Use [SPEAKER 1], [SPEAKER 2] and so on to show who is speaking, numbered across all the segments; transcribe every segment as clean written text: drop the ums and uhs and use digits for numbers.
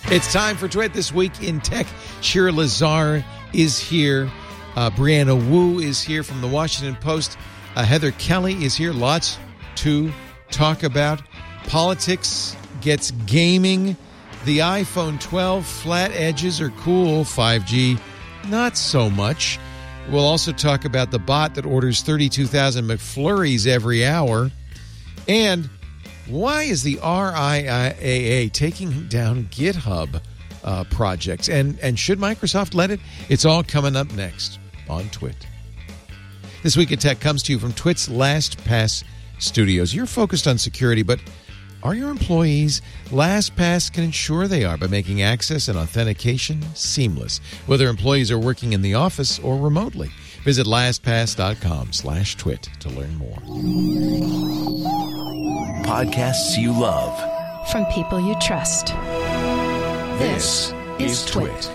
[SPEAKER 1] It's time for Twit This Week in Tech. Shira Lazar is here. Brianna Wu is here from the Washington Post. Heather Kelly is here. Lots to talk about. Politics gets gaming. The iPhone 12 flat edges are cool. 5G, not so much. We'll also talk about the bot that orders 32,000 McFlurries every hour. And why is the RIAA taking down GitHub projects? And should Microsoft let it? It's all coming up next on Twit. This Week in Tech comes to you from Twit's LastPass Studios. You're focused on security, but are your employees? LastPass can ensure they are by making access and authentication seamless, whether employees are working in the office or remotely. Visit lastpass.com/twit to learn more.
[SPEAKER 2] Podcasts you love
[SPEAKER 3] from people you trust.
[SPEAKER 2] This is Twit.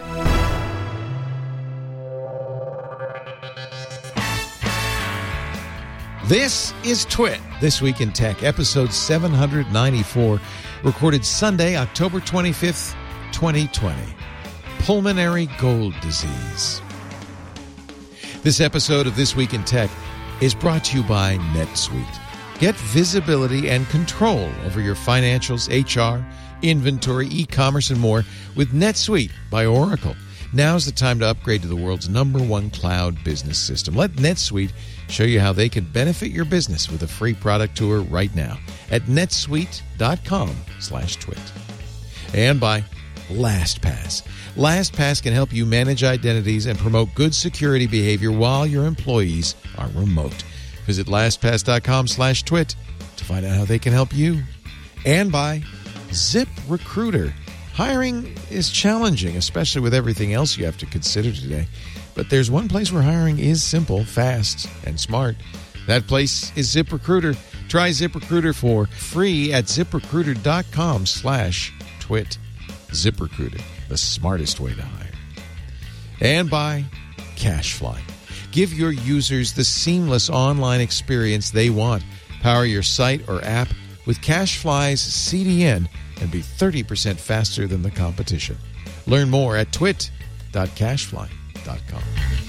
[SPEAKER 1] This is Twit, This Week in Tech, episode 794, recorded Sunday, October 25th, 2020. Pulmonary gold disease. This episode of This Week in Tech is brought to you by NetSuite. Get visibility and control over your financials, HR, inventory, e-commerce, and more with NetSuite by Oracle. Now's the time to upgrade to the world's #1 cloud business system. Let NetSuite show you how they can benefit your business with a free product tour right now at netsuite.com/twit. And by LastPass. LastPass can help you manage identities and promote good security behavior while your employees are remote. Visit LastPass.com/twit to find out how they can help you. And by ZipRecruiter. Hiring is challenging, especially with everything else you have to consider today. But there's one place where hiring is simple, fast, and smart. That place is ZipRecruiter. Try ZipRecruiter for free at ZipRecruiter.com/twit. ZipRecruiter, the smartest way to hire. And by CashFly. Give your users the seamless online experience they want. Power your site or app with CashFly's CDN and be 30% faster than the competition. Learn more at twit.cashfly.com.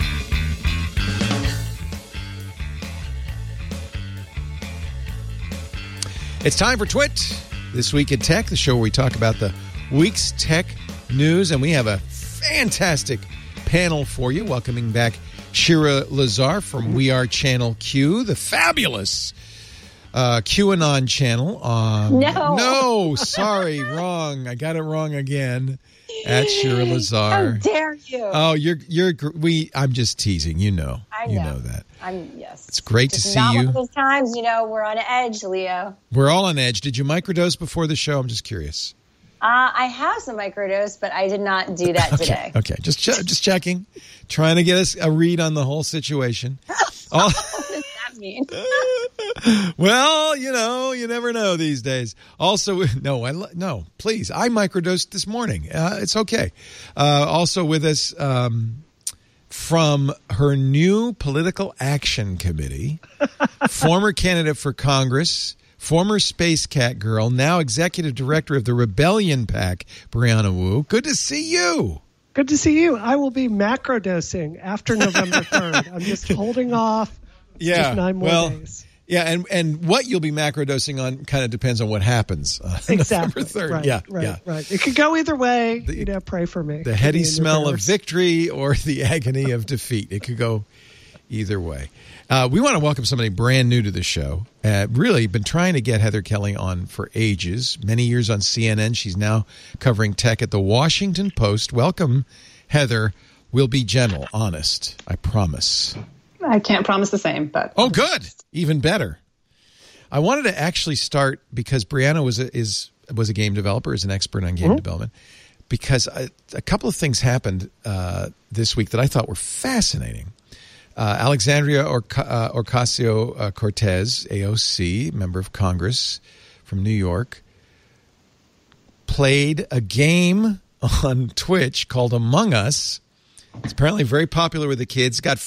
[SPEAKER 1] It's time for Twit, This Week in Tech, the show where we talk about the week's tech news, and we have a fantastic panel for you. Welcoming back Shira Lazar from We Are Channel Q, the fabulous QAnon channel. No, sorry, wrong. I got it wrong again. At Shira Lazar.
[SPEAKER 4] How dare you?
[SPEAKER 1] Oh, I'm just teasing. You know.
[SPEAKER 4] I know.
[SPEAKER 1] You know that.
[SPEAKER 4] Yes.
[SPEAKER 1] It's great to see
[SPEAKER 4] not
[SPEAKER 1] you.
[SPEAKER 4] One of those times, we're on edge, Leo.
[SPEAKER 1] We're all on edge. Did you microdose before the show? I'm just curious.
[SPEAKER 4] I have some microdose, but I did not do that today.
[SPEAKER 1] Okay, just checking. Trying to get us a read on the whole situation.
[SPEAKER 4] What does that mean?
[SPEAKER 1] Well, you never know these days. Also, no, please. I microdosed this morning. It's okay. Also with us from her new political action committee, former candidate for Congress, former Space Cat girl, now executive director of the Rebellion PAC, Brianna Wu. Good to see you.
[SPEAKER 5] Good to see you. I will be macrodosing after November 3rd. I'm just holding off just 9 more days.
[SPEAKER 1] Yeah, and what you'll be macrodosing on kind of depends on what happens
[SPEAKER 5] exactly.
[SPEAKER 1] November 3rd.
[SPEAKER 5] Right. It could go either way. Pray for me.
[SPEAKER 1] The heady smell of victory or the agony of defeat. It could go either way. We want to welcome somebody brand new to the show. Really been trying to get Heather Kelly on for ages. Many years on CNN. She's now covering tech at the Washington Post. Welcome, Heather. We'll be gentle, honest. I promise.
[SPEAKER 6] I can't promise the same, but...
[SPEAKER 1] Oh, good. Even better. I wanted to actually start because Brianna was a game developer, is an expert on game development, because a couple of things happened this week that I thought were fascinating. Alexandria Ocasio-Cortez, AOC, member of Congress from New York, played a game on Twitch called Among Us. It's apparently very popular with the kids. Got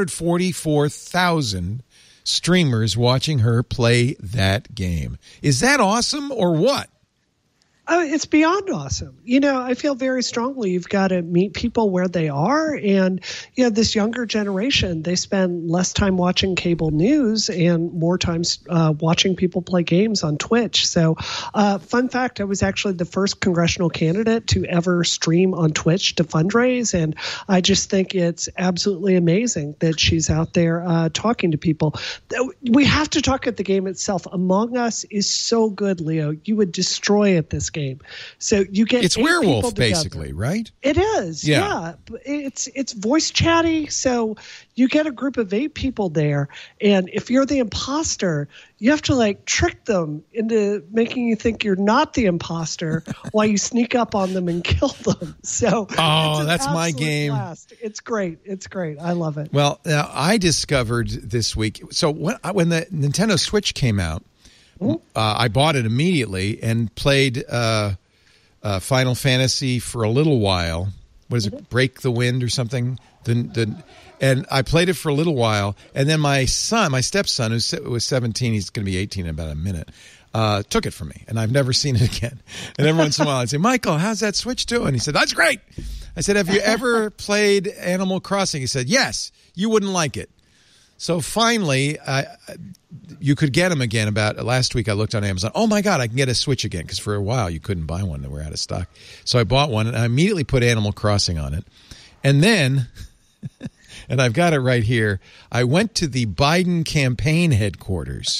[SPEAKER 1] 444,000 streamers watching her play that game. Is that awesome or what?
[SPEAKER 5] It's beyond awesome. I feel very strongly you've got to meet people where they are. And, this younger generation, they spend less time watching cable news and more time watching people play games on Twitch. So, fun fact, I was actually the first congressional candidate to ever stream on Twitch to fundraise. And I just think it's absolutely amazing that she's out there talking to people. We have to talk at the game itself. Among Us is so good, Leo. You would destroy it this game. So you get
[SPEAKER 1] it's werewolf basically, right?
[SPEAKER 5] It is. Yeah. It's voice chatty. So you get a group of 8 people there, and if you're the imposter, you have to trick them into making you think you're not the imposter while you sneak up on them and kill them. So
[SPEAKER 1] that's my game.
[SPEAKER 5] Blast. It's great. It's great. I love it.
[SPEAKER 1] Well, now I discovered this week. So when the Nintendo Switch came out, I bought it immediately and played Final Fantasy for a little while. What is it? Break the Wind or something? And I played it for a little while, and then my stepson, who was 17, he's going to be 18 in about a minute, took it from me, and I've never seen it again. And every once in a while I'd say, Michael, how's that Switch doing? He said, that's great. I said, have you ever played Animal Crossing? He said, yes, you wouldn't like it. So finally, you could get them again. About last week, I looked on Amazon. Oh, my God, I can get a Switch again, because for a while you couldn't buy one. They were out of stock. So I bought one, and I immediately put Animal Crossing on it. And then, and I've got it right here, I went to the Biden campaign headquarters.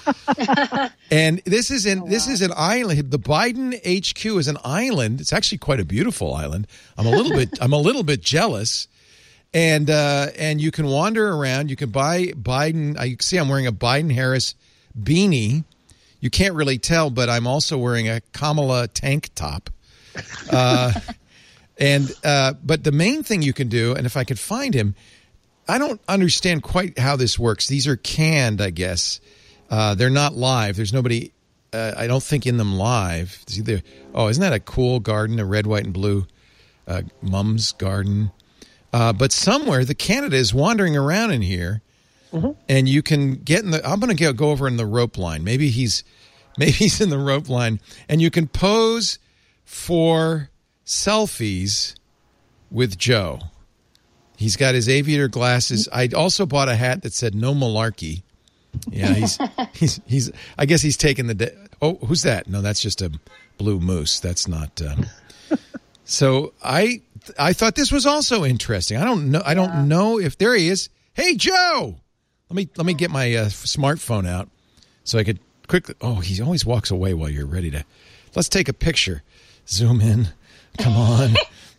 [SPEAKER 1] And this is an island. The Biden HQ is an island. It's actually quite a beautiful island. I'm a little bit jealous. And you can wander around. You can buy Biden. I see I'm wearing a Biden-Harris beanie. You can't really tell, but I'm also wearing a Kamala tank top. But the main thing you can do, and if I could find him, I don't understand quite how this works. These are canned, I guess. They're not live. There's nobody, I don't think, in them live. It's either, isn't that a cool garden, a red, white, and blue mum's garden? But somewhere the candidate is wandering around in here, and you can get in the. I'm going to go over in the rope line. Maybe he's in the rope line, and you can pose for selfies with Joe. He's got his aviator glasses. I also bought a hat that said "No Malarkey." Yeah, he's. I guess he's taking the. Who's that? No, that's just a blue moose. That's not. So I thought this was also interesting. I don't know if there he is. Hey, Joe. Let me get my smartphone out so I could quickly. Oh, he always walks away while you're ready to. Let's take a picture. Zoom in. Come on.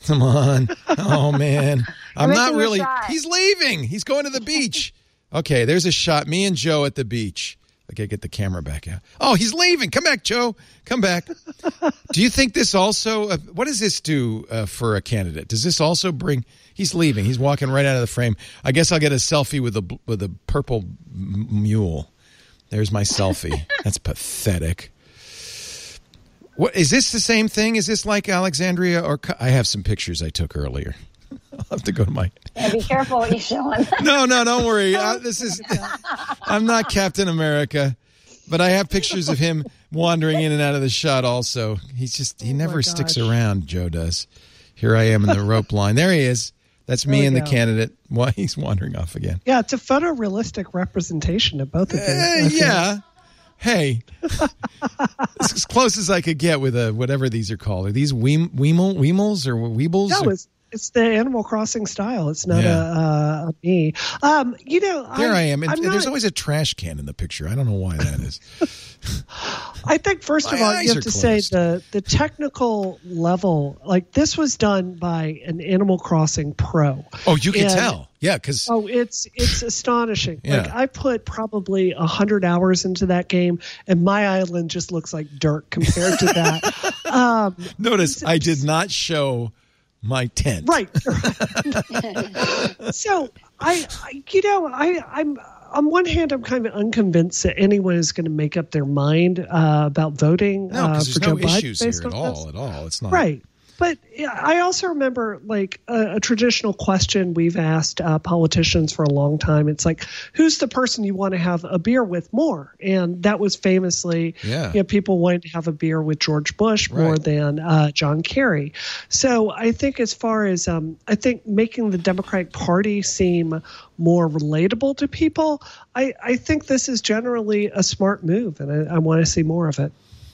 [SPEAKER 1] Oh man, I'm not really. He's leaving. He's going to the beach. Okay, there's a shot. Me and Joe at the beach. I gotta get the camera back out. Oh, he's leaving. Come back, Joe. Come back. Do you think this also? What does this do for a candidate? Does this also bring? He's leaving. He's walking right out of the frame. I guess I'll get a selfie with a purple mule. There's my selfie. That's pathetic. What is this? The same thing? Is this like Alexandria? Or I have some pictures I took earlier. I'll have to go to my.
[SPEAKER 4] Yeah, be careful what you show him.
[SPEAKER 1] No, don't worry. I'm not Captain America, but I have pictures of him wandering in and out of the shot. Also, he never sticks around. Joe does. Here I am in the rope line. There he is. That's me and the candidate. Why he's wandering off again?
[SPEAKER 5] Yeah, it's a photorealistic representation of both of you.
[SPEAKER 1] Yeah. Hey, it's as close as I could get with whatever these are called. Are these Weemels or Weebles?
[SPEAKER 5] No, it's the Animal Crossing style. It's not a me.
[SPEAKER 1] There I am. And there's always a trash can in the picture. I don't know why that is.
[SPEAKER 5] I think, first of all, you have to say the technical level, like this was done by an Animal Crossing pro.
[SPEAKER 1] Oh, you can tell. Yeah, because
[SPEAKER 5] it's astonishing.
[SPEAKER 1] Yeah.
[SPEAKER 5] Like I put probably 100 hours into that game, and my island just looks like dirt compared to that.
[SPEAKER 1] Notice I did not show my tent.
[SPEAKER 5] Right. So I'm on one hand, I'm kind of unconvinced that anyone is going to make up their mind about voting
[SPEAKER 1] no, because
[SPEAKER 5] for
[SPEAKER 1] there's
[SPEAKER 5] Joe
[SPEAKER 1] no
[SPEAKER 5] Biden
[SPEAKER 1] issues here at all. It's not
[SPEAKER 5] right. But I also remember like a traditional question we've asked politicians for a long time. It's like, who's the person you want to have a beer with more? And that was famously, people wanted to have a beer with George Bush more than John Kerry. So I think as far as I think making the Democratic Party seem more relatable to people, I think this is generally a smart move, and I want to see more of it.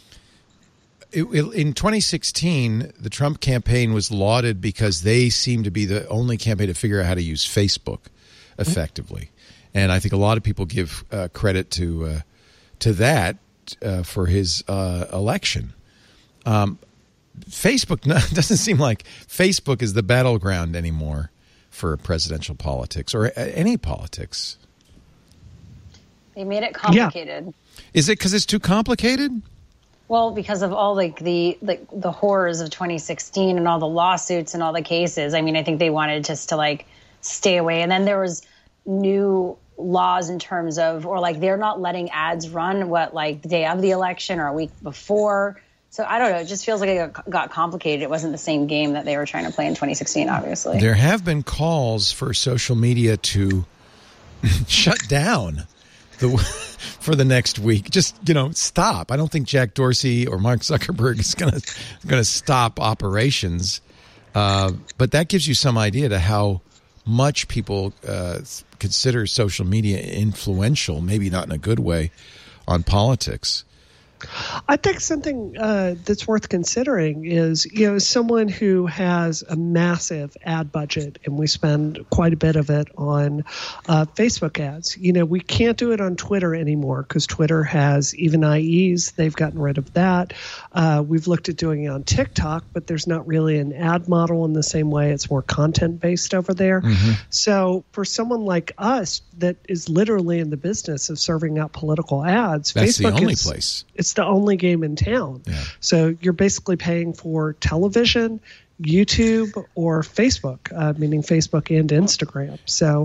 [SPEAKER 1] In 2016, the Trump campaign was lauded because they seemed to be the only campaign to figure out how to use Facebook effectively. And I think a lot of people give credit to that for his election. Facebook doesn't seem like Facebook is the battleground anymore for presidential politics or any politics.
[SPEAKER 4] They made it complicated.
[SPEAKER 1] Yeah. Is it because it's too complicated?
[SPEAKER 4] Well, because of all the horrors of 2016 and all the lawsuits and all the cases. I mean, I think they wanted just to stay away. And then there was new laws in terms of, or they're not letting ads run the day of the election or a week before. So I don't know. It just feels like it got complicated. It wasn't the same game that they were trying to play in 2016, obviously.
[SPEAKER 1] There have been calls for social media to shut down for the next week. Just, stop. I don't think Jack Dorsey or Mark Zuckerberg is going to stop operations. But that gives you some idea to how much people consider social media influential, maybe not in a good way, on politics.
[SPEAKER 5] I think something that's worth considering is, someone who has a massive ad budget, and we spend quite a bit of it on Facebook ads. We can't do it on Twitter anymore because Twitter has even IEs. They've gotten rid of that. We've looked at doing it on TikTok, but there's not really an ad model in the same way. It's more content-based over there. Mm-hmm. So for someone like us that is literally in the business of serving out political ads,
[SPEAKER 1] that's
[SPEAKER 5] Facebook
[SPEAKER 1] the only place.
[SPEAKER 5] It's the only game in town. Yeah. So you're basically paying for television, YouTube, or Facebook, meaning Facebook and Instagram. So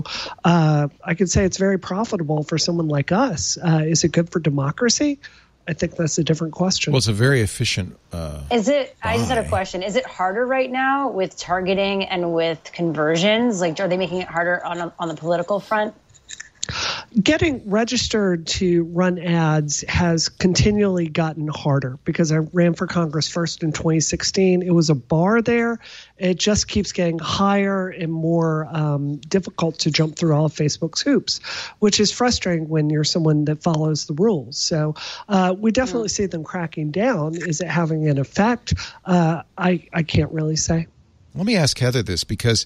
[SPEAKER 5] I could say it's very profitable for someone like us. Is it good for democracy? I think that's a different question.
[SPEAKER 1] Well, it's a very efficient
[SPEAKER 4] Is it? I just had a question. Is it harder right now with targeting and with conversions? Are they making it harder on the political front?
[SPEAKER 5] Getting registered to run ads has continually gotten harder because I ran for Congress first in 2016. It was a bar there. It just keeps getting higher and more difficult to jump through all of Facebook's hoops, which is frustrating when you're someone that follows the rules. So we definitely see them cracking down. Is it having an effect? I can't really say.
[SPEAKER 1] Let me ask Heather this because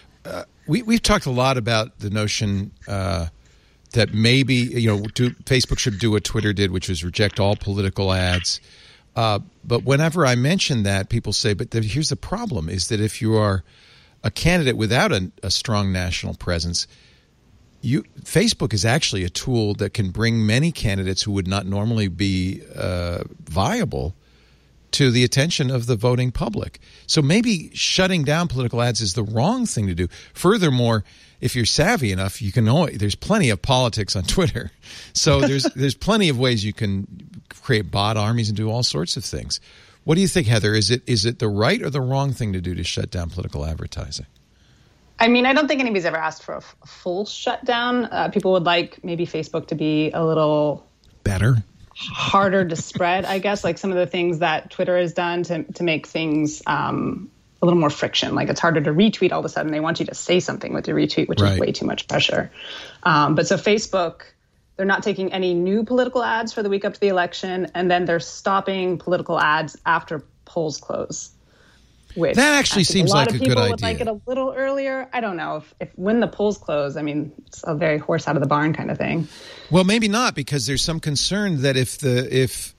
[SPEAKER 1] we've talked a lot about the notion that maybe, Facebook should do what Twitter did, which was reject all political ads. But whenever I mention that, people say, but here's the problem, is that if you are a candidate without a strong national presence, Facebook is actually a tool that can bring many candidates who would not normally be viable to the attention of the voting public. So maybe shutting down political ads is the wrong thing to do. Furthermore, if you're savvy enough, there's plenty of politics on Twitter. So there's plenty of ways you can create bot armies and do all sorts of things. What do you think, Heather? Is it the right or the wrong thing to do to shut down political advertising?
[SPEAKER 6] I mean, I don't think anybody's ever asked for a full shutdown. People would like maybe Facebook to be a little
[SPEAKER 1] better,
[SPEAKER 6] harder to spread, I guess, like some of the things that Twitter has done to make things a little more friction. It's harder to retweet all of a sudden. They want you to say something with your retweet, which is way too much pressure. But so Facebook, they're not taking any new political ads for the week up to the election, and then they're stopping political ads after polls close. Which
[SPEAKER 1] that actually seems like a good idea.
[SPEAKER 6] A lot of people would like it a little earlier. I don't know if when the polls close. I mean, it's a very horse out of the barn kind of thing.
[SPEAKER 1] Well, maybe not, because there's some concern that if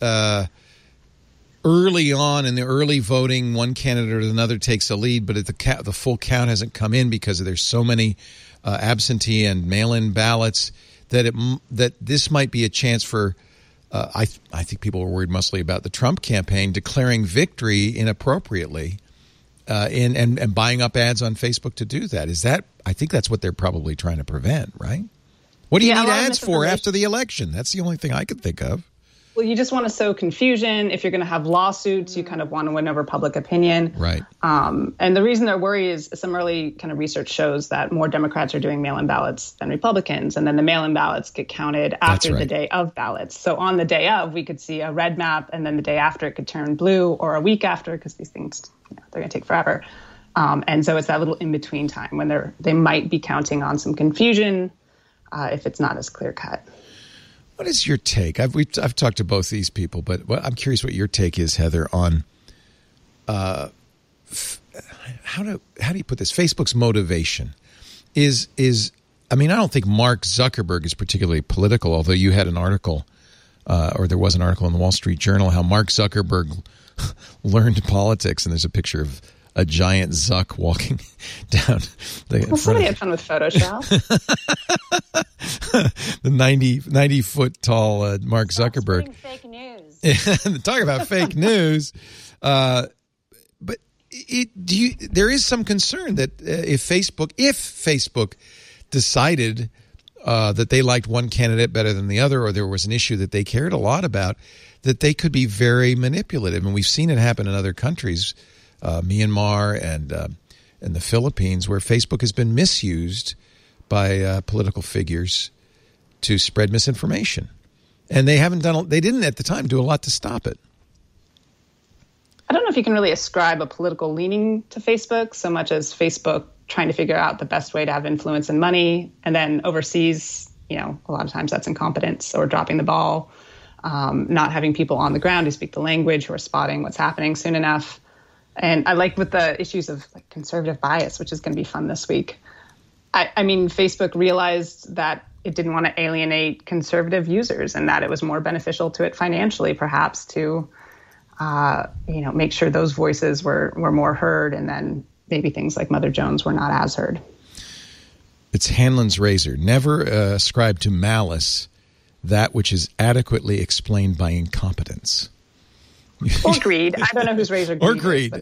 [SPEAKER 1] early on in the early voting, one candidate or another takes a lead, but if the full count hasn't come in because there's so many absentee and mail-in ballots, that this might be a chance for. I think people were worried mostly about the Trump campaign declaring victory inappropriately. And buying up ads on Facebook to do that. I think that's what they're probably trying to prevent, right? What do you need ads for after the election? That's the only thing I could think of.
[SPEAKER 6] Well, you just want to sow confusion. If you're going to have lawsuits, you kind of want to win over public opinion.
[SPEAKER 1] Right.
[SPEAKER 6] And the reason they're worried is some early kind of research shows that more Democrats are doing mail-in ballots than Republicans. And then the mail-in ballots get counted after the day of ballots. So on the day of, we could see a red map, and then the day after it could turn blue, or a week after, because these things, they're going to take forever. And so it's that little in-between time when they might be counting on some confusion if it's not as clear-cut.
[SPEAKER 1] What is your take? I've talked to both these people, but I'm curious what your take is, Heather, on how do you put this? Facebook's motivation is I mean, I don't think Mark Zuckerberg is particularly political, although you had an article, or there was an article in the Wall Street Journal, how Mark Zuckerberg learned politics, and there's a picture of a giant Zuck walking down.
[SPEAKER 6] Somebody had fun with Photoshop.
[SPEAKER 1] The 90-foot tall Mark Zuckerberg.
[SPEAKER 4] Fake news.
[SPEAKER 1] Talk about fake news. But there is some concern that if Facebook decided that they liked one candidate better than the other, or there was an issue that they cared a lot about, that they could be very manipulative. And we've seen it happen in other countries, Myanmar and the Philippines, where Facebook has been misused by political figures to spread misinformation. And they didn't at the time do a lot to stop it.
[SPEAKER 6] I don't know if you can really ascribe a political leaning to Facebook so much as Facebook trying to figure out the best way to have influence and money, and then overseas, a lot of times that's incompetence or dropping the ball, not having people on the ground who speak the language, who are spotting what's happening soon enough. And I like with the issues of conservative bias, which is going to be fun this week. I mean, Facebook realized that it didn't want to alienate conservative users, and that it was more beneficial to it financially, perhaps, to make sure those voices were more heard, and then maybe things like Mother Jones were not as heard.
[SPEAKER 1] It's Hanlon's razor. Never ascribe to malice that which is adequately explained by incompetence.
[SPEAKER 6] Or greed. I don't know whose razor greed
[SPEAKER 1] or greed.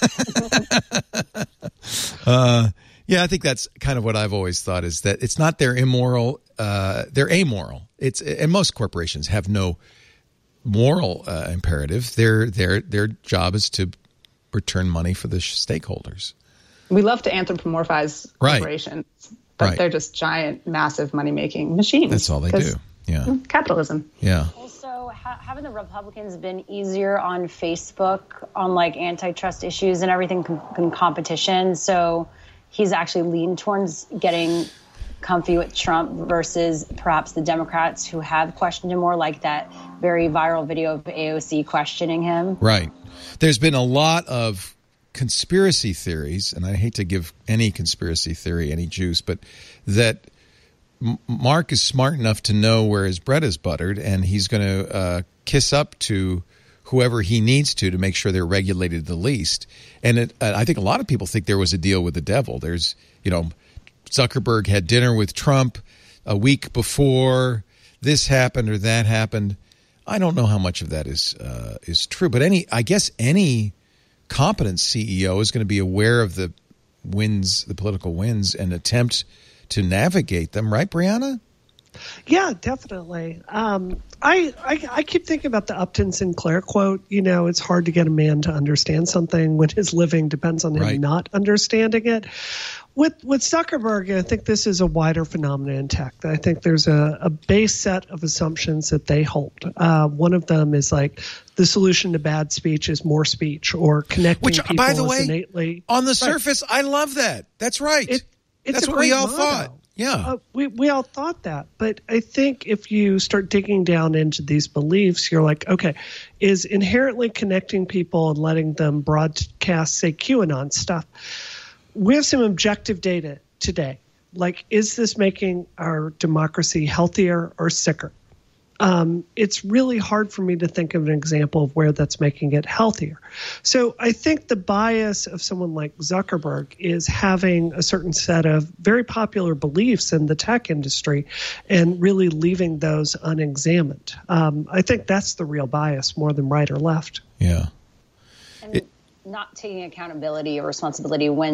[SPEAKER 1] Yeah, I think that's kind of what I've always thought, is that it's not they're immoral, they're amoral. And most corporations have no moral imperative. Their job is to return money for the stakeholders.
[SPEAKER 6] We love to anthropomorphize corporations, but they're just giant, massive money-making machines.
[SPEAKER 1] That's all they do. Yeah,
[SPEAKER 6] capitalism.
[SPEAKER 1] Yeah.
[SPEAKER 4] Also, haven't the Republicans been easier on Facebook on antitrust issues and everything in competition? So he's actually leaned towards getting comfy with Trump versus perhaps the Democrats who have questioned him more, like that very viral video of AOC questioning him. Right.
[SPEAKER 1] There's been a lot of conspiracy theories, and I hate to give any conspiracy theory any juice, but that Mark is smart enough to know where his bread is buttered, and he's going to kiss up to whoever he needs to make sure they're regulated the least. And I think a lot of people think there was a deal with the devil. There's, Zuckerberg had dinner with Trump a week before this happened or that happened. I don't know how much of that is true, but I guess any competent CEO is going to be aware of the political winds, and attempt to navigate them, right, Brianna?
[SPEAKER 5] Yeah, definitely. I keep thinking about the Upton Sinclair quote. It's hard to get a man to understand something when his living depends on him not understanding it. With Zuckerberg, I think this is a wider phenomenon in tech. I think there's a base set of assumptions that they hold. One of them is the solution to bad speech is more speech, or connecting people
[SPEAKER 1] by the way,
[SPEAKER 5] innately.
[SPEAKER 1] On the surface, I love that. That's right. That's what we all thought. Yeah.
[SPEAKER 5] We all thought that. But I think if you start digging down into these beliefs, you're like, okay, is inherently connecting people and letting them broadcast, say, QAnon stuff. We have some objective data today. Is this making our democracy healthier or sicker? It's really hard for me to think of an example of where that's making it healthier. So I think the bias of someone like Zuckerberg is having a certain set of very popular beliefs in the tech industry and really leaving those unexamined. I think that's the real bias more than right or left.
[SPEAKER 1] Yeah.
[SPEAKER 4] And not taking accountability or responsibility when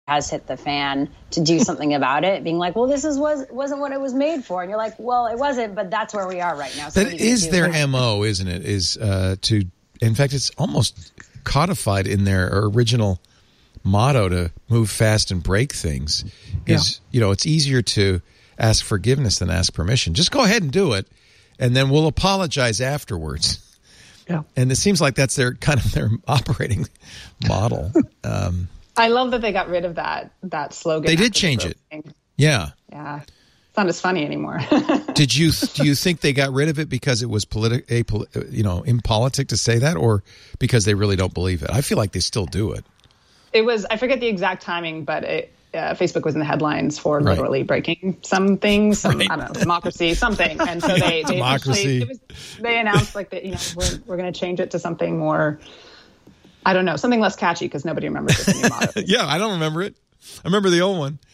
[SPEAKER 4] has hit the fan to do something about it, being like, well, this wasn't what it was made for. And you're like, well, it wasn't, but that's where we are right now. So
[SPEAKER 1] that is their MO, isn't it? In fact, it's almost codified in their original motto to move fast and break things. It's easier to ask forgiveness than ask permission. Just go ahead and do it, and then we'll apologize afterwards.
[SPEAKER 5] Yeah.
[SPEAKER 1] And it seems like that's their operating model.
[SPEAKER 6] I love that they got rid of that slogan.
[SPEAKER 1] They did change it. Yeah.
[SPEAKER 6] Yeah. It's not as funny anymore.
[SPEAKER 1] Do you think they got rid of it because it was impolitic to say that, or because they really don't believe it? I feel like they still do it.
[SPEAKER 6] It was, I forget the exact timing, but Facebook was in the headlines for literally breaking some things, I don't know, democracy, something. And so they announced like that, we're going to change it to something more, I don't know, something less catchy because nobody remembers the new motto.
[SPEAKER 1] Yeah, I don't remember it. I remember the old one.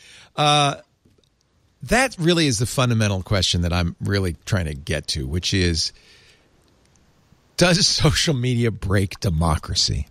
[SPEAKER 1] That really is the fundamental question that I'm really trying to get to, which is, does social media break democracy?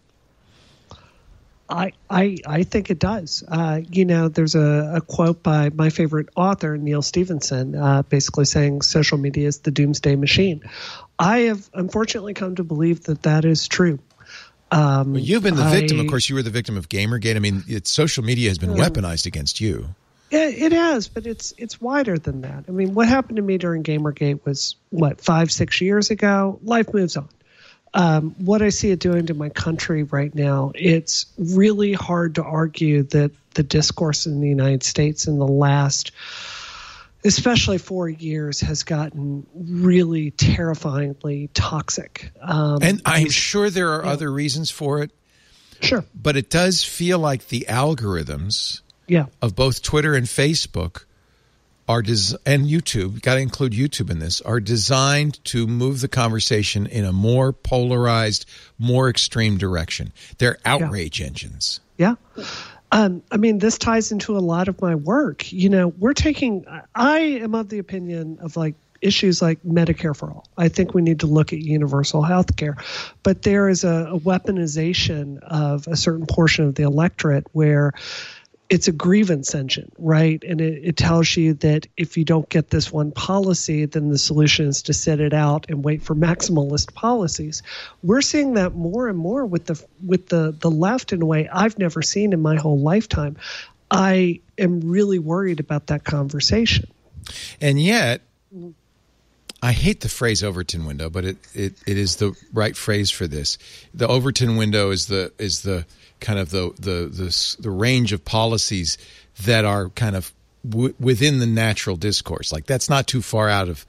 [SPEAKER 5] I think it does. There's a quote by my favorite author, Neil Stephenson, basically saying social media is the doomsday machine. I have unfortunately come to believe that is true.
[SPEAKER 1] Well, you've been the victim. Of course, you were the victim of Gamergate. I mean, social media has been weaponized against you.
[SPEAKER 5] Yeah, it has, but it's wider than that. I mean, what happened to me during Gamergate was, 5-6 years ago? Life moves on. What I see it doing to my country right now, it's really hard to argue that the discourse in the United States in the last, especially 4 years, has gotten really terrifyingly toxic.
[SPEAKER 1] And I'm sure there are other reasons for it.
[SPEAKER 5] Sure.
[SPEAKER 1] But it does feel like the algorithms of both Twitter and Facebook and YouTube, got to include YouTube in this, are designed to move the conversation in a more polarized, more extreme direction. They're outrage engines.
[SPEAKER 5] Yeah. This ties into a lot of my work. I am of the opinion of issues like Medicare for all. I think we need to look at universal health care. But there is a weaponization of a certain portion of the electorate where it's a grievance engine, right? And it tells you that if you don't get this one policy, then the solution is to sit it out and wait for maximalist policies. We're seeing that more and more with the left in a way I've never seen in my whole lifetime. I am really worried about that conversation.
[SPEAKER 1] And yet, I hate the phrase Overton window, but it is the right phrase for this. The Overton window is the kind of the range of policies that are kind of within the natural discourse. Like, that's not too far out of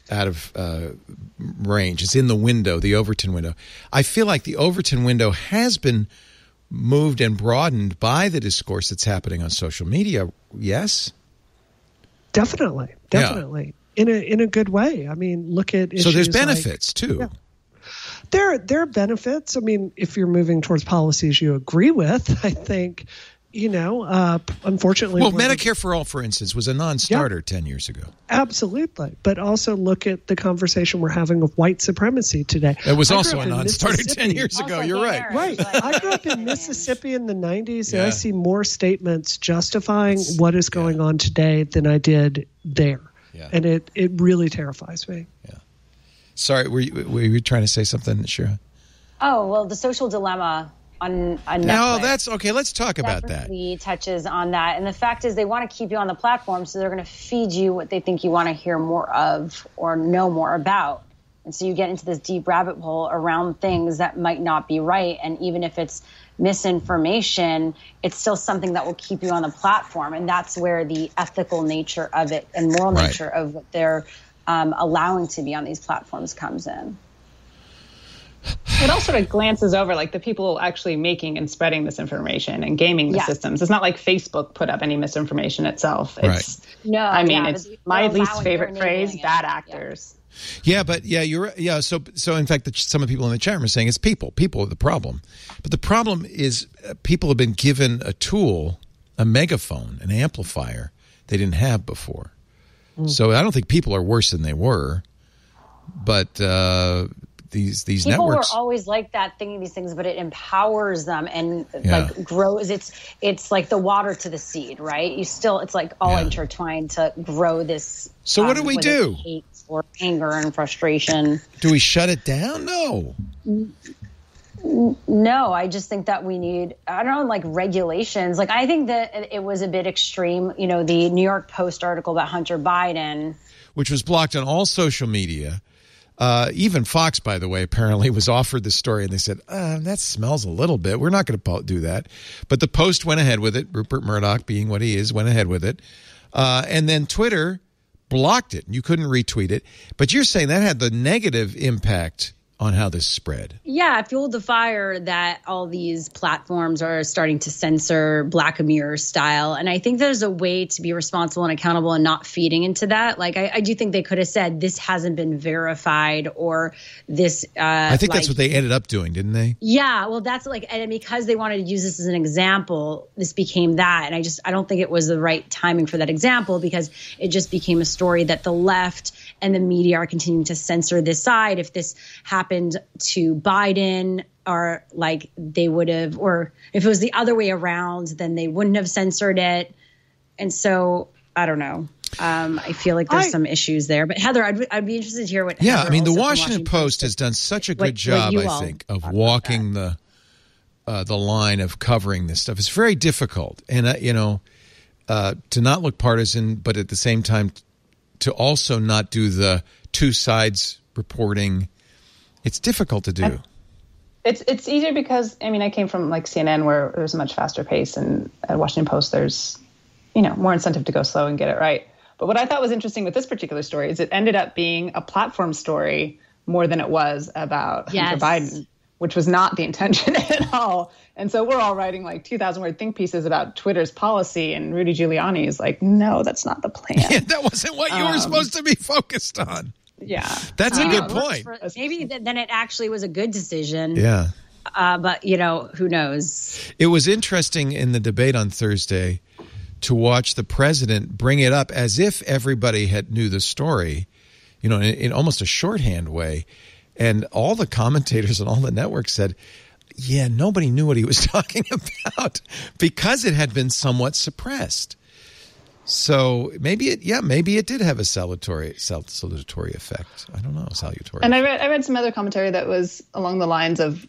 [SPEAKER 1] range. It's in the window, the Overton window. I feel like the Overton window has been moved and broadened by the discourse that's happening on social media. Yes?
[SPEAKER 5] Definitely. Yeah. In a good way. I mean, look at issues.
[SPEAKER 1] So there's benefits too.
[SPEAKER 5] Yeah. There are benefits. I mean, if you're moving towards policies you agree with, I think, unfortunately.
[SPEAKER 1] Well, Medicare for all, for instance, was a non-starter 10 years ago.
[SPEAKER 5] Absolutely. But also look at the conversation we're having of white supremacy today.
[SPEAKER 1] It was also a non-starter 10 years ago. You're right.
[SPEAKER 5] Right. I grew up in Mississippi in the 90s, and I see more statements justifying what is going on today than I did there. Yeah. And it really terrifies me.
[SPEAKER 1] Yeah. Sorry, were you trying to say something, Shira?
[SPEAKER 4] Oh, well, The Social Dilemma on Netflix.
[SPEAKER 1] No, that's okay. Let's talk about that.
[SPEAKER 4] Definitely touches on that. And the fact is, they want to keep you on the platform, so they're going to feed you what they think you want to hear more of or know more about. And so you get into this deep rabbit hole around things that might not be right. And even if it's misinformation, it's still something that will keep you on the platform. And that's where the ethical nature of it and moral nature of what they're allowing to be on these platforms comes in.
[SPEAKER 6] It all sort of glances over the people actually making and spreading this information and gaming the systems. It's not like Facebook put up any misinformation itself. It's it's my least favorite phrase, bad actors.
[SPEAKER 1] Yeah, but you're right. Yeah, so in fact, some of the people in the chat room are saying it's people. People are the problem. But the problem is people have been given a tool, a megaphone, an amplifier they didn't have before. So I don't think people are worse than they were, but these
[SPEAKER 4] people
[SPEAKER 1] networks.
[SPEAKER 4] People were always like that, thinking these things, but it empowers them and like grows. It's like the water to the seed, right? It's like all intertwined to grow this.
[SPEAKER 1] So what do we do?
[SPEAKER 4] Hate or anger and frustration.
[SPEAKER 1] Do we shut it down? No.
[SPEAKER 4] No, I just think that we need, I don't know, like regulations. Like, I think that it was a bit extreme. You know, the New York Post article about Hunter Biden,
[SPEAKER 1] which was blocked on all social media. Even Fox, by the way, apparently was offered the story, and they said, that smells a little bit. We're not going to do that. But the Post went ahead with it. Rupert Murdoch, being what he is, went ahead with it. And then Twitter blocked it. You couldn't retweet it. But you're saying that had the negative impact on how this spread.
[SPEAKER 4] Yeah, it fueled the fire that all these platforms are starting to censor Black Mirror style. And I think there's a way to be responsible and accountable and not feeding into that. Like, I do think they could have said this hasn't been verified or this.
[SPEAKER 1] I think that's what they ended up doing, didn't they?
[SPEAKER 4] Yeah, well, that's like, and because they wanted to use this as an example, this became that. And I don't think it was the right timing for that example, because it just became a story that the left and the media are continuing to censor this side. If this happened to Biden, or like they would have, or if it was the other way around, then they wouldn't have censored it. And so I don't know. I feel like there's some issues there. But Heather, I'd be interested to hear what.
[SPEAKER 1] Yeah,
[SPEAKER 4] Heather,
[SPEAKER 1] I mean, the
[SPEAKER 4] Washington
[SPEAKER 1] Post has done such a good job, I think, of walking the line of covering this stuff. It's very difficult, and to not look partisan, but at the same time to also not do the two sides reporting. It's difficult to do.
[SPEAKER 6] It's easier because, I mean, I came from like CNN, where there's a much faster pace, and at Washington Post there's, more incentive to go slow and get it right. But what I thought was interesting with this particular story is it ended up being a platform story more than it was about Hunter Biden, which was not the intention at all. And so we're all writing like 2,000-word think pieces about Twitter's policy, and Rudy Giuliani is like, no, that's not the plan.
[SPEAKER 1] Yeah, that wasn't what you were supposed to be focused on.
[SPEAKER 6] Yeah.
[SPEAKER 1] That's a good point.
[SPEAKER 4] Maybe then it actually was a good decision.
[SPEAKER 1] Yeah.
[SPEAKER 4] But, who knows?
[SPEAKER 1] It was interesting in the debate on Thursday to watch the president bring it up as if everybody knew the story, in almost a shorthand way. And all the commentators and all the networks said, yeah, nobody knew what he was talking about because it had been somewhat suppressed. So maybe it did have a salutary effect. I don't know, salutary.
[SPEAKER 6] And I read some other commentary that was along the lines of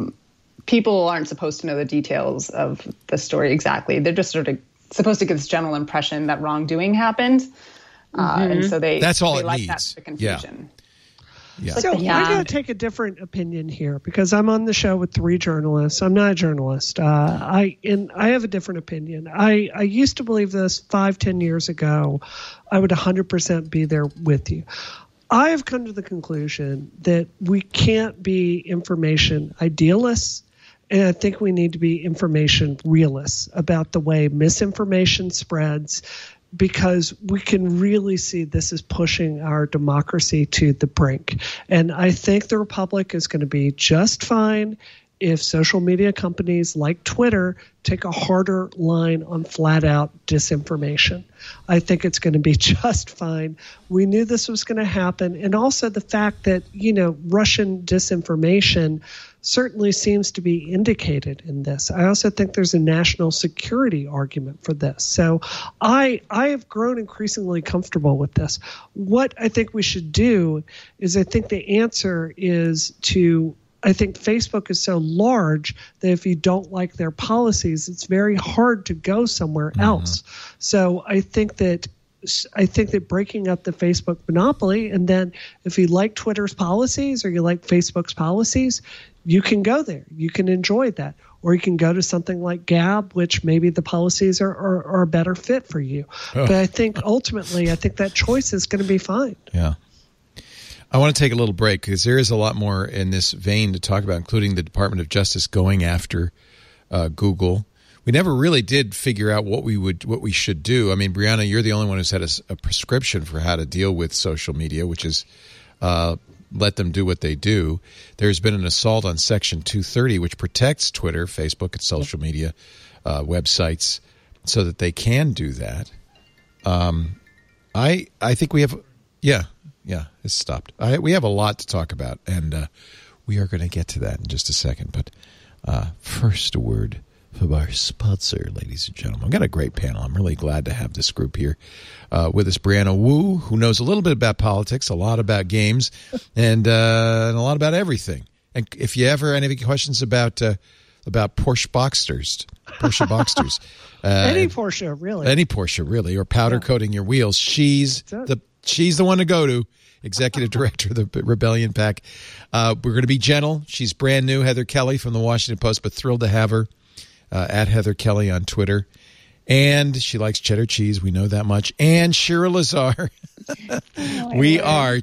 [SPEAKER 6] people aren't supposed to know the details of the story exactly. They're just sort of supposed to get this general impression that wrongdoing happened, and so
[SPEAKER 1] that's all it
[SPEAKER 6] like
[SPEAKER 1] needs.
[SPEAKER 6] That's the confusion.
[SPEAKER 1] Yeah.
[SPEAKER 5] So I'm going to take a different opinion here because I'm on the show with 3 journalists. I'm not a journalist. I have a different opinion. I used to believe this 5-10 years ago. I would 100% be there with you. I have come to the conclusion that we can't be information idealists, and I think we need to be information realists about the way misinformation spreads, because we can really see this is pushing our democracy to the brink. And I think the Republic is going to be just fine if social media companies like Twitter take a harder line on flat-out disinformation. I think it's going to be just fine. We knew this was going to happen. And also the fact that, Russian disinformation certainly seems to be indicated in this. I also think there's a national security argument for this. So I have grown increasingly comfortable with this. What I think we should do is I think the answer is I think Facebook is so large that if you don't like their policies, it's very hard to go somewhere else. So I think that breaking up the Facebook monopoly, and then if you like Twitter's policies or you like Facebook's policies, you can go there. You can enjoy that. Or you can go to something like Gab, which maybe the policies are a better fit for you. Oh. But I think ultimately, that choice is going to be fine.
[SPEAKER 1] Yeah. I want to take a little break because there is a lot more in this vein to talk about, including the Department of Justice going after Google. We never really did figure out what we should do. I mean, Brianna, you're the only one who's had a prescription for how to deal with social media, which is let them do what they do. There's been an assault on Section 230, which protects Twitter, Facebook, and social media websites so that they can do that. I think we have – yeah. Yeah, it's stopped. We have a lot to talk about, and we are going to get to that in just a second. But first, a word from our sponsor, ladies and gentlemen. We've got a great panel. I'm really glad to have this group here with us. Brianna Wu, who knows a little bit about politics, a lot about games, and a lot about everything. And if you ever have any questions about Porsche Boxsters,
[SPEAKER 5] any Porsche really, or powder coating your wheels, she's the one to go to. Executive Director of the Rebellion PAC. We're going to be gentle. She's brand new, Heather Kelly from the Washington Post, but thrilled to have her at Heather Kelly on Twitter. And she likes cheddar cheese. We know that much. And Shira Lazar. We are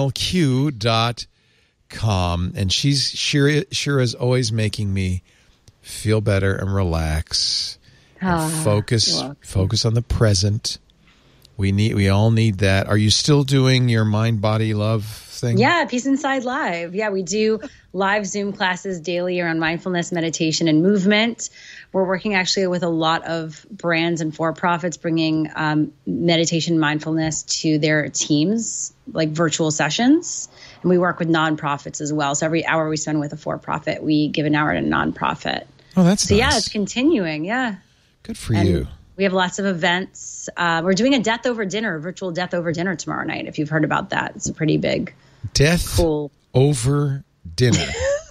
[SPEAKER 5] channelq.com. And Shira's always making me feel better and relax. And focus on the present. We all need that. Are you still doing your mind, body, love thing?
[SPEAKER 4] Yeah, Peace Inside Live. Yeah, we do live Zoom classes daily around mindfulness, meditation, and movement. We're working actually with a lot of brands and for-profits bringing meditation, mindfulness to their teams, like virtual sessions. And we work with nonprofits as well. So every hour we spend with a for-profit, we give an hour to a nonprofit.
[SPEAKER 1] Oh, that's nice.
[SPEAKER 4] Yeah, it's continuing. Yeah.
[SPEAKER 1] Good for you.
[SPEAKER 4] We have lots of events. We're doing a death over dinner, virtual death over dinner tomorrow night. If you've heard about that, it's a pretty big, cool
[SPEAKER 1] over dinner.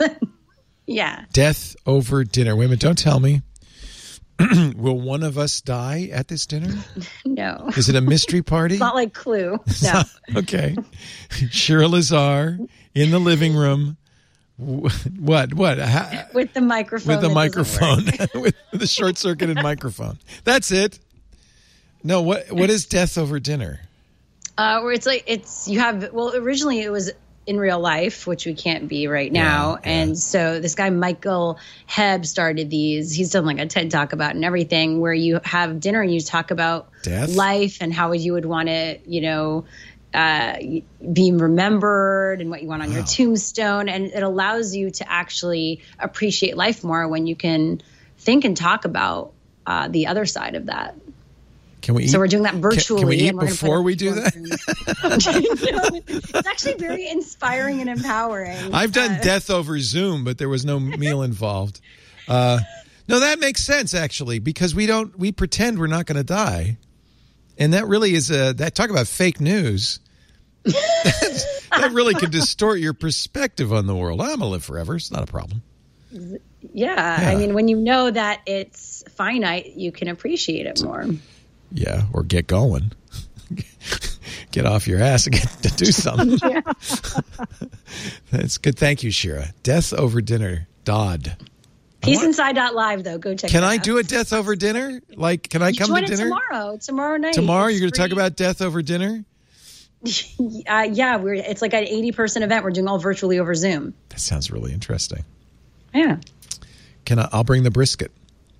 [SPEAKER 4] Yeah.
[SPEAKER 1] Death over dinner. Wait a minute, don't tell me. Will one of us die at this dinner?
[SPEAKER 4] No.
[SPEAKER 1] Is it a mystery party?
[SPEAKER 4] It's not like Clue. No.
[SPEAKER 1] Okay. Shira Lazar in the living room. What?
[SPEAKER 4] With the microphone.
[SPEAKER 1] With the microphone. With the short-circuited microphone. That's it. No, what is death over dinner?
[SPEAKER 4] Where originally it was in real life, which we can't be right now. Yeah. And so this guy, Michael Hebb, started these. He's done like a TED Talk about and everything, where you have dinner and you talk about
[SPEAKER 1] death?
[SPEAKER 4] Life and how you would want to, being remembered and what you want on your tombstone. And it allows you to actually appreciate life more when you can think and talk about the other side of that.
[SPEAKER 1] Can we eat?
[SPEAKER 4] So we're doing that virtually.
[SPEAKER 1] Can we eat before we do that?
[SPEAKER 4] It's actually very inspiring and empowering.
[SPEAKER 1] I've done death over Zoom, but there was no meal involved. No, that makes sense, actually, because we pretend we're not going to die. And that really is talk about fake news. That really can distort your perspective on the world. I'm going to live forever. It's not a problem.
[SPEAKER 4] Yeah. I mean, when you know that it's finite, you can appreciate it more.
[SPEAKER 1] Yeah, or get going. Get off your ass and get to do something. Yeah. That's good. Thank you, Shira. Death over dinner. Dodd.
[SPEAKER 4] PeaceInside.live, though. Go check it out.
[SPEAKER 1] Can I do a death over dinner? Like, can I come to dinner?
[SPEAKER 4] Tomorrow night.
[SPEAKER 1] Tomorrow, you're going to talk about death over dinner?
[SPEAKER 4] Yeah, it's like an 80-person event. We're doing all virtually over Zoom.
[SPEAKER 1] That sounds really interesting.
[SPEAKER 4] Yeah.
[SPEAKER 1] I'll bring the brisket.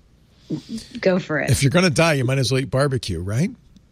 [SPEAKER 4] Go for it.
[SPEAKER 1] If you're going to die, you might as well eat barbecue, right?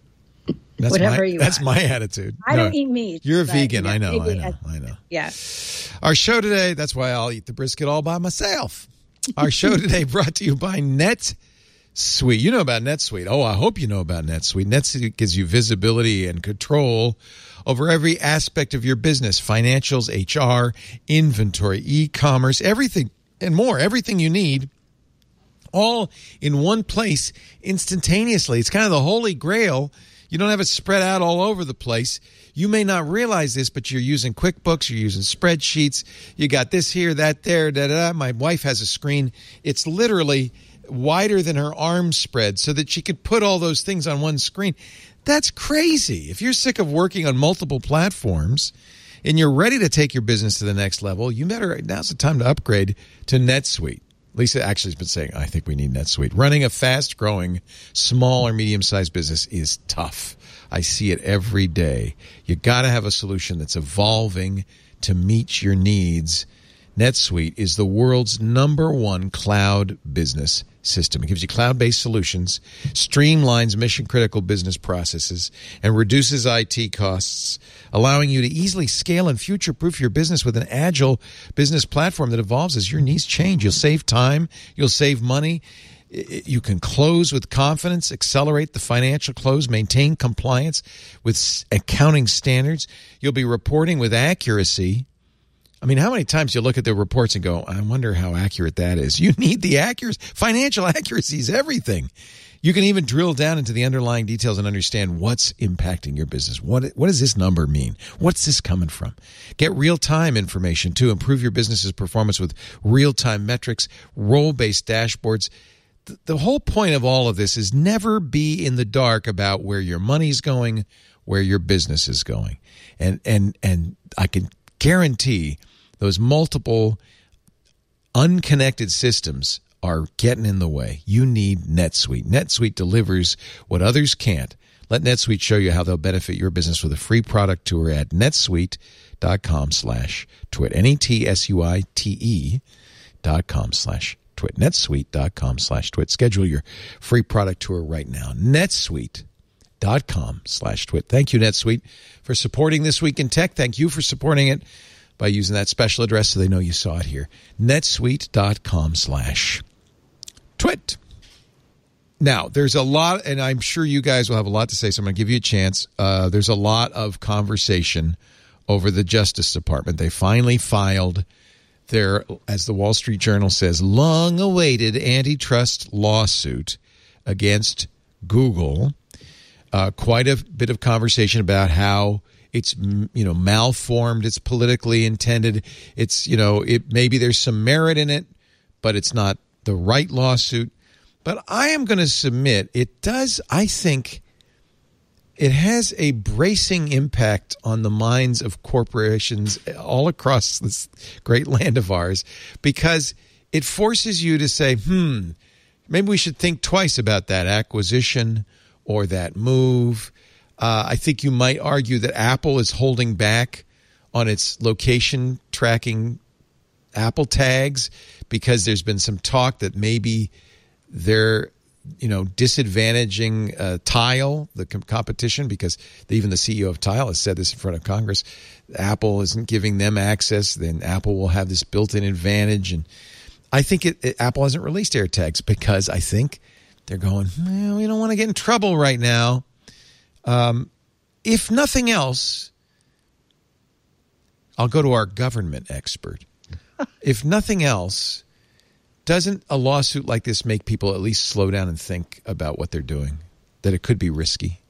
[SPEAKER 1] That's my attitude.
[SPEAKER 4] I don't eat meat.
[SPEAKER 1] You're a vegan. I know.
[SPEAKER 4] Yeah.
[SPEAKER 1] Our show today, that's why I'll eat the brisket all by myself. Our show today brought to you by NetSuite. You know about NetSuite. Oh, I hope you know about NetSuite. NetSuite gives you visibility and control over every aspect of your business: financials, HR, inventory, e-commerce, everything and more. Everything you need, all in one place instantaneously. It's kind of the holy grail. You don't have it spread out all over the place. You may not realize this, but you're using QuickBooks, you're using spreadsheets. You got this here, that there, da-da-da. My wife has a screen. It's literally wider than her arm spread so that she could put all those things on one screen. That's crazy. If you're sick of working on multiple platforms and you're ready to take your business to the next level, now's the time to upgrade to NetSuite. Lisa actually has been saying, I think we need NetSuite. Running a fast-growing, small or medium-sized business is tough. I see it every day. You got to have a solution that's evolving to meet your needs. NetSuite is the world's #1 cloud business system. It gives you cloud-based solutions, streamlines mission-critical business processes, and reduces IT costs, allowing you to easily scale and future-proof your business with an agile business platform that evolves as your needs change. You'll save time. You'll save money. You can close with confidence, accelerate the financial close, maintain compliance with accounting standards. You'll be reporting with accuracy. I mean, how many times you look at the reports and go, I wonder how accurate that is? You need the accuracy. Financial accuracy is everything. You can even drill down into the underlying details and understand what's impacting your business. What does this number mean? What's this coming from? Get real-time information, too. Improve your business's performance with real-time metrics, role-based dashboards. The whole point of all of this is never be in the dark about where your money's going, where your business is going. And I can guarantee those multiple unconnected systems are getting in the way. You need NetSuite. NetSuite delivers what others can't. Let NetSuite show you how they'll benefit your business with a free product tour at netsuite.com/twit. NetSuite.com/twit. netsuite.com/twit. Schedule your free product tour right now. netsuite.com/twit. Thank you, NetSuite, for supporting This Week in Tech. Thank you for supporting it by using that special address so they know you saw it here. netsuite.com/twit. Now, there's a lot, and I'm sure you guys will have a lot to say, so I'm going to give you a chance. There's a lot of conversation over the Justice Department. They finally filed their, as the Wall Street Journal says, long-awaited antitrust lawsuit against Google. Quite a bit of conversation about how it's, malformed, it's politically intended, it's, maybe there's some merit in it, but it's not the right lawsuit. But I am going to submit it does, I think, it has a bracing impact on the minds of corporations all across this great land of ours, because it forces you to say, maybe we should think twice about that acquisition or that move. I think you might argue that Apple is holding back on its location tracking Apple tags because there's been some talk that maybe they're, disadvantaging Tile, the competition, because even the CEO of Tile has said this in front of Congress. Apple isn't giving them access, then Apple will have this built-in advantage. And I think Apple hasn't released AirTags because I think they're going, we don't want to get in trouble right now. If nothing else, I'll go to our government expert. If nothing else, doesn't a lawsuit like this make people at least slow down and think about what they're doing, that it could be risky?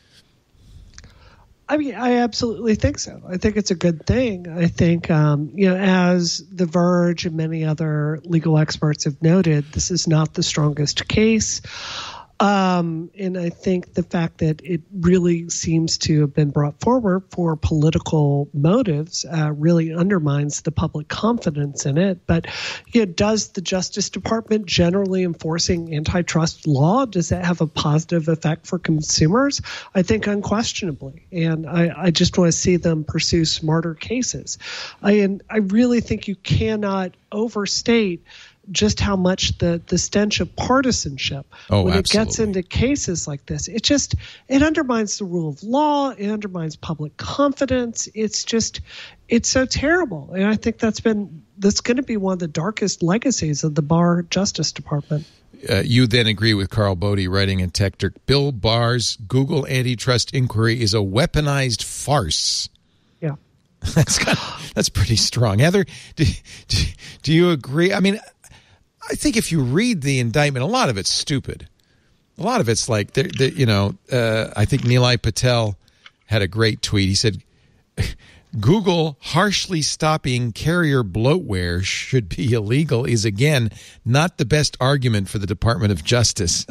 [SPEAKER 5] I mean, I absolutely think so. I think it's a good thing. I think, as The Verge and many other legal experts have noted, this is not the strongest case. And I think the fact that it really seems to have been brought forward for political motives really undermines the public confidence in it. But does the Justice Department generally enforcing antitrust law, does that have a positive effect for consumers? I think unquestionably. And I just want to see them pursue smarter cases. I really think you cannot overstate just how much the stench of partisanship when it gets into cases like this. It undermines the rule of law. It undermines public confidence. It's so terrible. And I think that's going to be one of the darkest legacies of the Barr Justice Department.
[SPEAKER 1] You then agree with Carl Bodie, writing in TechDirt, Bill Barr's Google antitrust inquiry is a weaponized farce.
[SPEAKER 5] Yeah.
[SPEAKER 1] That's pretty strong. Heather, do you agree? I mean, I think if you read the indictment, a lot of it's stupid. A lot of it's like, I think Nilay Patel had a great tweet. He said, Google harshly stopping carrier bloatware should be illegal is, again, not the best argument for the Department of Justice.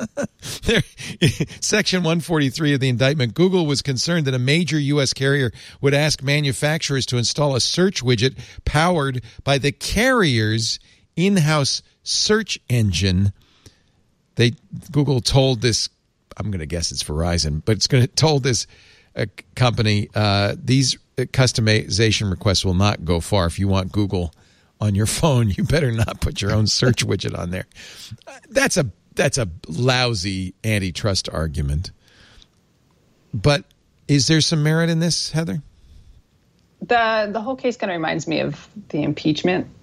[SPEAKER 1] Section 143 of the indictment, Google was concerned that a major U.S. carrier would ask manufacturers to install a search widget powered by the carrier's in-house search engine. Google told this, I'm going to guess it's Verizon, but it's told this company, these customization requests will not go far. If you want Google on your phone, you better not put your own search widget on there. That's a lousy antitrust argument. But is there some merit in this, Heather?
[SPEAKER 6] The whole case kind of reminds me of the impeachment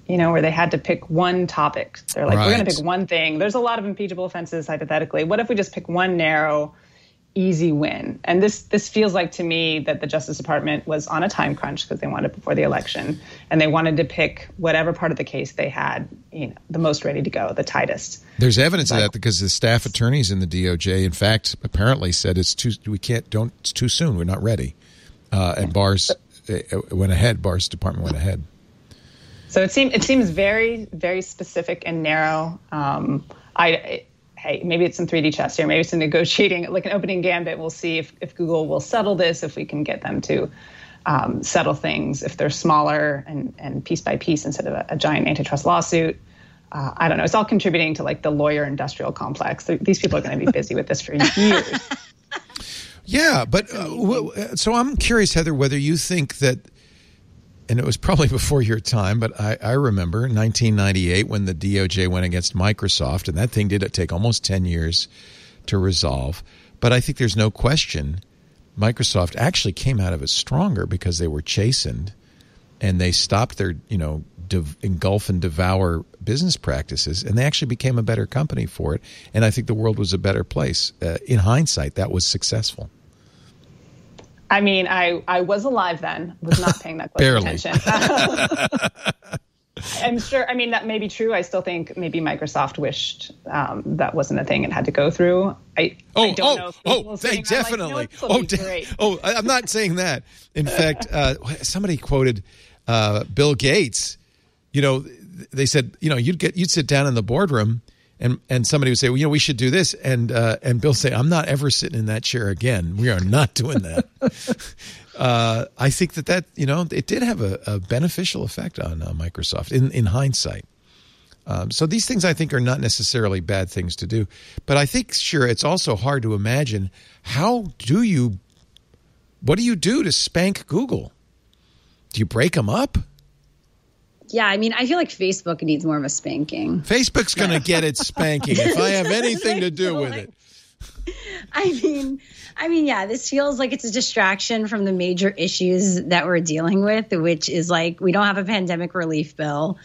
[SPEAKER 6] where they had to pick one topic. They're like, we're going to pick one thing. There's a lot of impeachable offenses, hypothetically. What if we just pick one narrow, easy win? And this feels like to me that the Justice Department was on a time crunch because they wanted it before the election, and they wanted to pick whatever part of the case they had the most ready to go, the tightest.
[SPEAKER 1] There's evidence of that because the staff attorneys in the DOJ, in fact, apparently said it's too soon. We're not ready. And Barr's went ahead. Barr's department went ahead.
[SPEAKER 6] So it seems very, very specific and narrow. Hey, maybe it's some 3D chess here. Maybe it's a negotiating, like an opening gambit. We'll see if Google will settle this, if we can get them to settle things, if they're smaller and piece by piece instead of a giant antitrust lawsuit. I don't know. It's all contributing to like the lawyer industrial complex. These people are going to be busy with this for years.
[SPEAKER 1] Yeah, but so I'm curious, Heather, whether you think that, and it was probably before your time, but I remember 1998 when the DOJ went against Microsoft, and that thing did take almost 10 years to resolve. But I think there's no question Microsoft actually came out of it stronger because they were chastened and they stopped their, engulf and devour business practices, and they actually became a better company for it. And I think the world was a better place. In hindsight, that was successful.
[SPEAKER 6] I mean, I was alive then, was not paying that close attention. I'm sure, that may be true. I still think maybe Microsoft wished that wasn't a thing it had to go through. I don't know.
[SPEAKER 1] They definitely.
[SPEAKER 6] Great.
[SPEAKER 1] I'm not saying that. In fact, somebody quoted Bill Gates. They said, you'd sit down in the boardroom and somebody would say, well, we should do this. And Bill say, I'm not ever sitting in that chair again. We are not doing that. I think that it did have a beneficial effect on Microsoft in hindsight. So these things I think are not necessarily bad things to do. But I think, sure, it's also hard to imagine what do you do to spank Google? Do you break them up?
[SPEAKER 4] Yeah, I feel like Facebook needs more of a spanking.
[SPEAKER 1] Facebook's going to get its spanking if I have anything to do with it.
[SPEAKER 4] Yeah, this feels like it's a distraction from the major issues that we're dealing with, which is like we don't have a pandemic relief bill.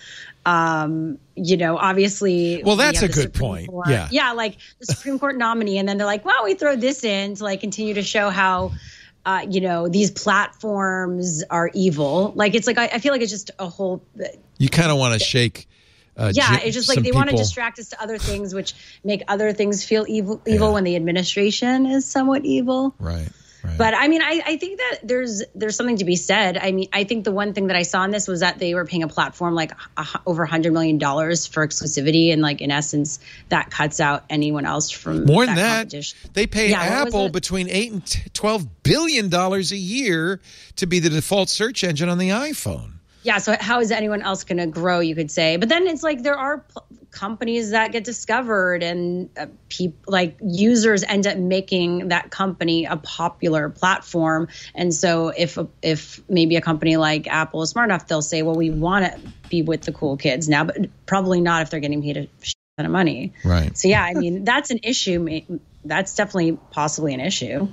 [SPEAKER 4] Obviously.
[SPEAKER 1] Well, that's a good point. Yeah.
[SPEAKER 4] Yeah, like the Supreme Court nominee, and then they're like, well, we throw this in to like continue to show how these platforms are evil. Like, it's like, I feel like it's just a whole.
[SPEAKER 1] You kind of want to shake.
[SPEAKER 4] It's just like they want to distract us to other things, which make other things feel evil when the administration is somewhat evil.
[SPEAKER 1] Right.
[SPEAKER 4] But I think that there's something to be said. I think the one thing that I saw in this was that they were paying a platform like over $100 million for exclusivity, and like in essence that cuts out anyone else from
[SPEAKER 1] more than that. They pay Apple between $8 and $12 billion a year to be the default search engine on the iPhone.
[SPEAKER 4] Yeah, so how is anyone else going to grow, you could say? But then it's like there are companies that get discovered, and users end up making that company a popular platform. And so if maybe a company like Apple is smart enough, they'll say, well, we want to be with the cool kids now, but probably not if they're getting paid a shit ton of money.
[SPEAKER 1] Right.
[SPEAKER 4] So, yeah, that's an issue. That's definitely possibly an issue.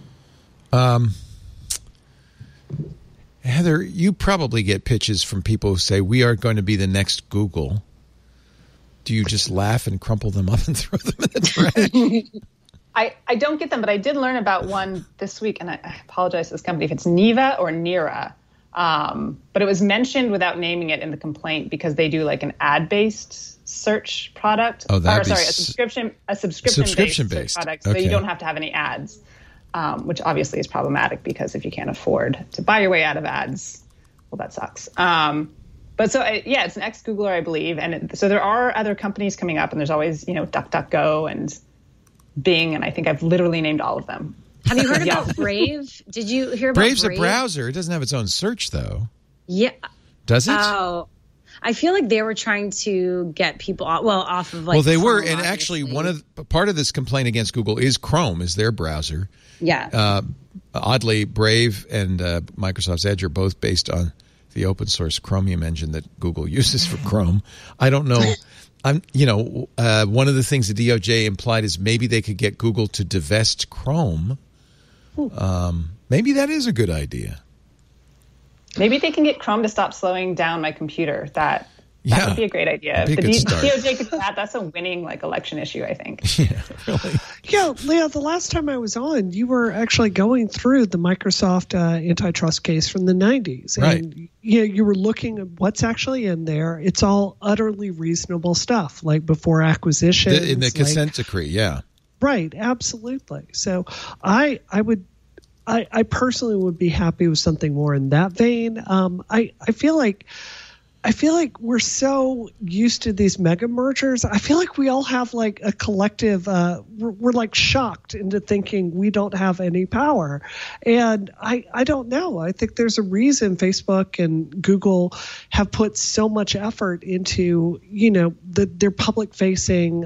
[SPEAKER 1] Heather, you probably get pitches from people who say, we are going to be the next Google. Do you just laugh and crumple them up and throw them in the trash?
[SPEAKER 6] I don't get them, but I did learn about one this week, and I apologize to this company if it's Neva or Nira. But it was mentioned without naming it in the complaint because they do like an ad-based search product. A subscription-based product, so you don't have to have any ads. Which obviously is problematic because if you can't afford to buy your way out of ads, well, that sucks. But so, it's an ex-Googler, I believe. And so there are other companies coming up, and there's always, DuckDuckGo and Bing, and I think I've literally named all of them.
[SPEAKER 4] Have you heard about Brave? Did you hear about
[SPEAKER 1] Brave's
[SPEAKER 4] Brave?
[SPEAKER 1] a browser. It doesn't have its own search, though.
[SPEAKER 4] Yeah.
[SPEAKER 1] Does it?
[SPEAKER 4] Oh. I feel like they were trying to get people off of like.
[SPEAKER 1] Well, they were,
[SPEAKER 4] Chrome,
[SPEAKER 1] and actually, part of this complaint against Google is Chrome, is their browser.
[SPEAKER 4] Yeah.
[SPEAKER 1] Oddly, Brave and Microsoft's Edge are both based on the open source Chromium engine that Google uses for Chrome. I don't know. One of the things the DOJ implied is maybe they could get Google to divest Chrome. Maybe that is a good idea.
[SPEAKER 6] Maybe they can get Chrome to stop slowing down my computer. That That would be a great idea. If the
[SPEAKER 1] start.
[SPEAKER 6] DOJ could do that, that's a winning election issue, I think.
[SPEAKER 1] Yeah, really.
[SPEAKER 5] Yeah, Leah, the last time I was on, you were actually going through the Microsoft antitrust case from the 90s.
[SPEAKER 1] Right.
[SPEAKER 5] And you were looking at what's actually in there. It's all utterly reasonable stuff, like before acquisition.
[SPEAKER 1] In the consent decree, yeah.
[SPEAKER 5] Right, absolutely. So I personally would be happy with something more in that vein. I feel like we're so used to these mega mergers. I feel like we all have like a collective, we're like shocked into thinking we don't have any power. And I don't know. I think there's a reason Facebook and Google have put so much effort into, their public facing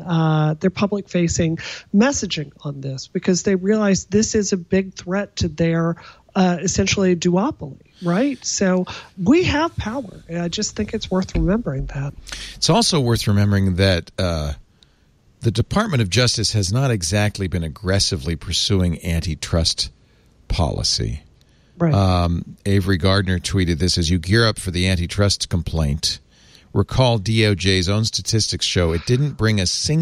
[SPEAKER 5] messaging on this, because they realize this is a big threat to their essentially a duopoly, right? So we have power. And I just think it's worth remembering that.
[SPEAKER 1] It's also worth remembering that the Department of Justice has not exactly been aggressively pursuing antitrust policy.
[SPEAKER 5] Right.
[SPEAKER 1] Avery Gardner tweeted this: as you gear up for the antitrust complaint, recall DOJ's own statistics show it didn't bring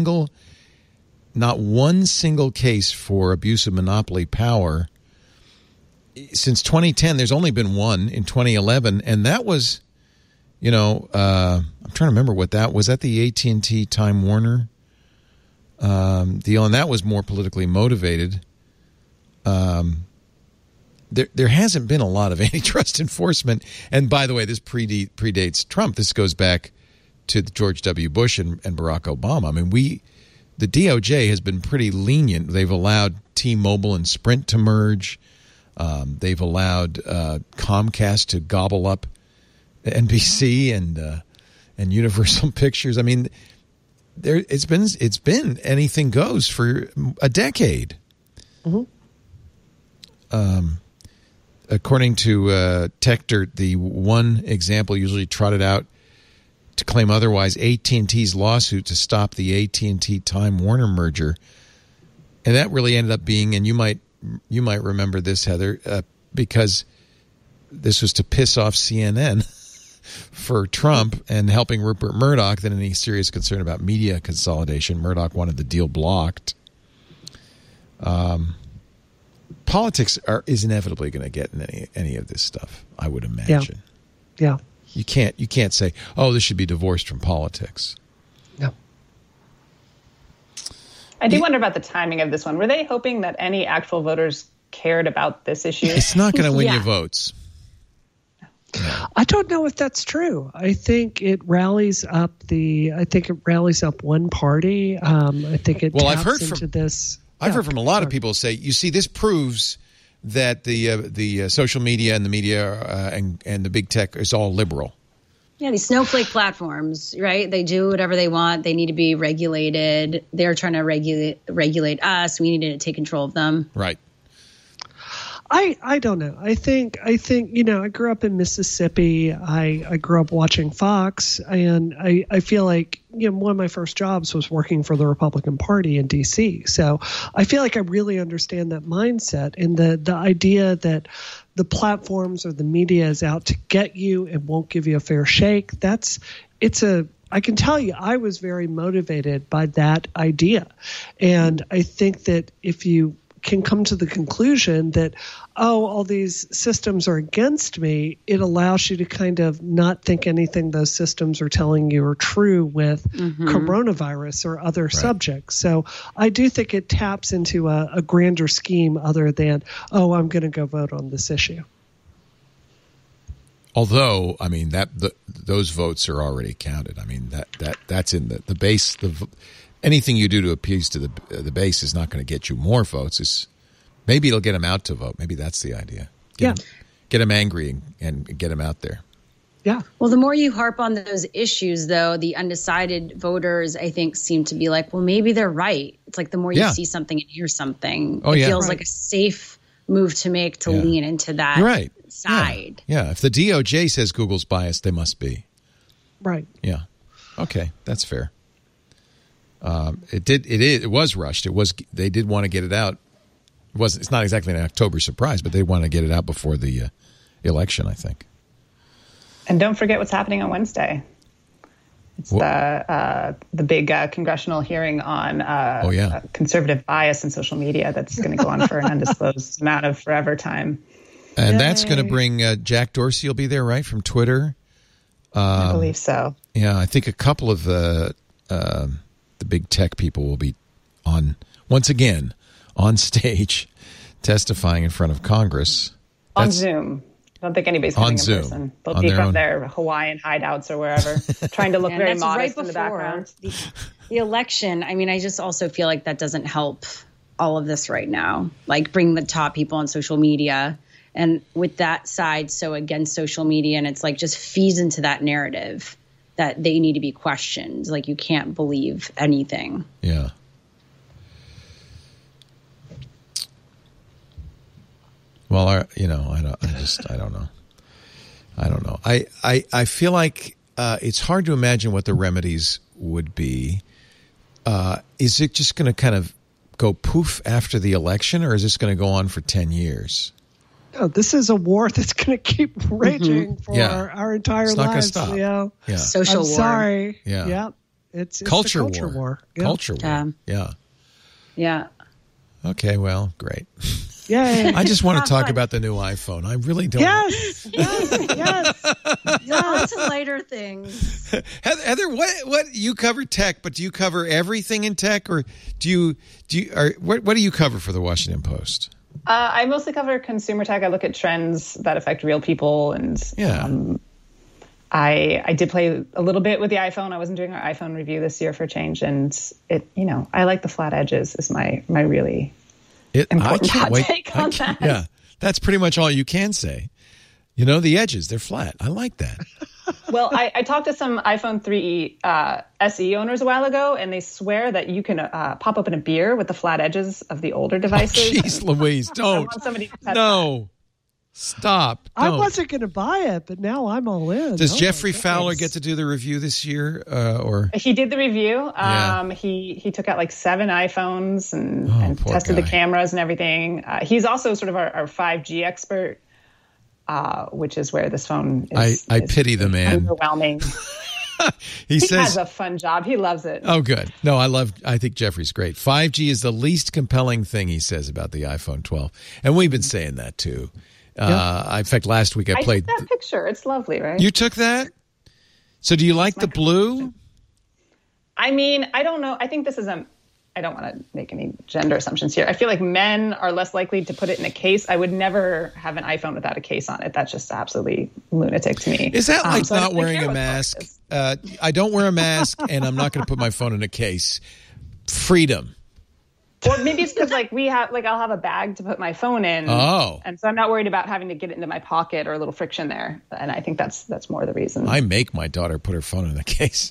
[SPEAKER 1] not one single case for abuse of monopoly power. Since 2010, there's only been one in 2011, and that was, I'm trying to remember what that was. That the AT&T Time Warner deal, and that was more politically motivated. There hasn't been a lot of antitrust enforcement, and by the way, this predates Trump. This goes back to George W. Bush and Barack Obama. I mean, the DOJ has been pretty lenient. They've allowed T-Mobile and Sprint to merge. They've allowed Comcast to gobble up NBC and Universal Pictures. I mean, it's been anything goes for a decade. Mm-hmm. According to TechDirt, the one example usually trotted out to claim otherwise, AT&T's lawsuit to stop the AT&T Time Warner merger, and that really ended up being, and you might remember this, Heather, because this was to piss off CNN for Trump and helping Rupert Murdoch than any serious concern about media consolidation. Murdoch wanted the deal blocked. Politics is inevitably going to get in any of this stuff, I would imagine.
[SPEAKER 5] Yeah.
[SPEAKER 1] You can't say, oh, this should be divorced from politics.
[SPEAKER 5] No.
[SPEAKER 6] I do wonder about the timing of this one. Were they hoping that any actual voters cared about this issue?
[SPEAKER 1] It's not going to win you votes.
[SPEAKER 5] No. I don't know if that's true. I think it rallies up one party. I think it taps into this.
[SPEAKER 1] I've heard from a lot of people say, you see, this proves that the social media and the media and the big tech is all liberal.
[SPEAKER 4] Yeah, these snowflake platforms, right? They do whatever they want. They need to be regulated. They're trying to regulate us. We need to take control of them.
[SPEAKER 1] Right.
[SPEAKER 5] I don't know. I think I grew up in Mississippi. I grew up watching Fox, and I feel like one of my first jobs was working for the Republican Party in D.C. So I feel like I really understand that mindset and the idea that the platforms or the media is out to get you and won't give you a fair shake. I can tell you, I was very motivated by that idea, and I think that if you can come to the conclusion that, all these systems are against me, it allows you to kind of not think anything those systems are telling you are true with coronavirus or other subjects. So I do think it taps into a grander scheme other than, I'm going to go vote on this issue.
[SPEAKER 1] Although, I mean, those votes are already counted. I mean, that's in the base. Anything you do to appease to the base is not going to get you more votes. Maybe it'll get them out to vote. Maybe that's the idea. Get them angry and get them out there.
[SPEAKER 5] Yeah.
[SPEAKER 4] Well, the more you harp on those issues, though, the undecided voters, I think, seem to be like, well, maybe they're right. It's like the more you see something and hear something, it feels like a safe move to make to lean into that side.
[SPEAKER 1] Yeah. If the DOJ says Google's biased, they must be.
[SPEAKER 5] Right.
[SPEAKER 1] Yeah. Okay. That's fair. It was rushed. They did want to get it out. It's not exactly an October surprise, but they want to get it out before the election, I think.
[SPEAKER 6] And don't forget what's happening on Wednesday. It's the big congressional hearing on conservative bias in social media that's going to go on for an undisclosed amount of forever time.
[SPEAKER 1] And that's going to bring Jack Dorsey will be there, right, from Twitter?
[SPEAKER 6] I believe so.
[SPEAKER 1] Yeah, I think a couple of the big tech people will be once again on stage testifying in front of Congress.
[SPEAKER 6] On Zoom. I don't think anybody's coming in person. They'll be from their Hawaiian hideouts or wherever, trying to look very modest in the background.
[SPEAKER 4] The election, I mean, I just also feel like that doesn't help all of this right now. Like, bring the top people on social media. And with that side so against social media, and it's like just feeds into that narrative that they need to be questioned. Like, you can't believe anything.
[SPEAKER 1] Yeah. Well, I don't know. I feel like it's hard to imagine what the remedies would be. Is it just going to kind of go poof after the election, or is this going to go on for 10 years?
[SPEAKER 5] Oh, this is a war that's going to keep raging for our entire lives.
[SPEAKER 1] It's not going to stop.
[SPEAKER 5] Leo.
[SPEAKER 1] Yeah.
[SPEAKER 4] Social war.
[SPEAKER 5] Sorry.
[SPEAKER 1] Yeah.
[SPEAKER 5] Yep. It's
[SPEAKER 1] culture
[SPEAKER 5] a culture war.
[SPEAKER 1] Yep. Culture war. Yeah.
[SPEAKER 4] Yeah.
[SPEAKER 1] Okay, well, great.
[SPEAKER 5] Yay.
[SPEAKER 1] I just want to talk about the new iPhone. I really don't.
[SPEAKER 5] Yes.
[SPEAKER 4] On to lighter things.
[SPEAKER 1] Heather, what you cover tech, but do you cover everything in tech, or what do you cover for the Washington Post?
[SPEAKER 6] I mostly cover consumer tech. I look at trends that affect real people, and I did play a little bit with the iPhone. I wasn't doing our iPhone review this year for a change, and I like the flat edges. Is my really important hot take on that.
[SPEAKER 1] Yeah, that's pretty much all you can say. The edges, they're flat. I like that.
[SPEAKER 6] Well, I talked to some iPhone 3 SE owners a while ago, and they swear that you can pop open a beer with the flat edges of the older devices.
[SPEAKER 1] Jeez, Louise, don't.
[SPEAKER 6] I want somebody to test
[SPEAKER 1] that. Stop.
[SPEAKER 5] Don't. I wasn't going to buy it, but now I'm all in.
[SPEAKER 1] Does Jeffrey Fowler get to do the review this year? Or
[SPEAKER 6] he did the review. He took out like 7 iPhones and tested the cameras and everything. He's also sort of our 5G expert. Which is where this phone is.
[SPEAKER 1] I pity the man.
[SPEAKER 6] Overwhelming. He has a fun job. He loves it.
[SPEAKER 1] Oh, good. No, I think Jeffrey's great. 5G is the least compelling thing, he says, about the iPhone 12. And we've been saying that, too. In fact, last week I played.
[SPEAKER 6] I took that picture. It's lovely, right?
[SPEAKER 1] You took that? So do you like the blue?
[SPEAKER 6] I mean, I don't know. I think this is I don't want to make any gender assumptions here. I feel like men are less likely to put it in a case. I would never have an iPhone without a case on it. That's just absolutely lunatic to me.
[SPEAKER 1] Is that like not wearing a mask? I don't wear a mask, and I'm not going to put my phone in a case. Freedom.
[SPEAKER 6] Or maybe it's because I'll have a bag to put my phone in.
[SPEAKER 1] Oh.
[SPEAKER 6] And so I'm not worried about having to get it into my pocket or a little friction there. And I think that's more the reason.
[SPEAKER 1] I make my daughter put her phone in a case.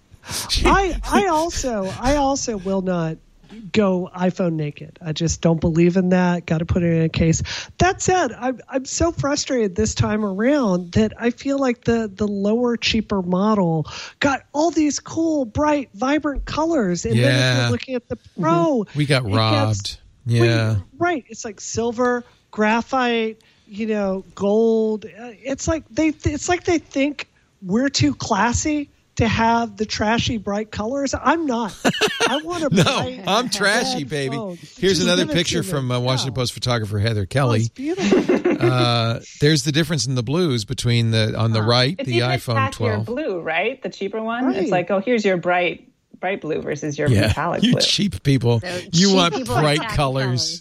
[SPEAKER 5] I also will not go iPhone naked. I just don't believe in that. Got to put it in a case. That said, I'm so frustrated this time around that I feel like the lower, cheaper model got all these cool, bright, vibrant colors. And then if you're looking at the Pro,
[SPEAKER 1] we got robbed.
[SPEAKER 5] Right. It's like silver, graphite, gold. It's like they think we're too classy to have the trashy bright colors. I'm not. I want to.
[SPEAKER 1] No, I'm trashy, baby. Here's another picture from Washington Post photographer Heather Kelly.
[SPEAKER 5] It's beautiful.
[SPEAKER 1] There's the difference in the blues between the right,
[SPEAKER 6] it's
[SPEAKER 1] the iPhone 12
[SPEAKER 6] blue, right? The cheaper one.
[SPEAKER 5] Right.
[SPEAKER 6] It's like, here's your bright blue versus your metallic blue.
[SPEAKER 1] You cheap people. You want bright colors.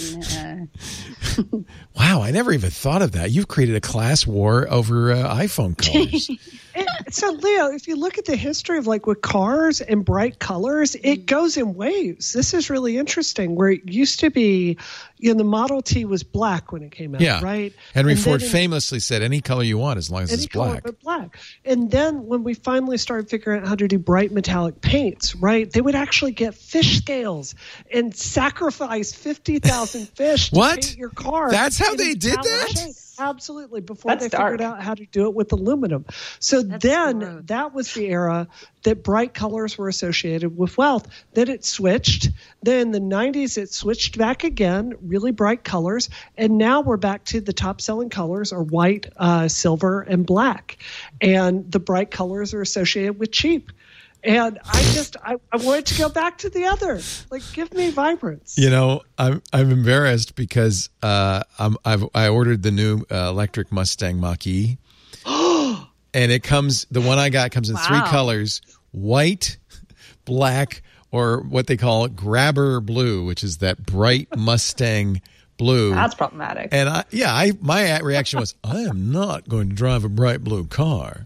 [SPEAKER 1] Wow, I never even thought of that. You've created a class war over iPhone colors.
[SPEAKER 5] So, Leo, if you look at the history of with cars and bright colors, it goes in waves. This is really interesting. Where it used to be, the Model T was black when it came out, right?
[SPEAKER 1] Henry Ford famously said, any color you want as long as it's black.
[SPEAKER 5] Black. And then when we finally started figuring out how to do bright metallic paints, right, they would actually get fish scales and sacrifice 50,000 fish to paint your car.
[SPEAKER 1] That's how they did that?
[SPEAKER 5] Shade. Absolutely. Before they figured out how to do it with aluminum. So that was the era that bright colors were associated with wealth. Then it switched. Then in the 90s, it switched back again, really bright colors. And now we're back to the top selling colors are white, silver, and black. And the bright colors are associated with cheap. And I wanted to go back to the other. Like, give me vibrance.
[SPEAKER 1] You know, I'm embarrassed because I ordered the new electric Mustang Mach-E, and the one I got comes in 3 colors: white, black, or what they call grabber blue, which is that bright Mustang blue.
[SPEAKER 6] That's problematic.
[SPEAKER 1] And my reaction was, I am not going to drive a bright blue car.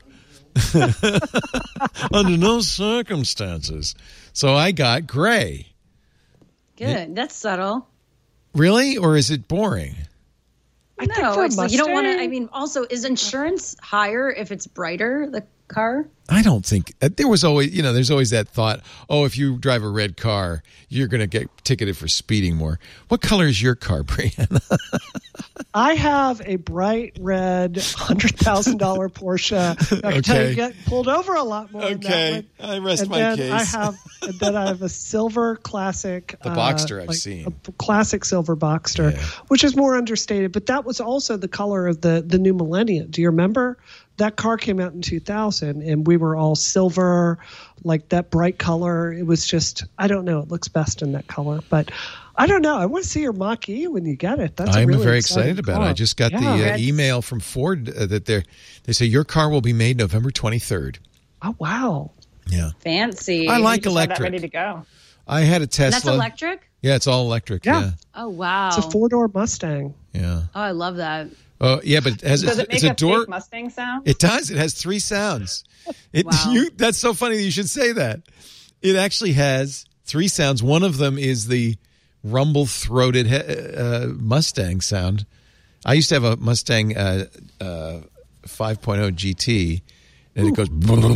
[SPEAKER 1] Under no circumstances. So I got gray.
[SPEAKER 4] Good. That's subtle.
[SPEAKER 1] Really? Or is it boring?
[SPEAKER 4] No, it's like you don't want to. I mean, also, is insurance higher if it's brighter, the car?
[SPEAKER 1] I don't think there was always, there's always that thought, oh, if you drive a red car, you're going to get ticketed for speeding more. What color is your car, Brianna?
[SPEAKER 5] I have a bright red $100,000 Porsche. I can tell you get pulled over a lot more.
[SPEAKER 1] Okay, I rest my case.
[SPEAKER 5] I have a silver classic.
[SPEAKER 1] The Boxster I've seen.
[SPEAKER 5] A classic silver Boxster, which is more understated. But that was also the color of the new millennium. Do you remember? That car came out in 2000, and we were all silver, like that bright color. It was just, I don't know. It looks best in that color. But I don't know. I want to see your Mach-E when you get it.
[SPEAKER 1] I'm really very excited about it. I just got the email from Ford that they say your car will be made November 23rd.
[SPEAKER 5] Oh, wow.
[SPEAKER 1] Yeah.
[SPEAKER 4] Fancy.
[SPEAKER 1] I like electric.
[SPEAKER 6] Ready to go.
[SPEAKER 1] I had a Tesla.
[SPEAKER 4] And that's electric?
[SPEAKER 1] Yeah, it's all electric. Yeah.
[SPEAKER 4] Oh, wow.
[SPEAKER 5] It's a 4-door Mustang.
[SPEAKER 1] Yeah.
[SPEAKER 4] Oh, I love that.
[SPEAKER 1] Oh, yeah, but
[SPEAKER 6] does it make
[SPEAKER 1] a door
[SPEAKER 6] fake Mustang sound?
[SPEAKER 1] It does. It has 3 sounds.
[SPEAKER 4] Wow.
[SPEAKER 1] That's so funny that you should say that. It actually has 3 sounds. One of them is the rumble-throated Mustang sound. I used to have a Mustang 5.0 GT, and it goes...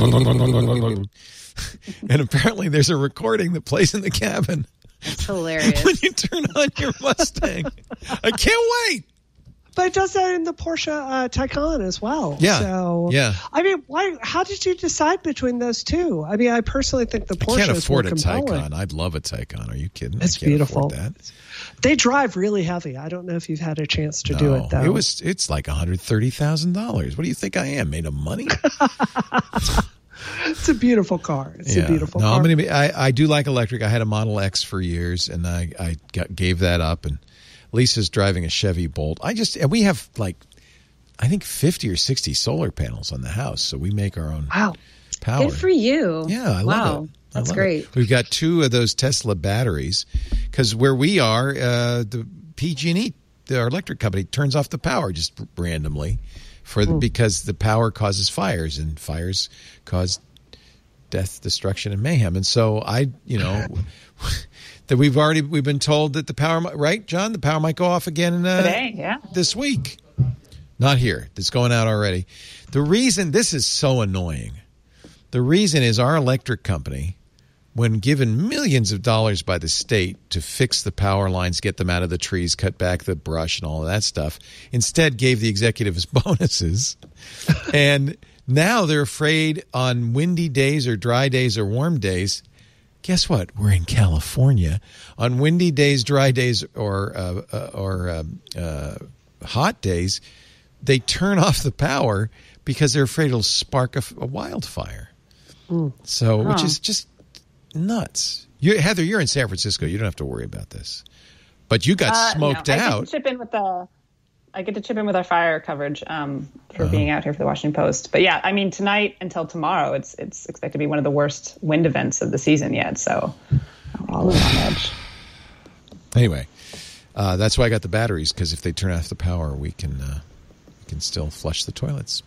[SPEAKER 1] And apparently there's a recording that plays in the cabin.
[SPEAKER 4] That's hilarious.
[SPEAKER 1] When you turn on your Mustang. I can't wait.
[SPEAKER 5] But it does that in the Porsche Taycan as well.
[SPEAKER 1] Yeah.
[SPEAKER 5] So,
[SPEAKER 1] yeah.
[SPEAKER 5] I mean, how did you decide between those two? I mean, I personally think the Porsche
[SPEAKER 1] can't afford
[SPEAKER 5] is more
[SPEAKER 1] a
[SPEAKER 5] compelling.
[SPEAKER 1] Taycan. I'd love a Taycan. Are you kidding?
[SPEAKER 5] It's
[SPEAKER 1] I can't
[SPEAKER 5] beautiful.
[SPEAKER 1] afford that.
[SPEAKER 5] They drive really heavy. I don't know if you've had a chance to do it, though.
[SPEAKER 1] It's like $130,000. What do you think I am? Made of money?
[SPEAKER 5] It's a beautiful car. It's a beautiful car.
[SPEAKER 1] I do like electric. I had a Model X for years, and I gave that up. And Lisa's driving a Chevy Bolt. And we have I think 50 or 60 solar panels on the house, so we make our own power.
[SPEAKER 4] Good for you.
[SPEAKER 1] Yeah, I love it.
[SPEAKER 4] That's great.
[SPEAKER 1] We've got 2 of those Tesla batteries because where we are, the PG&E, our electric company, turns off the power just randomly because the power causes fires, and fires cause death, destruction, and mayhem. And so that we've been told that the power, right, John? The power might go off again
[SPEAKER 6] today,
[SPEAKER 1] this week. Not here. It's going out already. The reason this is so annoying, the reason is our electric company, when given millions of dollars by the state to fix the power lines, get them out of the trees, cut back the brush and all of that stuff, instead gave the executives bonuses. And now they're afraid on windy days or dry days or warm days. Guess what? We're in California. On windy days, dry days, or hot days, they turn off the power because they're afraid it'll spark a wildfire. So, which is just nuts. Heather, you're in San Francisco. You don't have to worry about this. But you got smoked out.
[SPEAKER 6] I get to chip in with our fire coverage for being out here for the Washington Post. But yeah, I mean, tonight until tomorrow, it's expected to be one of the worst wind events of the season yet. So we're all on edge.
[SPEAKER 1] Anyway, that's why I got the batteries, because if they turn off the power, we can still flush the toilets.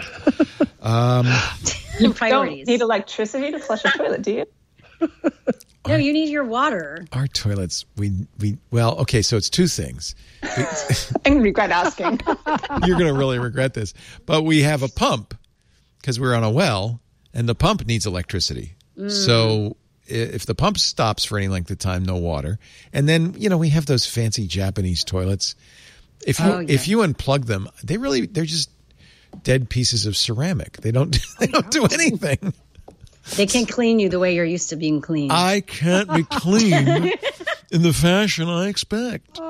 [SPEAKER 6] You don't need electricity to flush a toilet, do you?
[SPEAKER 4] No, you need your water.
[SPEAKER 1] Our toilets, okay, so it's 2 things.
[SPEAKER 6] I regret asking.
[SPEAKER 1] You're going to really regret this. But we have a pump because we're on a well, and the pump needs electricity. So if the pump stops for any length of time, no water. And then, we have those fancy Japanese toilets. If you unplug them, they're just dead pieces of ceramic. They don't do anything.
[SPEAKER 4] They can't clean you the way you're used to being clean.
[SPEAKER 1] I can't be clean in the fashion I expect.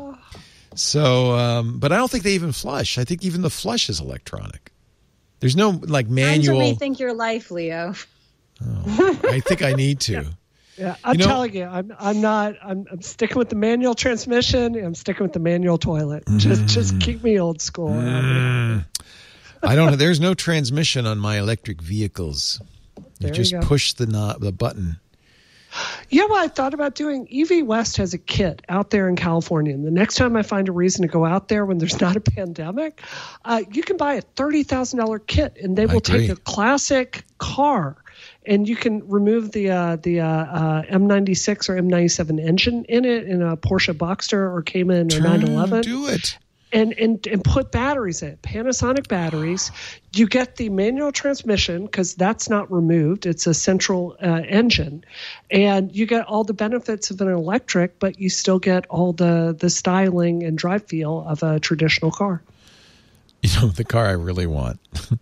[SPEAKER 1] So, but I don't think they even flush. I think even the flush is electronic. There's no like manual.
[SPEAKER 4] Time to rethink your life, Leo.
[SPEAKER 1] Oh, I think I need to.
[SPEAKER 5] Yeah, I'm telling you, I'm sticking with the manual transmission. I'm sticking with the manual toilet. Just keep me old school.
[SPEAKER 1] I don't. There's no transmission on my electric vehicles. You just push the button.
[SPEAKER 5] You know what I thought about doing? EV West has a kit out there in California. And the next time I find a reason to go out there when there's not a pandemic, you can buy a $30,000 kit, and they will take a classic car, and you can remove the M96 or M97 engine in it in a Porsche Boxster or Cayman or 911.
[SPEAKER 1] Do it.
[SPEAKER 5] And put batteries in it, Panasonic batteries. You get the manual transmission because that's not removed. It's a central engine. And you get all the benefits of an electric, but you still get all the styling and drive feel of a traditional car.
[SPEAKER 1] You know, the car I really want.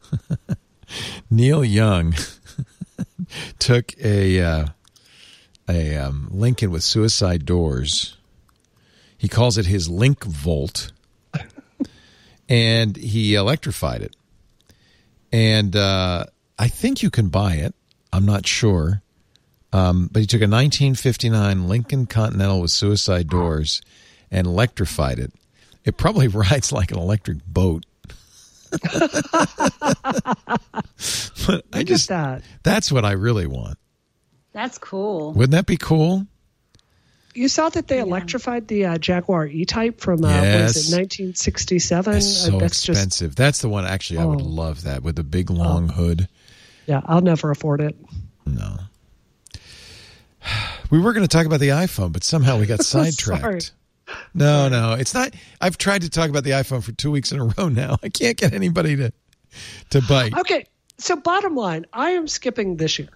[SPEAKER 1] Neil Young took a Lincoln with suicide doors. He calls it his Link Volt. And he electrified it. And I think you can buy it. I'm not sure. But he took a 1959 Lincoln Continental with suicide doors and electrified it. It probably rides like an electric boat. But that's what I really want.
[SPEAKER 4] That's cool.
[SPEAKER 1] Wouldn't that be cool?
[SPEAKER 5] You saw that they electrified the Jaguar E-Type from, what is it, 1967?
[SPEAKER 1] It's so expensive. That's the one, actually, I would love that, with the big, long hood.
[SPEAKER 5] Yeah, I'll never afford it.
[SPEAKER 1] No. We were going to talk about the iPhone, but somehow we got sidetracked. No, it's not. I've tried to talk about the iPhone for 2 weeks in a row now. I can't get anybody to bite.
[SPEAKER 5] Okay, so bottom line, I am skipping this year.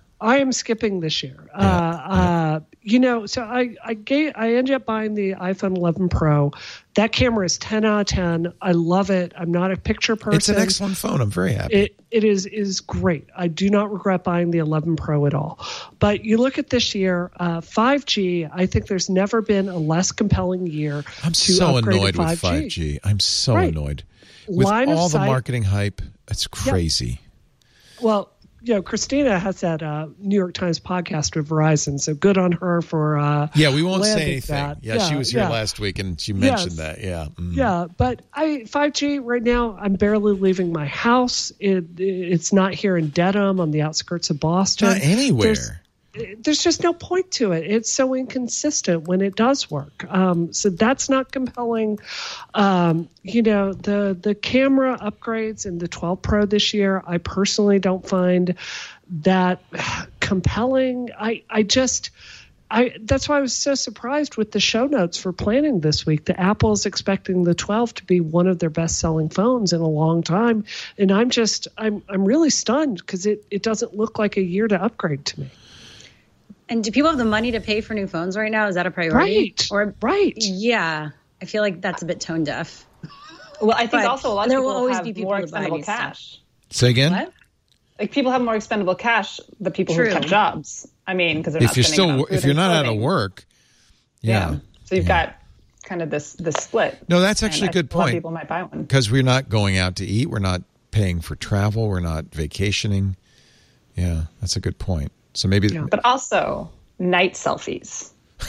[SPEAKER 5] You know, so I ended up buying the iPhone 11 Pro. That camera is 10 out of 10. I love it. I'm not a picture person.
[SPEAKER 1] It's an excellent phone. I'm very happy.
[SPEAKER 5] It is great. I do not regret buying the 11 Pro at all. But you look at this year, 5G, I think there's never been a less compelling year.
[SPEAKER 1] I'm so annoyed with 5G. I'm so annoyed. With all the marketing hype, it's crazy.
[SPEAKER 5] Yeah. Well, you know, Christina has that New York Times podcast with Verizon, so good on her for
[SPEAKER 1] we won't say anything.
[SPEAKER 5] That.
[SPEAKER 1] She was here last week, and she mentioned that. Yeah.
[SPEAKER 5] Yeah, but 5G right now, I'm barely leaving my house. It's not here in Dedham on the outskirts of Boston.
[SPEAKER 1] Not anywhere.
[SPEAKER 5] There's just no point to it. It's so inconsistent when it does work. So that's not compelling. You know, the camera upgrades in the 12 Pro this year, I personally don't find that compelling. That's why I was so surprised with the show notes for planning this week. The Apple is expecting the 12 to be one of their best-selling phones in a long time, and I'm really stunned because it doesn't look like a year to upgrade to me.
[SPEAKER 4] And do people have the money to pay for new phones right now? Is that a priority?
[SPEAKER 5] Right.
[SPEAKER 4] Yeah. I feel like that's a bit tone deaf.
[SPEAKER 6] Well, I think also a lot of people
[SPEAKER 4] always
[SPEAKER 6] have
[SPEAKER 4] be people
[SPEAKER 6] more
[SPEAKER 4] to buy
[SPEAKER 6] expendable
[SPEAKER 4] new
[SPEAKER 6] cash.
[SPEAKER 4] stuff.
[SPEAKER 1] Say again?
[SPEAKER 4] What?
[SPEAKER 6] Like people have more expendable cash, the people who kept jobs. I mean, because they're not
[SPEAKER 1] if you're not out of work. Yeah.
[SPEAKER 6] So you've got kind of this split.
[SPEAKER 1] No, that's actually a good point.
[SPEAKER 6] A lot of people might buy one.
[SPEAKER 1] Because we're not going out to eat. We're not paying for travel. We're not vacationing. Yeah, that's a good point. So maybe.
[SPEAKER 6] Yeah. But also night selfies.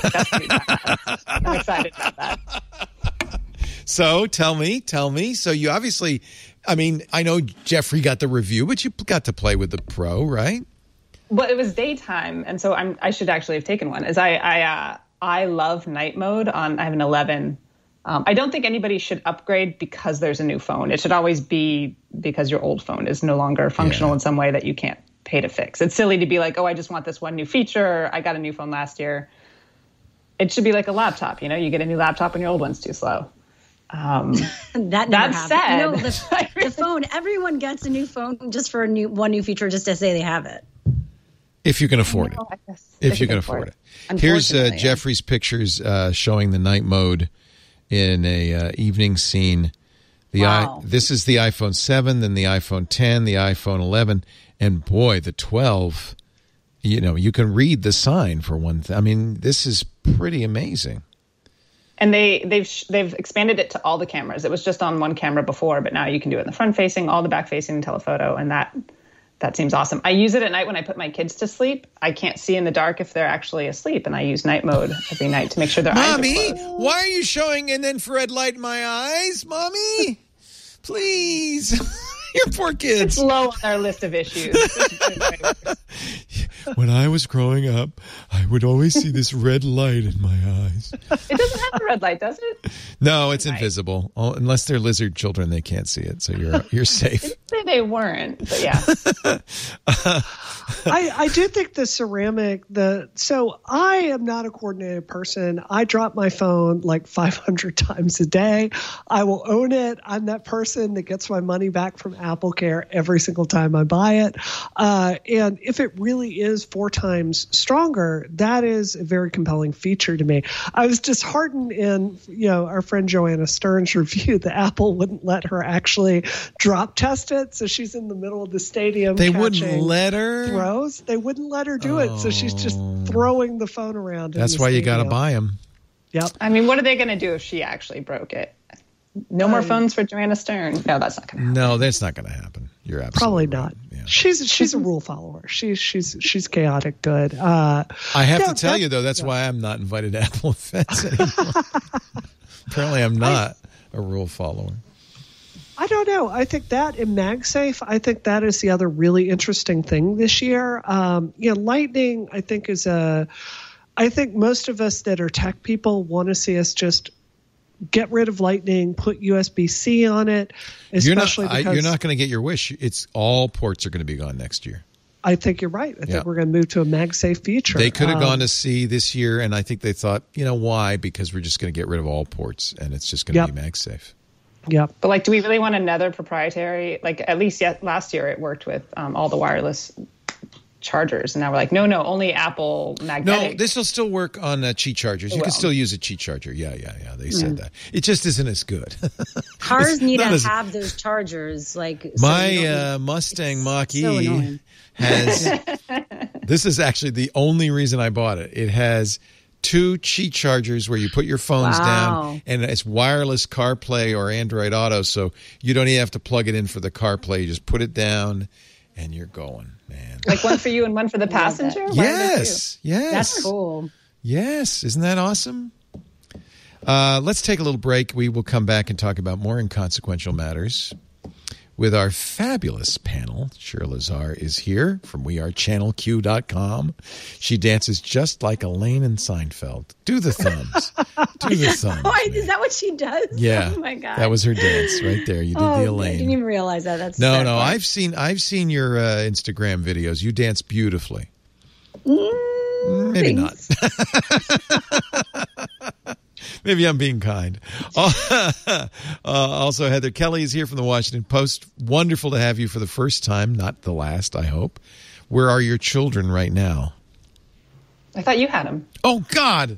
[SPEAKER 6] I'm excited about that.
[SPEAKER 1] So tell me. So you obviously, I mean, I know Jeffrey got the review, but you got to play with the Pro, right?
[SPEAKER 6] Well, it was daytime, and so I should actually have taken one. I love night mode on. I have an 11. I don't think anybody should upgrade because there's a new phone. It should always be because your old phone is no longer functional in some way that you can't pay to fix. It's silly to be like, oh, I just want this one new feature. I got a new phone last year. It should be like a laptop. You know, you get a new laptop and your old one's too slow.
[SPEAKER 4] That said, you know, the phone. Everyone gets a new phone just for one new feature, just to say they have it.
[SPEAKER 1] If you can afford it. If you can afford it. Here's Jeffrey's pictures showing the night mode in a evening scene. This is the iPhone 7, then the iPhone 10, the iPhone 11, and boy, the 12 you can read the sign for one thing. I mean, this is pretty amazing.
[SPEAKER 6] And they've expanded it to all the cameras. It was just on one camera before, but now you can do it in the front facing, all the back facing, telephoto, and that seems awesome. I use it at night when I put my kids to sleep. I can't see in the dark if they're actually asleep, and I use night mode every night to make sure their eyes are closed.
[SPEAKER 1] Mommy, why are you showing an infrared light in my eyes? Mommy, please. Your poor kids.
[SPEAKER 6] It's low on our list of issues.
[SPEAKER 1] When I was growing up, I would always see this red light in my eyes.
[SPEAKER 6] It doesn't have a red light, does it?
[SPEAKER 1] No, it's invisible. Unless they're lizard children, they can't see it. So you're safe.
[SPEAKER 6] I didn't say they weren't, but yeah.
[SPEAKER 5] I do think the ceramic, so I am not a coordinated person. I drop my phone like 500 times a day. I will own it. I'm that person that gets my money back from AppleCare every single time I buy it. And if it really is 4 times stronger, that is a very compelling feature to me. I was disheartened in, our friend Joanna Stern's review that Apple wouldn't let her actually drop test it. So she's in the middle of the stadium.
[SPEAKER 1] They wouldn't let her?
[SPEAKER 5] Throws. They wouldn't let her do it. So she's just throwing the phone around.
[SPEAKER 1] That's why you got to buy them.
[SPEAKER 5] Yep.
[SPEAKER 6] I mean, what are they going to do if she actually broke it? No more phones for Joanna Stern. No, that's not going to happen.
[SPEAKER 1] No, that's not going to happen. You're absolutely
[SPEAKER 5] probably
[SPEAKER 1] right.
[SPEAKER 5] not.
[SPEAKER 1] Yeah.
[SPEAKER 5] She's a rule follower. She's chaotic good.
[SPEAKER 1] I have to tell you though, that's why I'm not invited to Apple events anymore. Apparently, I'm not a rule follower.
[SPEAKER 5] I don't know. I think that in MagSafe, I think that is the other really interesting thing this year. Lightning, I think I think most of us that are tech people want to see us just get rid of Lightning, put USB-C on it. Especially
[SPEAKER 1] you're not going to get your wish. It's all ports are going to be gone next year.
[SPEAKER 5] I think you're right. I think we're going to move to a MagSafe feature.
[SPEAKER 1] They could have gone to C this year, and I think they thought, why? Because we're just going to get rid of all ports, and it's just going to be MagSafe.
[SPEAKER 5] Yeah.
[SPEAKER 6] But do we really want another proprietary? At least last year it worked with all the wireless chargers, and now we're like, no, only Apple magnetic.
[SPEAKER 1] No, this will still work on Qi chargers. You can still use a Qi charger. Yeah. They said that. It just isn't as good.
[SPEAKER 4] Cars need to have those chargers.
[SPEAKER 1] My Mustang Mach-E has. This is actually the only reason I bought it. It has 2 Qi chargers where you put your phones down, and it's wireless CarPlay or Android Auto, so you don't even have to plug it in for the CarPlay. You just put it down, and you're going, man.
[SPEAKER 6] Like one for you and one for the passenger?
[SPEAKER 1] Yes.
[SPEAKER 4] That's cool.
[SPEAKER 1] Yes. Isn't that awesome? Let's take a little break. We will come back and talk about more inconsequential matters with our fabulous panel. Shira Lazar is here from wearechannelq.com. She dances just like Elaine in Seinfeld. Do the thumbs. Do the thumbs.
[SPEAKER 4] Is that what she does?
[SPEAKER 1] Yeah.
[SPEAKER 4] Oh my God.
[SPEAKER 1] That was her dance right there. You did the Elaine.
[SPEAKER 4] I didn't even realize that. That's
[SPEAKER 1] no. I've seen your Instagram videos. You dance beautifully. Maybe not. Maybe I'm being kind. Also, Heather Kelly is here from the Washington Post. Wonderful to have you for the first time, not the last, I hope. Where are your children right now?
[SPEAKER 6] I thought you had them.
[SPEAKER 1] Oh, God.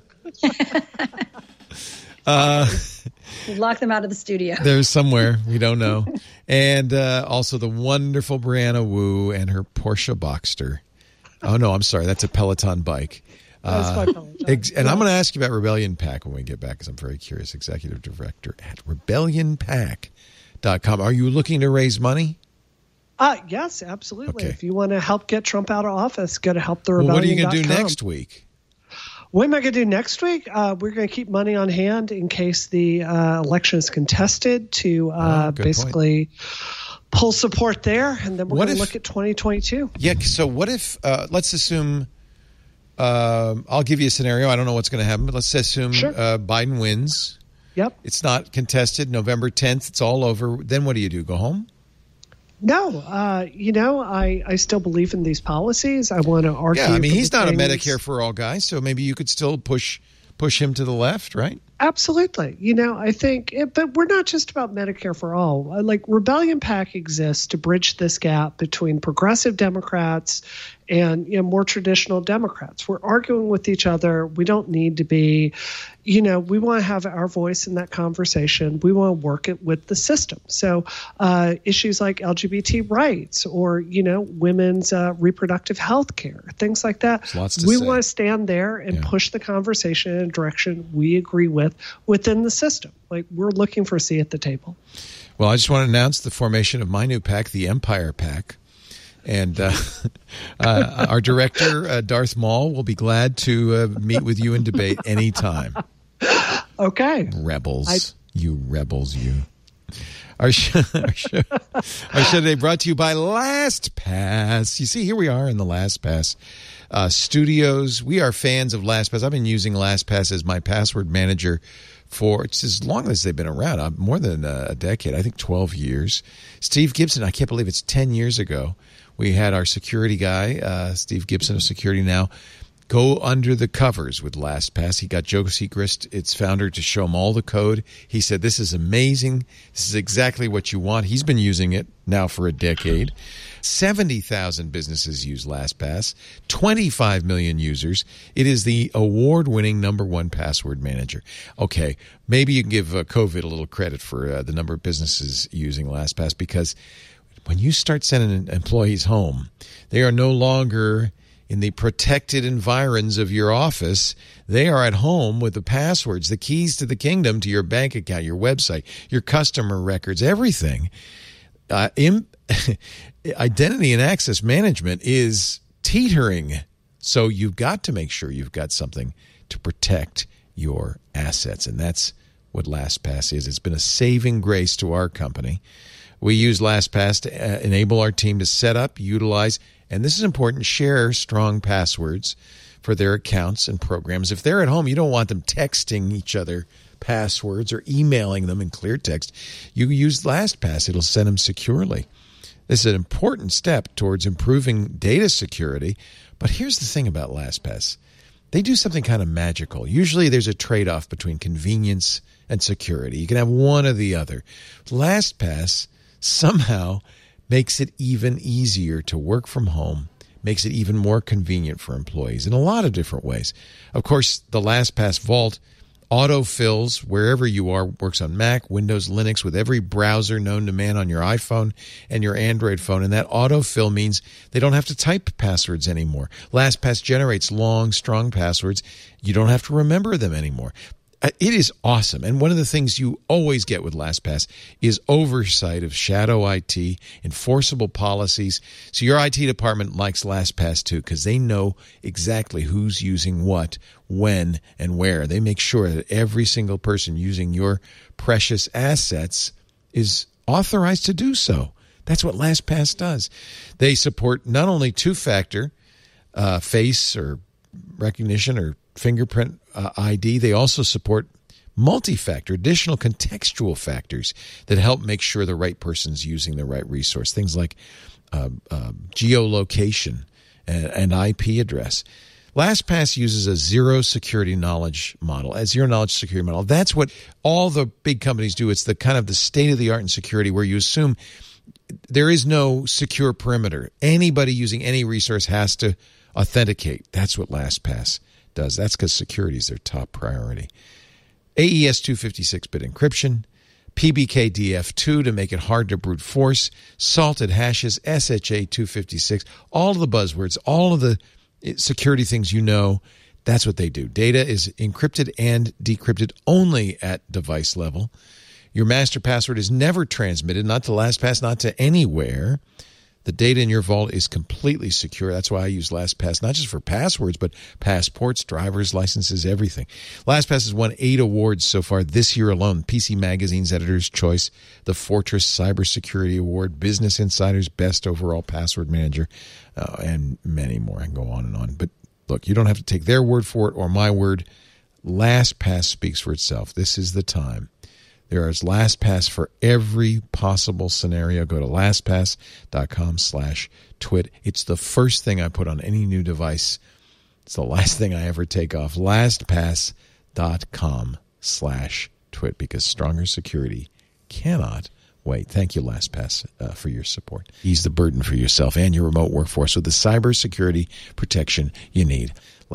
[SPEAKER 4] We locked them out of the studio.
[SPEAKER 1] They're somewhere. We don't know. And also the wonderful Brianna Wu and her Porsche Boxster. Oh, no, I'm sorry. That's a Peloton bike.
[SPEAKER 5] That's my Peloton.
[SPEAKER 1] And I'm going to ask you about Rebellion Pack when we get back, because I'm very curious. Executive Director at RebellionPack.com. Are you looking to raise money?
[SPEAKER 5] Yes, absolutely.
[SPEAKER 1] Okay.
[SPEAKER 5] If you want to help get Trump out of office, go to helptherebellion.com.
[SPEAKER 1] Well, what are you going to do next week?
[SPEAKER 5] What am I going to do next week? We're going to keep money on hand in case the election is contested to basically pull support there, and then we're going to look at 2022.
[SPEAKER 1] Yeah, so what if, let's assume, I'll give you a scenario. I don't know what's going to happen, but let's assume Biden wins.
[SPEAKER 5] Yep.
[SPEAKER 1] It's not contested. November 10th, it's all over. Then what do you do? Go home?
[SPEAKER 5] No, I still believe in these policies. I want to argue.
[SPEAKER 1] Yeah, I mean, he's not a Medicare for all guy, so maybe you could still push him to the left, right?
[SPEAKER 5] Absolutely. I think, but we're not just about Medicare for all. Like, Rebellion PAC exists to bridge this gap between progressive Democrats and more traditional Democrats. We're arguing with each other. We don't need to be, we want to have our voice in that conversation. We want to work it with the system. So issues like LGBT rights or, women's reproductive health care, things like that. We want to stand there and push the conversation in a direction we agree with within the system. Like, we're looking for a seat at the table.
[SPEAKER 1] Well, I just want to announce the formation of my new PAC, the Empire PAC. And our director, Darth Maul, will be glad to meet with you and debate anytime.
[SPEAKER 5] Okay.
[SPEAKER 1] Rebels. You rebels, you. Our show today brought to you by LastPass. You see, here we are in the LastPass studios. We are fans of LastPass. I've been using LastPass as my password manager for it's as long as they've been around, more than a decade, I think 12 years. Steve Gibson, I can't believe it's 10 years ago. We had our security guy, Steve Gibson of Security Now, go under the covers with LastPass. He got Joe Segrist, its founder, to show him all the code. He said, this is amazing. This is exactly what you want. He's been using it now for a decade. 70,000 businesses use LastPass, 25 million users. It is the award-winning #1 password manager. Okay, maybe you can give COVID a little credit for the number of businesses using LastPass, because when you start sending employees home, they are no longer in the protected environs of your office. They are at home with the passwords, the keys to the kingdom, to your bank account, your website, your customer records, everything. Identity and access management is teetering. So you've got to make sure you've got something to protect your assets. And that's what LastPass is. It's been a saving grace to our company. We use LastPass to enable our team to set up, utilize, and this is important, share strong passwords for their accounts and programs. If they're at home, you don't want them texting each other passwords or emailing them in clear text. You use LastPass. It'll send them securely. This is an important step towards improving data security. But here's the thing about LastPass. They do something kind of magical. Usually there's a trade-off between convenience and security. You can have one or the other. LastPass somehow makes it even easier to work from home, makes it even more convenient for employees in a lot of different ways. Of course, the LastPass Vault autofills wherever you are, works on Mac, Windows, Linux, with every browser known to man on your iPhone and your Android phone. And that autofill means they don't have to type passwords anymore. LastPass generates long, strong passwords. You don't have to remember them anymore. It is awesome. And one of the things you always get with LastPass is oversight of shadow IT, enforceable policies. So your IT department likes LastPass too, because they know exactly who's using what, when, and where. They make sure that every single person using your precious assets is authorized to do so. That's what LastPass does. They support not only two-factor face or recognition or fingerprint ID, they also support multi-factor, additional contextual factors that help make sure the right person's using the right resource. Things like geolocation and IP address. LastPass uses a zero security knowledge model, a zero knowledge security model. That's what all the big companies do. It's the kind of the state-of-the-art in security where you assume there is no secure perimeter. Anybody using any resource has to authenticate. That's what LastPass does. That's because security is their top priority. AES 256-bit encryption, PBKDF2 to make it hard to brute force, salted hashes, SHA 256, all of the buzzwords, all of the security things you know, that's what they do. Data is encrypted and decrypted only at device level. Your master password is never transmitted, not to LastPass, not to anywhere. The data in your vault is completely secure. That's why I use LastPass, not just for passwords, but passports, driver's licenses, everything. LastPass has won 8 awards so far this year alone. PC Magazine's Editor's Choice, the Fortress Cybersecurity Award, Business Insider's Best Overall Password Manager, and many more. I can go on and on. But look, you don't have to take their word for it or my word. LastPass speaks for itself. This is the time. There is LastPass for every possible scenario. Go to LastPass.com/twit. It's the first thing I put on any new device. It's the last thing I ever take off. LastPass.com/twit, because stronger security cannot wait. Thank you, LastPass, for your support. Ease the burden for yourself and your remote workforce with the cybersecurity protection you need.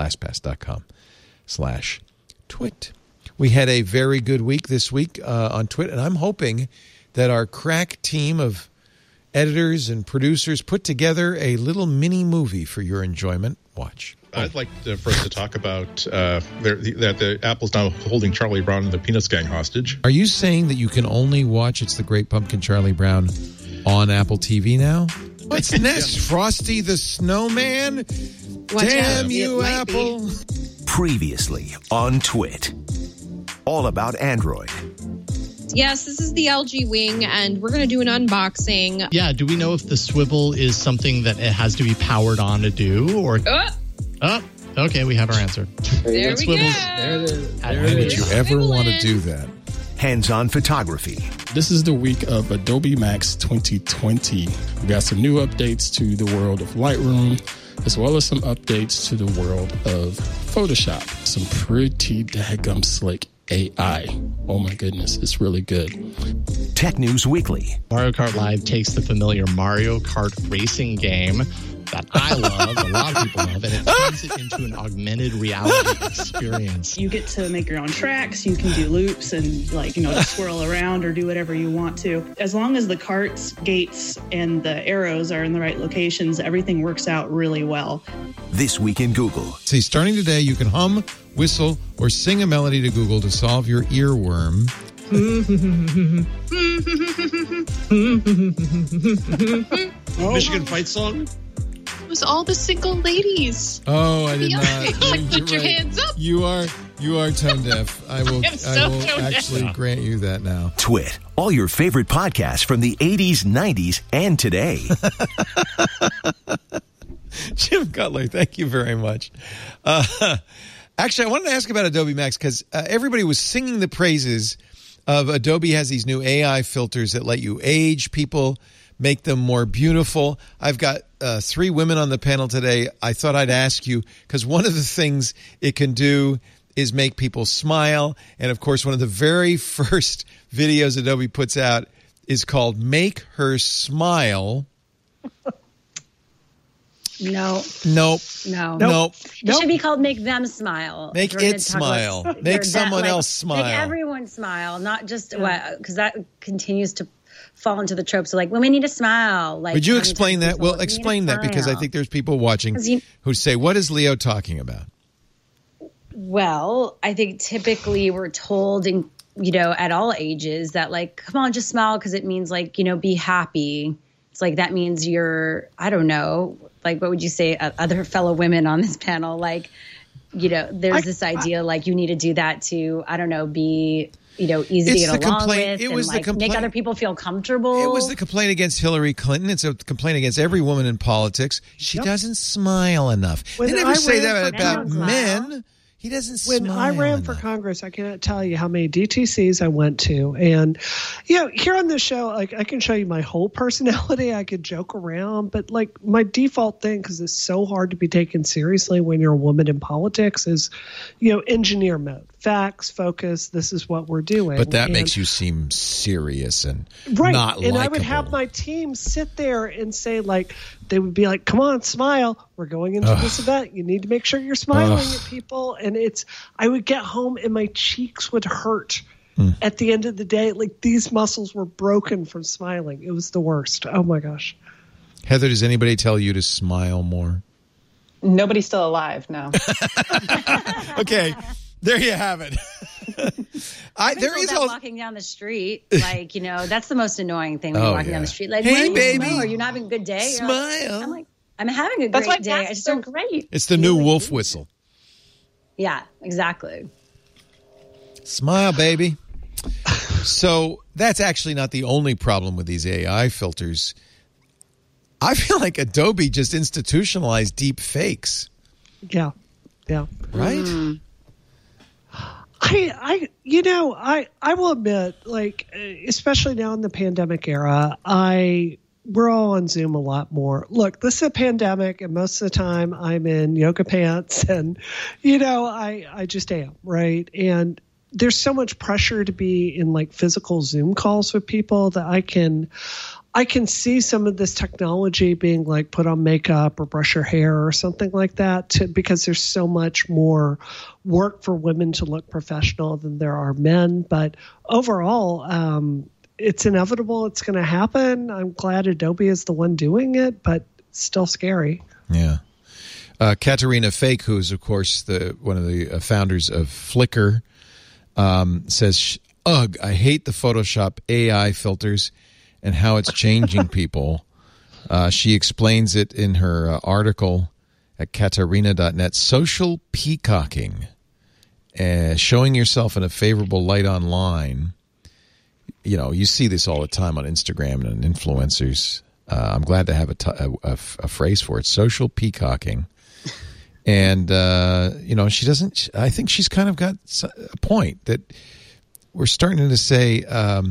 [SPEAKER 1] LastPass.com/twit. We had a very good week this week on Twit, and I'm hoping that our crack team of editors and producers put together a little mini movie for your enjoyment. Watch.
[SPEAKER 7] I'd like for us to talk about that the Apple's now holding Charlie Brown and the Peanuts Gang hostage.
[SPEAKER 1] Are you saying that you can only watch It's the Great Pumpkin Charlie Brown on Apple TV now? What's next? Frosty the Snowman? Damn you, Apple.
[SPEAKER 2] Previously on Twit. All about Android.
[SPEAKER 8] Yes, this is the LG Wing, and we're going to do an unboxing.
[SPEAKER 9] Yeah, do we know if the swivel is something that it has to be powered on to do? Or okay, we have our answer.
[SPEAKER 8] There we go.
[SPEAKER 9] There it is.
[SPEAKER 1] Why would you ever want to do that?
[SPEAKER 2] Hands-on photography.
[SPEAKER 10] This is the week of Adobe Max 2020. We got some new updates to the world of Lightroom, as well as some updates to the world of Photoshop. Some pretty daggum slick AI. Oh my goodness, it's really good.
[SPEAKER 2] Tech News Weekly.
[SPEAKER 9] Mario Kart Live takes the familiar Mario Kart racing game that I love, a lot of people love, and it turns it into an augmented reality experience.
[SPEAKER 11] You get to make your own tracks, you can do loops and swirl around or do whatever you want to. As long as the carts, gates, and the arrows are in the right locations, everything works out really well.
[SPEAKER 2] This Week in Google.
[SPEAKER 1] See, starting today, you can hum, whistle, or sing a melody to Google to solve your earworm.
[SPEAKER 7] Michigan fight song?
[SPEAKER 8] It was all the single ladies.
[SPEAKER 1] Oh, I did not.
[SPEAKER 8] Like, put your hands up.
[SPEAKER 1] You are tone deaf. I will actually grant you that now.
[SPEAKER 2] Twit. All your favorite podcasts from the 80s, 90s, and today.
[SPEAKER 1] Jim Cutler, thank you very much. Actually, I wanted to ask about Adobe Max because everybody was singing the praises of Adobe has these new AI filters that let you age people, make them more beautiful. I've got 3 women on the panel today. I thought I'd ask you because one of the things it can do is make people smile. And, of course, one of the very first videos Adobe puts out is called Make Her Smile.
[SPEAKER 4] Nope.
[SPEAKER 1] It
[SPEAKER 4] should be called Make Them Smile.
[SPEAKER 1] Make it smile. Make someone else smile.
[SPEAKER 4] Make everyone smile, not just because that continues to fall into the tropes of like women need to smile. Like,
[SPEAKER 1] would you explain that? Well, explain that because I think there's people watching who say, "What is Leo talking about?"
[SPEAKER 4] Well, I think typically we're told at all ages that like, come on, just smile because it means like be happy. It's like that means you're, I don't know, like what would you say, other fellow women on this panel? Like, there's this idea like you need to do that to, I don't know, be, easy to get along with.
[SPEAKER 1] It was
[SPEAKER 4] and make other people feel comfortable.
[SPEAKER 1] It was the complaint against Hillary Clinton. It's a complaint against every woman in politics. She doesn't smile enough. They never say that about men. He doesn't smile.
[SPEAKER 5] When I ran for Congress, I cannot tell you how many DTCs I went to. And, here on this show, like I can show you my whole personality. I could joke around. But, like, my default thing, because it's so hard to be taken seriously when you're a woman in politics, is, engineer mode. Facts, focus, this is what we're doing.
[SPEAKER 1] But that makes you seem serious and
[SPEAKER 5] right.
[SPEAKER 1] not likable.
[SPEAKER 5] And I would have my team sit there and say, like, they would be like, come on, smile. We're going into this event. You need to make sure you're smiling at people. And I would get home and my cheeks would hurt at the end of the day. Like these muscles were broken from smiling. It was the worst. Oh my gosh.
[SPEAKER 1] Heather, does anybody tell you to smile more?
[SPEAKER 6] Nobody's still alive, no.
[SPEAKER 1] Okay. There you have it. There is
[SPEAKER 4] walking down the street, like that's the most annoying thing when you're walking down the street. Like,
[SPEAKER 1] hey, baby,
[SPEAKER 4] are you not having a good day?
[SPEAKER 1] Smile.
[SPEAKER 4] I'm like, I'm having a great day. I just don't.
[SPEAKER 6] Great.
[SPEAKER 1] It's the new wolf whistle.
[SPEAKER 4] Yeah, exactly.
[SPEAKER 1] Smile, baby. So that's actually not the only problem with these AI filters. I feel like Adobe just institutionalized deep fakes.
[SPEAKER 5] Yeah.
[SPEAKER 1] Right?
[SPEAKER 5] I will admit, like, especially now in the pandemic era, we're all on Zoom a lot more. Look, this is a pandemic, and most of the time I'm in yoga pants, and I just am, right? And there's so much pressure to be in like physical Zoom calls with people that I can see some of this technology being like put on makeup or brush your hair or something like that because there's so much more work for women to look professional than there are men. But overall, it's inevitable. It's going to happen. I'm glad Adobe is the one doing it, but it's still scary.
[SPEAKER 1] Yeah. Katerina Fake, who is, of course, one of the founders of Flickr, says, ugh, I hate the Photoshop AI filters and how it's changing people. She explains it in her article at Katerina.net. Social peacocking, showing yourself in a favorable light online. You know, you see this all the time on Instagram and on influencers. I'm glad to have a phrase for it, social peacocking. And, she doesn't, I think she's kind of got a point that we're starting to say,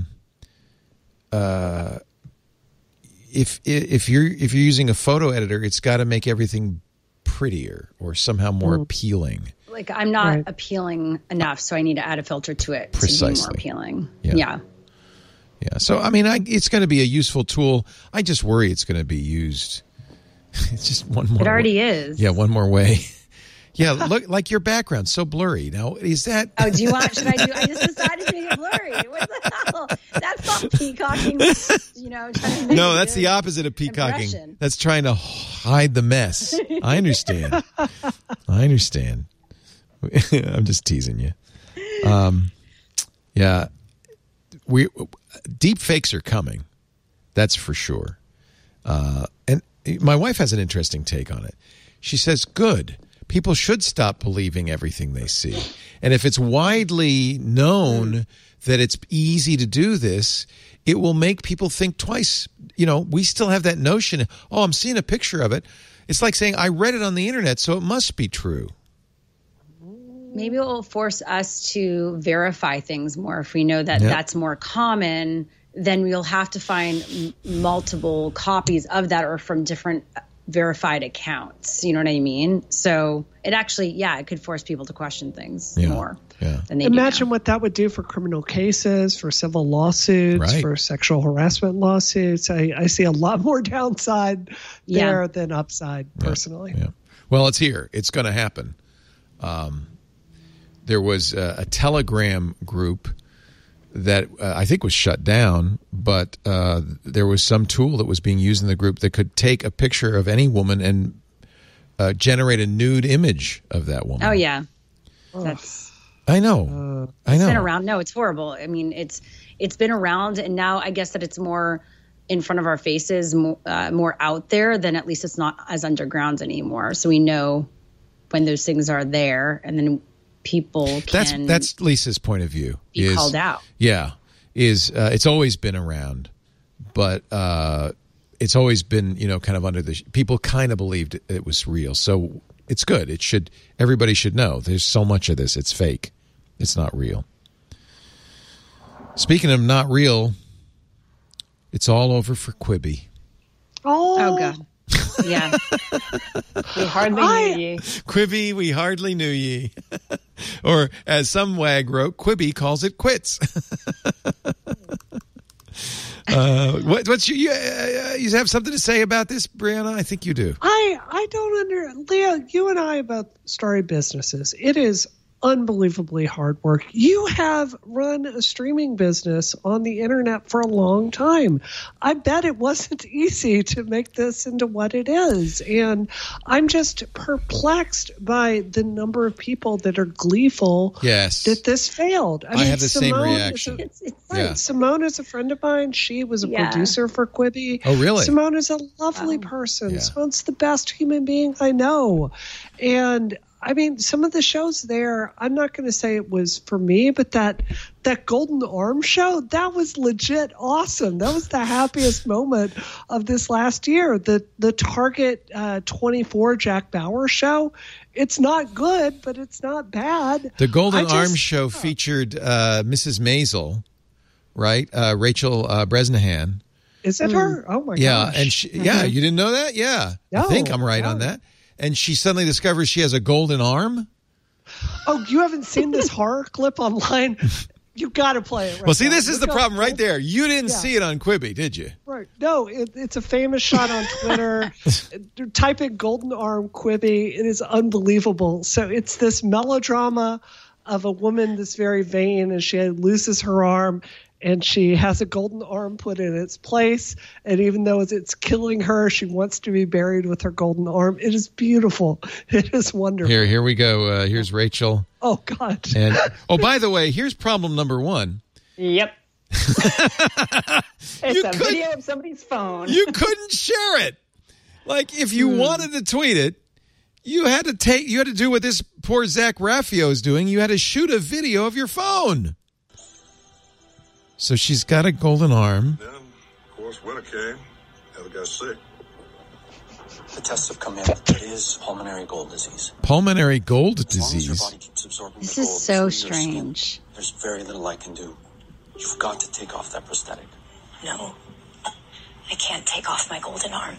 [SPEAKER 1] if you're using a photo editor, it's got to make everything prettier or somehow more appealing.
[SPEAKER 4] Like I'm not appealing enough, so I need to add a filter to it to be more appealing. Yeah. So I mean, it's going to be a useful tool. I just worry it's going to be used. It's just one more. It already is.
[SPEAKER 1] Yeah, one more way. Yeah, look, like your background's so blurry. Now, is that...
[SPEAKER 4] Oh, should I just decided to make it blurry. What the hell? That's not peacocking,
[SPEAKER 1] No, that's the opposite of peacocking. Impression. That's trying to hide the mess. I understand. I'm just teasing you. Yeah. Deep fakes are coming. That's for sure. And my wife has an interesting take on it. She says, good. People should stop believing everything they see. And if it's widely known that it's easy to do this, it will make people think twice. We still have that notion, oh, I'm seeing a picture of it. It's like saying, I read it on the internet, so it must be true.
[SPEAKER 4] Maybe it will force us to verify things more. If we know that that's more common, then we'll have to find multiple copies of that or from different verified accounts. You know what I mean? So it actually, it could force people to question things more than they
[SPEAKER 5] Imagine what that would do for criminal cases, for civil lawsuits, for sexual harassment lawsuits. I see a lot more downside there than upside, personally.
[SPEAKER 1] Yeah. Well, it's here. It's going to happen. There was a Telegram group that I think was shut down, but there was some tool that was being used in the group that could take a picture of any woman and generate a nude image of that woman.
[SPEAKER 4] Oh, yeah.
[SPEAKER 1] I know.
[SPEAKER 4] It's been around. No, it's horrible. I mean, it's been around, and now I guess that it's more in front of our faces, more out there, then at least it's not as underground anymore. So we know when those things are there, and then people can...
[SPEAKER 1] That's Lisa's point of view.
[SPEAKER 4] Be called out.
[SPEAKER 1] Yeah. It's always been around, but it's always been, kind of under the... People kind of believed it was real. So it's good. Everybody should know. There's so much of this. It's fake. It's not real. Speaking of not real, it's all over for Quibi.
[SPEAKER 4] Oh God. Yeah.
[SPEAKER 6] We hardly knew ye.
[SPEAKER 1] Quibi, we hardly knew ye. Or as some wag wrote, Quibi calls it quits. What's you have something to say about this, Brianna? I think you do.
[SPEAKER 5] I don't Leah, you and I about starting businesses. It is unbelievably hard work. You have run a streaming business on the internet for a long time. I bet it wasn't easy to make this into what it is. And I'm just perplexed by the number of people that are gleeful that this failed.
[SPEAKER 1] I have the same reaction.
[SPEAKER 5] Simone is a friend of mine. She was a producer for Quibi.
[SPEAKER 1] Oh, really?
[SPEAKER 5] Simone is a lovely person. Simone's the best human being I know. And I mean, some of the shows there, I'm not going to say it was for me, but that Golden Arm show, that was legit awesome. That was the happiest moment of this last year. The Target 24 Jack Bauer show, it's not good, but it's not bad.
[SPEAKER 1] The Golden Arm show featured Mrs. Maisel, right? Rachel Bresnahan.
[SPEAKER 5] Is it her? Oh, my gosh.
[SPEAKER 1] Yeah, and you didn't know that? Yeah. No, I think I'm right on that. And she suddenly discovers she has a golden arm.
[SPEAKER 5] Oh, you haven't seen this horror clip online? You got to play it right
[SPEAKER 1] Well, see,
[SPEAKER 5] now.
[SPEAKER 1] this is the problem right there. You didn't see it on Quibi, did you?
[SPEAKER 5] Right. No, it's a famous shot on Twitter. Type in Golden Arm Quibi. It is unbelievable. So it's this melodrama of a woman that's very vain, and she loses her arm, and she has a golden arm put in its place. And even though it's killing her, she wants to be buried with her golden arm. It is beautiful. It is wonderful.
[SPEAKER 1] Here we go. Here's Rachel.
[SPEAKER 5] Oh, God.
[SPEAKER 1] And by the way, here's problem number one.
[SPEAKER 6] Yep. It's a video of somebody's phone.
[SPEAKER 1] You couldn't share it. Like, if you wanted to tweet it, you had to do what this poor Zach Raffio is doing. You had to shoot a video of your phone. So she's got a golden arm.
[SPEAKER 12] Then, of course, winter came. Heather got sick.
[SPEAKER 13] The tests have come in. It is pulmonary gold disease.
[SPEAKER 1] Pulmonary gold
[SPEAKER 13] As long as
[SPEAKER 1] disease.
[SPEAKER 13] your body keeps absorbing
[SPEAKER 4] This
[SPEAKER 13] the
[SPEAKER 4] is
[SPEAKER 13] gold
[SPEAKER 4] so
[SPEAKER 13] through your
[SPEAKER 4] strange.
[SPEAKER 13] skin, there's very little I can do. You've got to take off that prosthetic.
[SPEAKER 14] No, I can't take off my golden arm.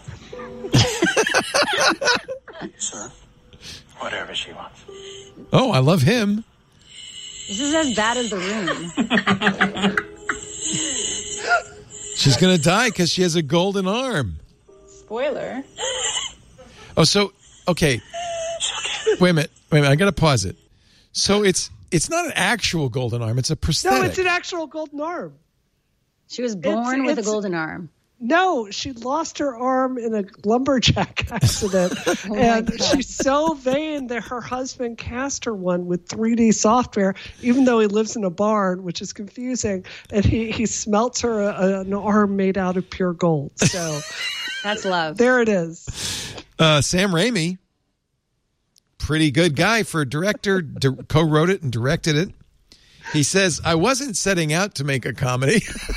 [SPEAKER 13] Sir, whatever she wants.
[SPEAKER 1] Oh, I love him.
[SPEAKER 4] This is as bad as The Room.
[SPEAKER 1] She's going to die because she has a golden arm.
[SPEAKER 6] Spoiler.
[SPEAKER 1] Oh, so, okay. Wait a minute. I got to pause it. So it's not an actual golden arm. It's a prosthetic.
[SPEAKER 5] No, it's an actual golden arm.
[SPEAKER 4] She was born with a golden arm.
[SPEAKER 5] No, she lost her arm in a lumberjack accident. And she's so vain that her husband cast her one with 3D software, even though he lives in a barn, which is confusing. And he smelts her an arm made out of pure gold. So
[SPEAKER 4] that's love.
[SPEAKER 5] There it is.
[SPEAKER 1] Sam Raimi, pretty good guy for a director, co-wrote it and directed it. He says, I wasn't setting out to make a comedy.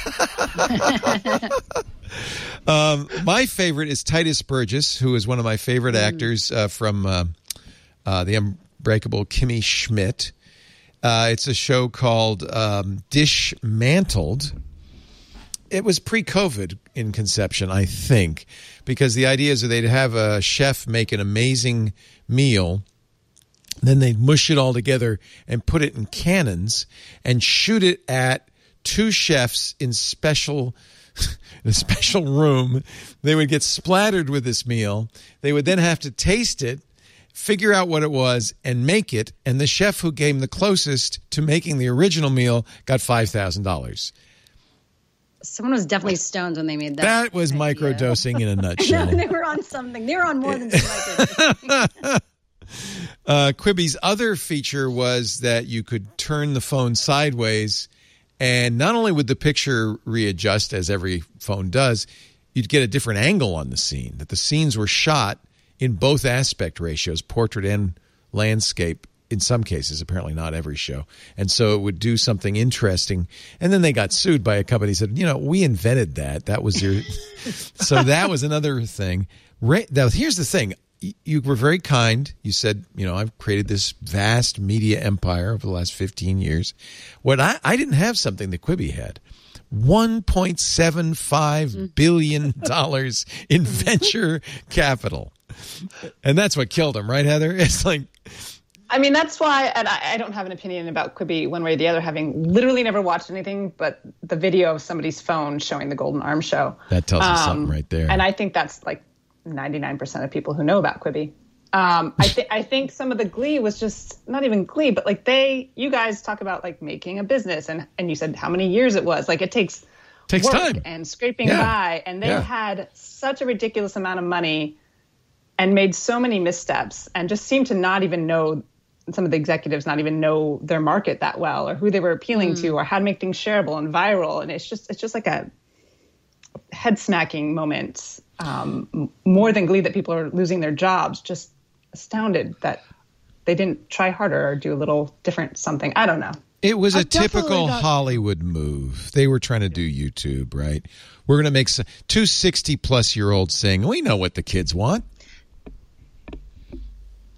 [SPEAKER 1] My favorite is Titus Burgess, who is one of my favorite actors from The Unbreakable Kimmy Schmidt. It's a show called Dishmantled. It was pre-COVID in conception, I think, because the idea is that they'd have a chef make an amazing meal. Then they'd mush it all together and put it in cannons and shoot it at two chefs in a special room. They would get splattered with this meal. They would then have to taste it, figure out what it was, and make it. And the chef who came the closest to making the original meal got $5,000.
[SPEAKER 4] Someone was definitely stoned when they made that.
[SPEAKER 1] That was microdosing in a nutshell.
[SPEAKER 4] No, they were on something. They were on more than just microdosing.
[SPEAKER 1] Quibi's other feature was that you could turn the phone sideways, and not only would the picture readjust as every phone does, you'd get a different angle on the scene, that the scenes were shot in both aspect ratios, portrait and landscape, in some cases, apparently not every show. And so it would do something interesting. And then they got sued by a company that said, we invented that. That was your... So that was another thing. Now, here's the thing. You were very kind. You said, I've created this vast media empire over the last 15 years. What I didn't have something that Quibi had. $1.75 billion in venture capital. And that's what killed him, right, Heather? It's like...
[SPEAKER 6] I mean, that's why, and I don't have an opinion about Quibi one way or the other, having literally never watched anything but the video of somebody's phone showing the Golden Arm show.
[SPEAKER 1] That tells us something right there.
[SPEAKER 6] And I think that's like 99% of people who know about Quibi. I think some of the glee was just not even glee, but like you guys talk about like making a business, and you said how many years it was. Like it takes work
[SPEAKER 1] time
[SPEAKER 6] and scraping by, and they had such a ridiculous amount of money and made so many missteps, and just seemed to not even know. Some of the executives not even know their market that well, or who they were appealing to, or how to make things shareable and viral. And it's just like a head smacking moment, more than glee that people are losing their jobs. Just astounded that they didn't try harder or do a little different something. I don't know.
[SPEAKER 1] It was a typical Hollywood move. They were trying to do YouTube, right? We're going to make two 60-plus-year-olds saying, we know what the kids want.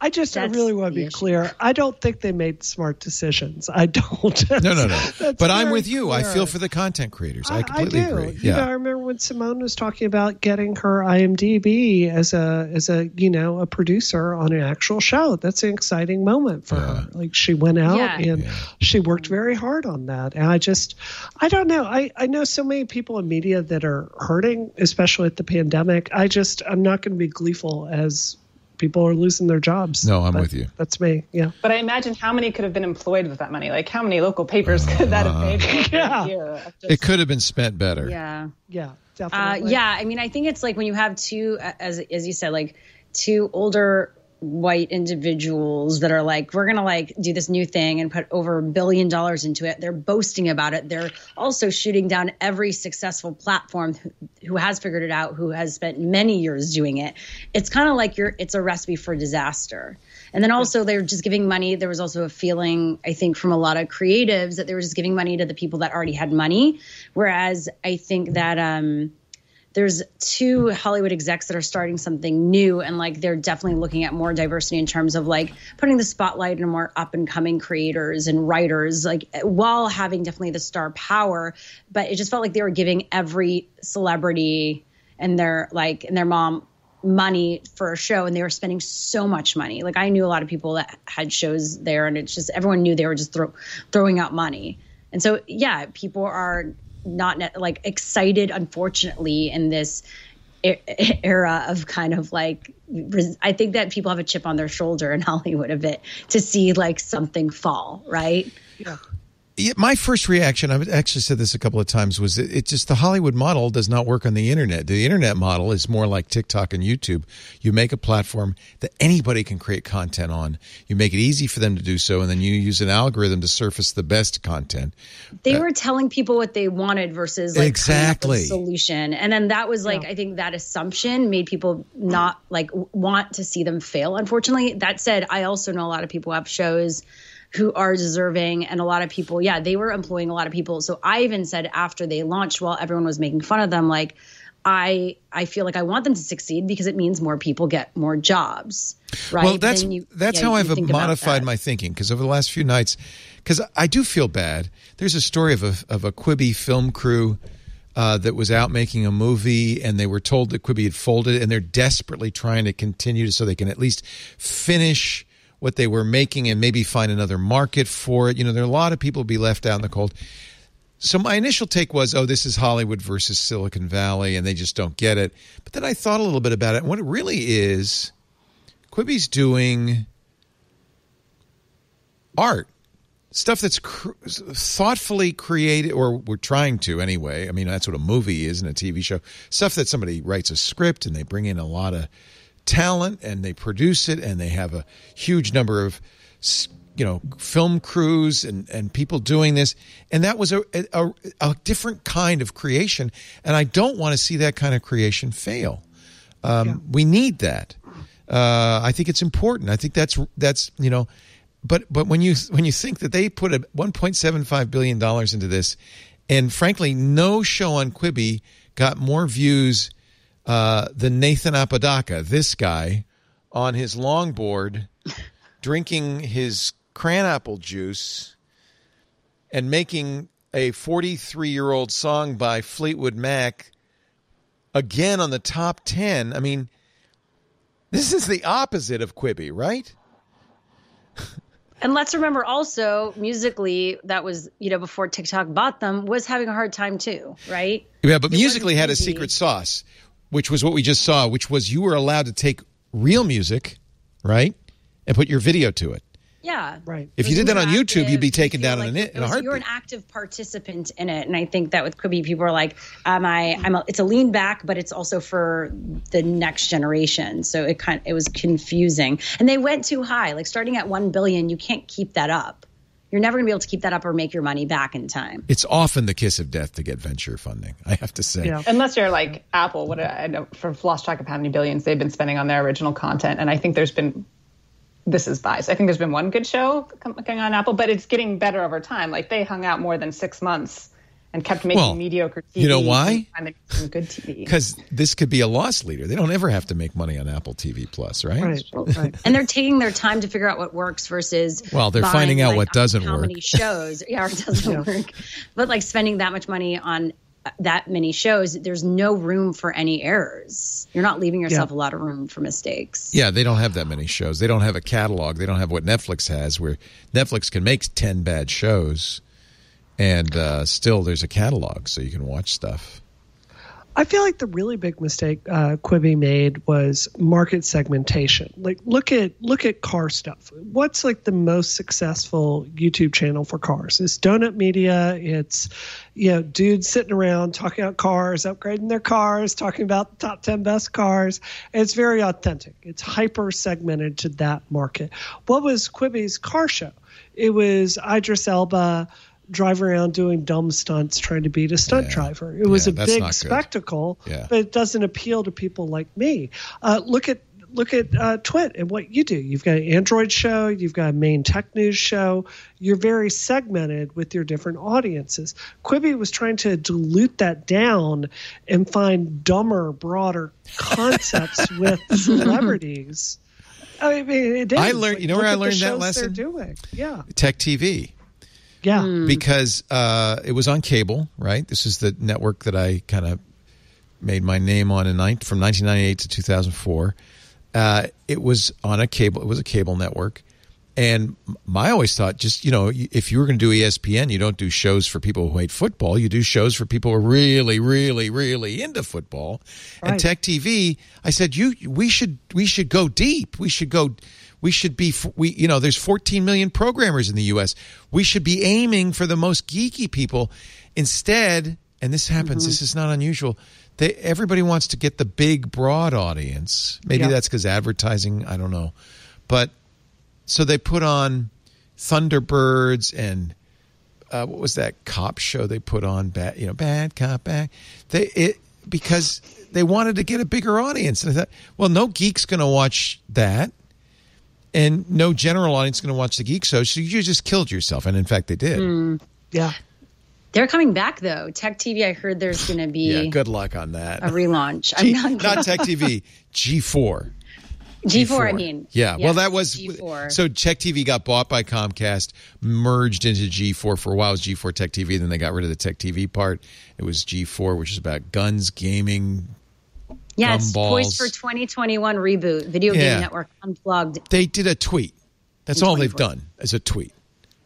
[SPEAKER 5] I really want to be clear. I don't think they made smart decisions. I don't.
[SPEAKER 1] No. But I'm with you. Clear. I feel for the content creators. I completely agree. Yeah.
[SPEAKER 5] I remember when Simone was talking about getting her IMDb as a producer on an actual show. That's an exciting moment for her. Like she went out and she worked very hard on that. And I don't know. I know so many people in media that are hurting, especially at the pandemic. I'm not going to be gleeful as people are losing their jobs.
[SPEAKER 1] No, I'm with you.
[SPEAKER 5] That's me. Yeah.
[SPEAKER 6] But I imagine how many could have been employed with that money? Like how many local papers could that have paid for a year?
[SPEAKER 1] It could have been spent better.
[SPEAKER 4] Yeah.
[SPEAKER 5] Yeah, definitely.
[SPEAKER 4] Yeah. I mean, I think it's like when you have two, as you said, like two older white individuals that are like, we're going to like do this new thing and put over $1 billion into it. They're boasting about it. They're also shooting down every successful platform who has figured it out, who has spent many years doing it. It's kind of like it's a recipe for disaster. And then also they're just giving money. There was also a feeling, I think, from a lot of creatives that they were just giving money to the people that already had money. Whereas I think that, there's two Hollywood execs that are starting something new, and like they're definitely looking at more diversity in terms of like putting the spotlight on more up and coming creators and writers, like while having definitely the star power. But it just felt like they were giving every celebrity and their mom money for a show, and they were spending so much money. Like I knew a lot of people that had shows there, and it's just everyone knew they were just throwing out money. And so people are not like excited, unfortunately, in this era of kind of like, I think that people have a chip on their shoulder in Hollywood a bit to see like something fall, right?
[SPEAKER 5] Yeah.
[SPEAKER 1] My first reaction, I've actually said this a couple of times, was it's just the Hollywood model does not work on the internet. The internet model is more like TikTok and YouTube. You make a platform that anybody can create content on. You make it easy for them to do so, and then you use an algorithm to surface the best content.
[SPEAKER 4] They were telling people what they wanted versus like
[SPEAKER 1] exactly
[SPEAKER 4] a solution. And then that was like, I think that assumption made people not like want to see them fail. Unfortunately, that said, I also know a lot of people who have shows who are deserving, and a lot of people, they were employing a lot of people. So I even said after they launched, while everyone was making fun of them, like, I feel like I want them to succeed because it means more people get more jobs, right?
[SPEAKER 1] Well, that's how I've modified my thinking, because over the last few nights, because I do feel bad. There's a story of a Quibi film crew that was out making a movie, and they were told that Quibi had folded, and they're desperately trying to continue so they can at least finish what they were making and maybe find another market for it. You know, there are a lot of people who be left out in the cold. So my initial take was, this is Hollywood versus Silicon Valley, and they just don't get it. But then I thought a little bit about it. And what it really is, Quibi's doing art, stuff that's thoughtfully created, or we're trying to anyway. I mean, that's what a movie is and a TV show. Stuff that somebody writes a script and they bring in a lot of talent and they produce it, and they have a huge number of film crews and people doing this, and that was a different kind of creation, and I don't want to see that kind of creation fail. We need that. I think it's important. I think that's but when you think that they put $1.75 billion into this, and frankly no show on Quibi got more views than Nathan Apodaca, this guy on his longboard drinking his cranapple juice and making a 43-year-old song by Fleetwood Mac again on the top 10. I mean, this is the opposite of Quibi, right?
[SPEAKER 4] And let's remember also, musically, that was, before TikTok bought them, was having a hard time too, right?
[SPEAKER 1] Yeah, but musically had a secret sauce, which was what we just saw, which was you were allowed to take real music, right, and put your video to it.
[SPEAKER 4] Yeah.
[SPEAKER 5] Right.
[SPEAKER 1] If you did that on YouTube, you'd be taken down in a heartbeat.
[SPEAKER 4] You're an active participant in it. And I think that with Quibi, people are like, it's a lean back, but it's also for the next generation. So it was confusing. And they went too high. Like starting at $1 billion, you can't keep that up. You're never going to be able to keep that up or make your money back in time.
[SPEAKER 1] It's often the kiss of death to get venture funding, I have to say.
[SPEAKER 6] Yeah. Unless you're like Apple, I know, lost track of how many billions they've been spending on their original content. And I think this is biased. I think there's been one good show coming on Apple, but it's getting better over time. Like they hung out more than 6 months and kept making mediocre TV.
[SPEAKER 1] You know why?
[SPEAKER 6] And some good TV.
[SPEAKER 1] Because this could be a loss leader. They don't ever have to make money on Apple TV Plus, right?
[SPEAKER 4] Right. And they're taking their time to figure out what works versus
[SPEAKER 1] they're finding out what doesn't
[SPEAKER 4] how
[SPEAKER 1] work.
[SPEAKER 4] Many shows, or it doesn't work. But like spending that much money on that many shows, there's no room for any errors. You're not leaving yourself a lot of room for mistakes.
[SPEAKER 1] Yeah, they don't have that many shows. They don't have a catalog. They don't have what Netflix has, where Netflix can make 10 bad shows, and still there's a catalog, so you can watch stuff.
[SPEAKER 5] I feel like the really big mistake Quibi made was market segmentation. Like, look at car stuff. What's like the most successful YouTube channel for cars? It's Donut Media. It's dudes sitting around talking about cars, upgrading their cars, talking about the top 10 best cars. And it's very authentic. It's hyper segmented to that market. What was Quibi's car show? It was Idris Elba driving around doing dumb stunts trying to beat a stunt driver. It was a big spectacle, but it doesn't appeal to people like me. Look at Twit and what you do. You've got an Android show, you've got a main tech news show. You're very segmented with your different audiences. Quibi was trying to dilute that down and find dumber, broader concepts with celebrities. I mean, it is.
[SPEAKER 1] I learned. Where I learned that lesson?
[SPEAKER 5] They're doing. Yeah.
[SPEAKER 1] Tech TV.
[SPEAKER 5] Yeah.
[SPEAKER 1] Because it was on cable, right? This is the network that I kind of made my name on from 1998 to 2004. It was on a cable. It was a cable network. And I always thought if you were going to do ESPN, you don't do shows for people who hate football. You do shows for people who are really, really, really into football. Right. And Tech TV, I said, we should go deep. There's 14 million programmers in the U.S. We should be aiming for the most geeky people. Instead, and this happens, this is not unusual, everybody wants to get the big, broad audience. Maybe that's because advertising, I don't know. But so they put on Thunderbirds and what was that cop show they put on? Bad Cop Back. Because they wanted to get a bigger audience. And I thought, well, no geek's going to watch that. And no general audience is going to watch the geek show, so you just killed yourself. And in fact, they did.
[SPEAKER 5] Yeah.
[SPEAKER 4] They're coming back, though. Tech TV, I heard there's going to be
[SPEAKER 1] good luck on that.
[SPEAKER 4] A relaunch.
[SPEAKER 1] Not Tech TV, G4.
[SPEAKER 4] G4, I mean.
[SPEAKER 1] Yeah, well, that was
[SPEAKER 4] G4.
[SPEAKER 1] So Tech TV got bought by Comcast, merged into G4. For a while, it was G4 Tech TV. Then they got rid of the Tech TV part. It was G4, which is about guns, gaming.
[SPEAKER 4] Yeah, it's poised for 2021 reboot. Video Game Network Unplugged.
[SPEAKER 1] They did a tweet. That's all they've done is a tweet.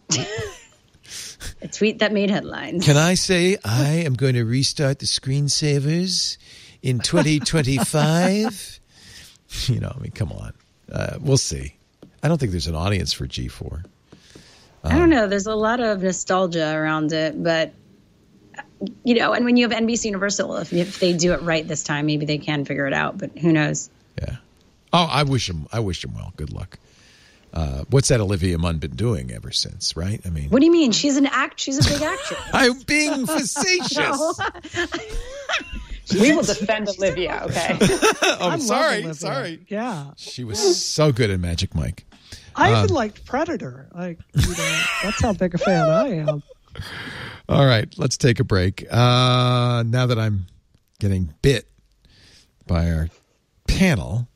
[SPEAKER 4] A tweet that made headlines.
[SPEAKER 1] Can I say I am going to restart the screensavers in 2025? Come on. We'll see. I don't think there's an audience for G4.
[SPEAKER 4] I don't know. There's a lot of nostalgia around it, but and when you have NBC Universal, if they do it right this time, maybe they can figure it out. But who knows?
[SPEAKER 1] Yeah. Oh, I wish them well. Good luck. What's that Olivia Munn been doing ever since? Right? I mean,
[SPEAKER 4] what do you mean? She's a big actress.
[SPEAKER 1] I'm being facetious.
[SPEAKER 6] We will defend Olivia. Okay.
[SPEAKER 1] I'm sorry.
[SPEAKER 5] Yeah.
[SPEAKER 1] She was so good at Magic Mike.
[SPEAKER 5] I even liked Predator. That's how big a fan I am.
[SPEAKER 1] All right, let's take a break. Now that I'm getting bit by our panel,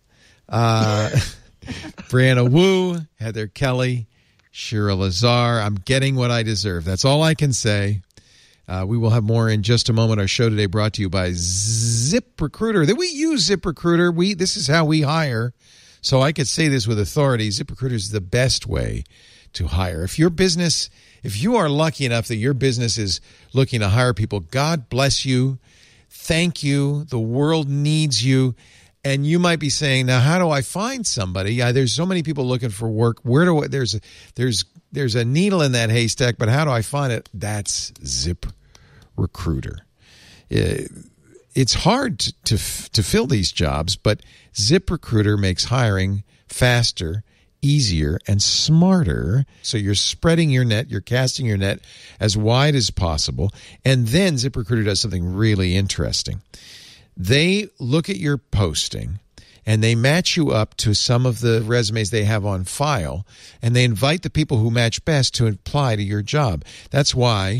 [SPEAKER 1] Brianna Wu, Heather Kelly, Shira Lazar, I'm getting what I deserve. That's all I can say. We will have more in just a moment. Our show today brought to you by ZipRecruiter. That we use ZipRecruiter. This is how we hire. So I could say this with authority. ZipRecruiter is the best way to hire. If you are lucky enough that your business is looking to hire people, God bless you. Thank you. The world needs you. And you might be saying, now, how do I find somebody? There's so many people looking for work. There's a needle in that haystack, but how do I find it? That's ZipRecruiter. It's hard to fill these jobs, but ZipRecruiter makes hiring faster, easier, and smarter. So you're spreading your net, you're casting your net as wide as possible. And then ZipRecruiter does something really interesting. They look at your posting and they match you up to some of the resumes they have on file, and they invite the people who match best to apply to your job. That's why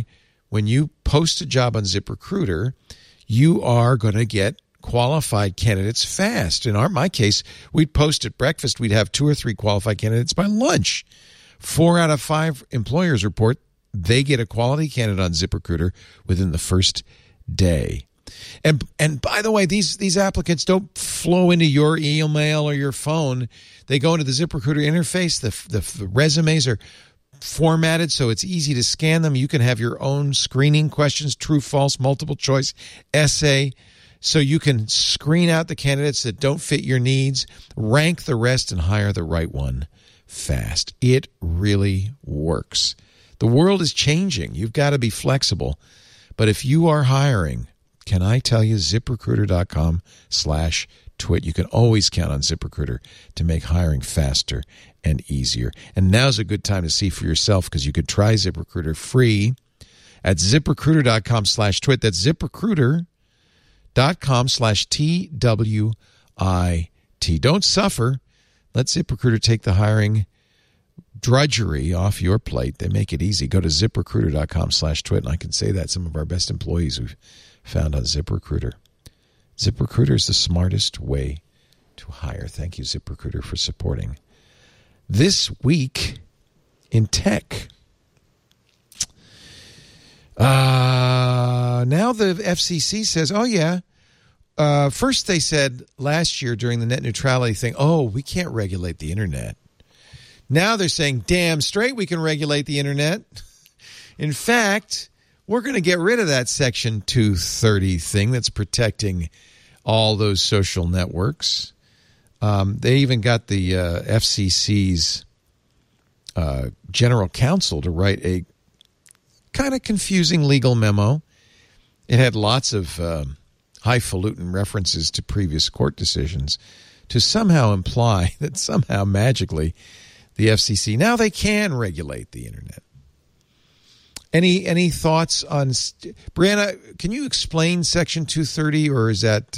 [SPEAKER 1] when you post a job on ZipRecruiter, you are going to get qualified candidates fast. In my case, we'd post at breakfast, we'd have 2 or 3 qualified candidates by lunch. 4 out of 5 employers report they get a quality candidate on ZipRecruiter within the first day. And by the way, these applicants don't flow into your email or your phone. They go into the ZipRecruiter interface. The resumes are formatted so it's easy to scan them. You can have your own screening questions, true, false, multiple choice, essay, so you can screen out the candidates that don't fit your needs, rank the rest, and hire the right one fast. It really works. The world is changing. You've got to be flexible. But if you are hiring, can I tell you, ZipRecruiter.com/twit. You can always count on ZipRecruiter to make hiring faster and easier. And now's a good time to see for yourself, because you could try ZipRecruiter free at ZipRecruiter.com/twit. That's ZipRecruiter.com/TWIT. Don't suffer. Let ZipRecruiter take the hiring drudgery off your plate. They make it easy. Go to ZipRecruiter.com/twit. And I can say that some of our best employees we've found on ZipRecruiter. ZipRecruiter is the smartest way to hire. Thank you, ZipRecruiter, for supporting This Week in Tech. Now the FCC says, oh, yeah. First they said last year during the net neutrality thing, oh, we can't regulate the internet. Now they're saying, damn straight we can regulate the internet. In fact, we're going to get rid of that Section 230 thing that's protecting all those social networks. They even got the FCC's general counsel to write a kind of confusing legal memo. It had lots of highfalutin references to previous court decisions to somehow imply that somehow magically the FCC, now they can regulate the internet. Any thoughts on Brianna? Can you explain Section 230, or is that?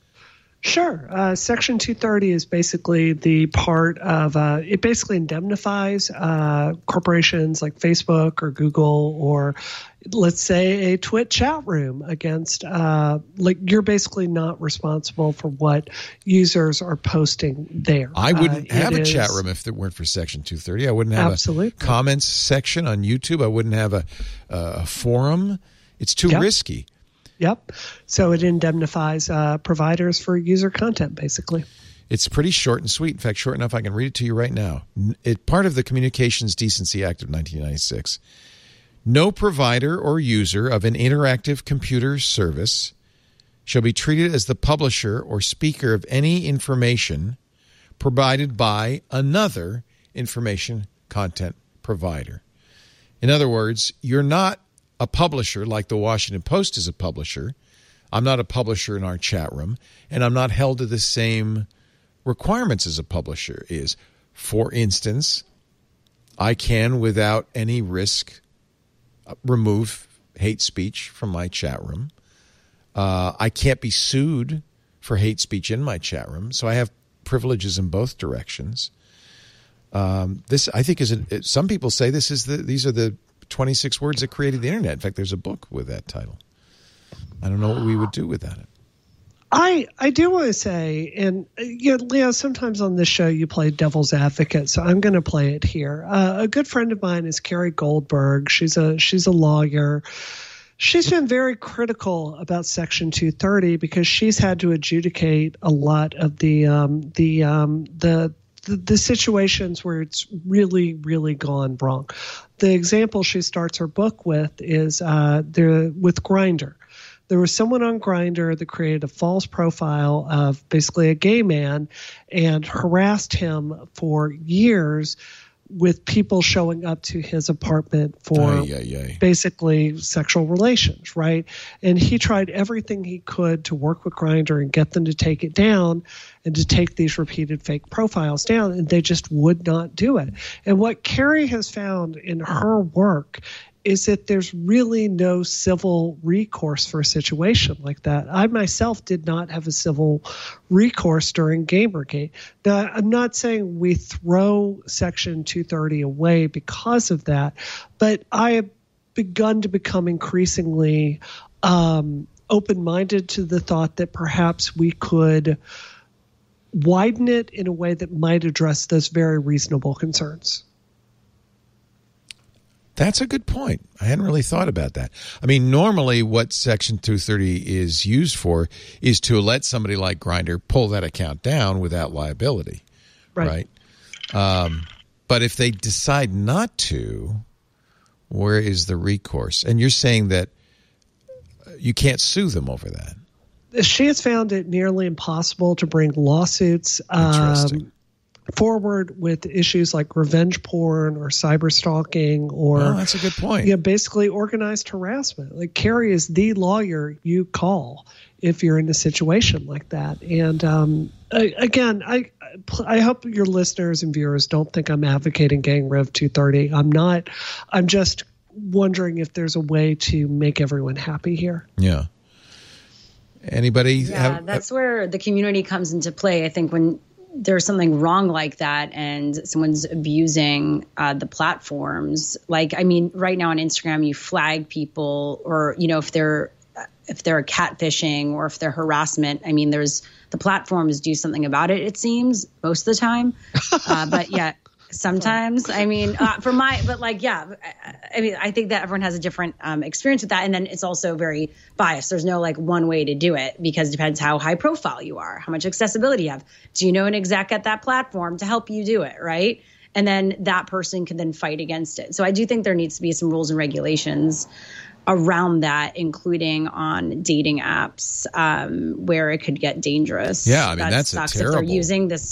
[SPEAKER 5] Sure. Section 230 is basically the part of it basically indemnifies corporations like Facebook or Google, or let's say a Twit chat room against like you're basically not responsible for what users are posting there.
[SPEAKER 1] I wouldn't have a chat room if it weren't for Section 230. I wouldn't have a comments section on YouTube. I wouldn't have a forum. It's too risky.
[SPEAKER 5] Yep. So it indemnifies providers for user content, basically.
[SPEAKER 1] It's pretty short and sweet. In fact, short enough I can read it to you right now. It's part of the Communications Decency Act of 1996. No provider or user of an interactive computer service shall be treated as the publisher or speaker of any information provided by another information content provider. In other words, you're not a publisher like the Washington Post is a publisher. I'm not a publisher in our chat room, and I'm not held to the same requirements as a publisher is. For instance, I can, without any risk, remove hate speech from my chat room. I can't be sued for hate speech in my chat room, so I have privileges in both directions. This, I think, some people say these are the 26 words that created the internet. In fact, there's a book with that title. I don't know what we would do without it.
[SPEAKER 5] I do want to say, and Leo, sometimes on this show you play devil's advocate, so I'm going to play it here. A good friend of mine is Carrie Goldberg. She's a lawyer. She's been very critical about Section 230 because she's had to adjudicate a lot of the situations where it's really, really gone wrong. The example she starts her book with is with Grindr. There was someone on Grindr that created a false profile of basically a gay man and harassed him for years with people showing up to his apartment for basically sexual relations, right? And he tried everything he could to work with Grindr and get them to take it down and to take these repeated fake profiles down, and they just would not do it. And what Carrie has found in her work is that there's really no civil recourse for a situation like that. I myself did not have a civil recourse during Gamergate. Now, I'm not saying we throw Section 230 away because of that, but I begun to become increasingly open-minded to the thought that perhaps we could widen it in a way that might address those very reasonable concerns.
[SPEAKER 1] That's a good point. I hadn't really thought about that. I mean, normally what Section 230 is used for is to let somebody like Grindr pull that account down without liability, right? But if they decide not to, where is the recourse? And you're saying that you can't sue them over that.
[SPEAKER 5] She has found it nearly impossible to bring lawsuits forward with issues like revenge porn or cyber stalking or
[SPEAKER 1] that's a good point.
[SPEAKER 5] Basically organized harassment. Like Carrie is the lawyer you call if you're in a situation like that. And again, I hope your listeners and viewers don't think I'm advocating Gang Rev 230. I'm not. I'm just wondering if there's a way to make everyone happy here.
[SPEAKER 1] Yeah. Anybody?
[SPEAKER 4] Yeah, that's where the community comes into play. I think when there's something wrong like that and someone's abusing the platforms, like, I mean, right now on Instagram, you flag people or, if they're catfishing or if they're harassment, I mean, the platforms do something about it, it seems, most of the time. But yeah, sometimes, I mean, I think that everyone has a different experience with that. And then it's also very biased. There's no one way to do it because it depends how high profile you are, how much accessibility you have. Do you know an exec at that platform to help you do it, right? And then that person can then fight against it. So I do think there needs to be some rules and regulations around that, including on dating apps, where it could get dangerous.
[SPEAKER 1] Yeah, I mean, that's
[SPEAKER 4] sucks.
[SPEAKER 1] terrible.
[SPEAKER 4] If they're using this,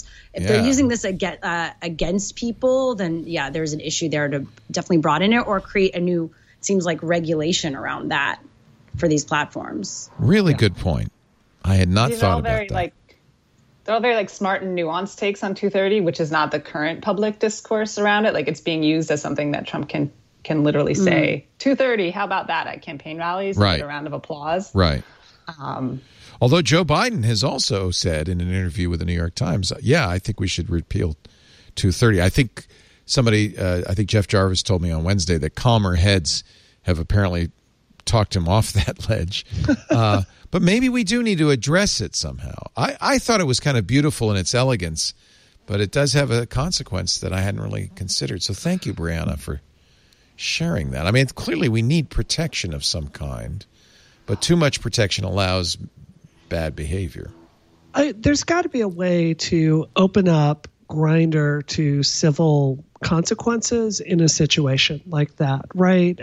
[SPEAKER 4] against people, then yeah, there's an issue there to definitely broaden it or create a new, it seems like, regulation around that for these platforms.
[SPEAKER 1] Really good point. I had not thought about that.
[SPEAKER 6] They're all very smart and nuanced takes on 230, which is not the current public discourse around it. Like, it's being used as something that Trump can literally say 230. How about that at campaign rallies?
[SPEAKER 1] Right.
[SPEAKER 6] Get a round of applause.
[SPEAKER 1] Right. Although Joe Biden has also said in an interview with the New York Times, I think we should repeal 230. I think I think Jeff Jarvis told me on Wednesday that calmer heads have apparently talked him off that ledge. But maybe we do need to address it somehow. I thought it was kind of beautiful in its elegance, but it does have a consequence that I hadn't really considered. So thank you, Brianna, for sharing that. I mean, clearly we need protection of some kind, but too much protection allows bad behavior.
[SPEAKER 5] There's got to be a way to open up Grindr to civil consequences in a situation like that, right?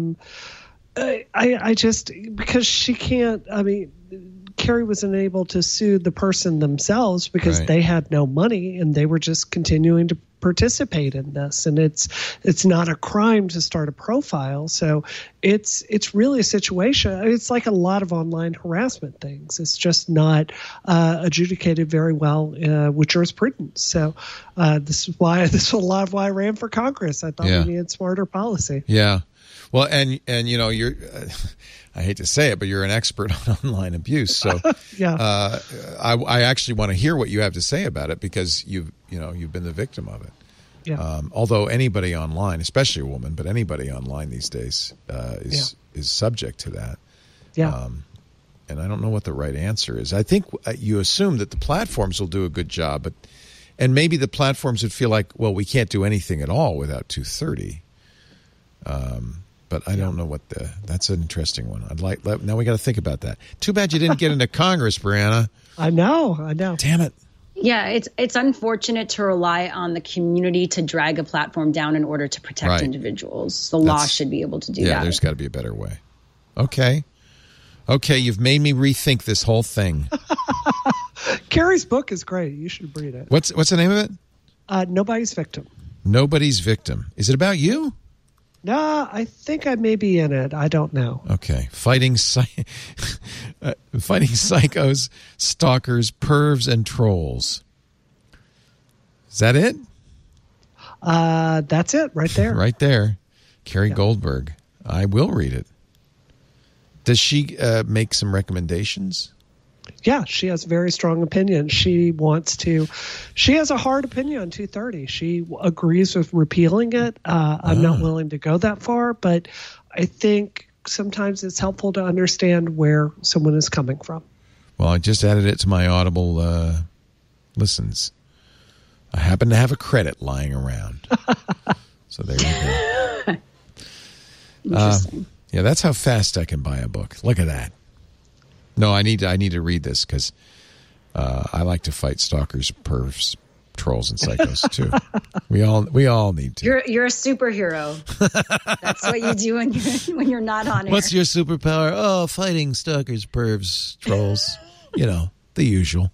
[SPEAKER 5] I just, because she can't, I mean, Carrie was unable to sue the person themselves because they had no money and they were just continuing to participate in this. And it's not a crime to start a profile. So it's really a situation. It's like a lot of online harassment things. It's just not adjudicated very well with jurisprudence. So this is a lot of why I ran for Congress. I thought we needed smarter policy.
[SPEAKER 1] Yeah. Well, and you're, I hate to say it, but you're an expert on online abuse. So I actually want to hear what you have to say about it because you've been the victim of it. Yeah. Although anybody online, especially a woman, but anybody online these days is subject to that. Yeah. And I don't know what the right answer is. I think you assume that the platforms will do a good job, and maybe the platforms would feel like, well, we can't do anything at all without 230. But I don't know that's an interesting one. Now we got to think about that. Too bad you didn't get into Congress, Brianna.
[SPEAKER 5] I know.
[SPEAKER 1] Damn it.
[SPEAKER 4] Yeah, it's unfortunate to rely on the community to drag a platform down in order to protect individuals. The law should be able to do that.
[SPEAKER 1] Yeah, there's got to be a better way. Okay, you've made me rethink this whole thing.
[SPEAKER 5] Carrie's book is great. You should read it.
[SPEAKER 1] What's the name of it?
[SPEAKER 5] Nobody's Victim.
[SPEAKER 1] Nobody's Victim. Is it about you?
[SPEAKER 5] No, I think I may be in it. I don't know.
[SPEAKER 1] Okay. Fighting psychos, stalkers, pervs, and trolls. Is that it?
[SPEAKER 5] That's it right there.
[SPEAKER 1] Right there. Carrie Goldberg. I will read it. Does she make some recommendations?
[SPEAKER 5] Yeah, she has a very strong opinion. She has a hard opinion on 230. She agrees with repealing it. I'm not willing to go that far, but I think sometimes it's helpful to understand where someone is coming from.
[SPEAKER 1] Well, I just added it to my Audible listens. I happen to have a credit lying around. So there you go.
[SPEAKER 4] Interesting.
[SPEAKER 1] Yeah, that's how fast I can buy a book. Look at that. No, I need to read this because I like to fight stalkers, pervs, trolls, and psychos too. We all need to.
[SPEAKER 4] You're a superhero. That's what you do when you're not on air.
[SPEAKER 1] What's your superpower? Oh, fighting stalkers, pervs, trolls. You know, the usual.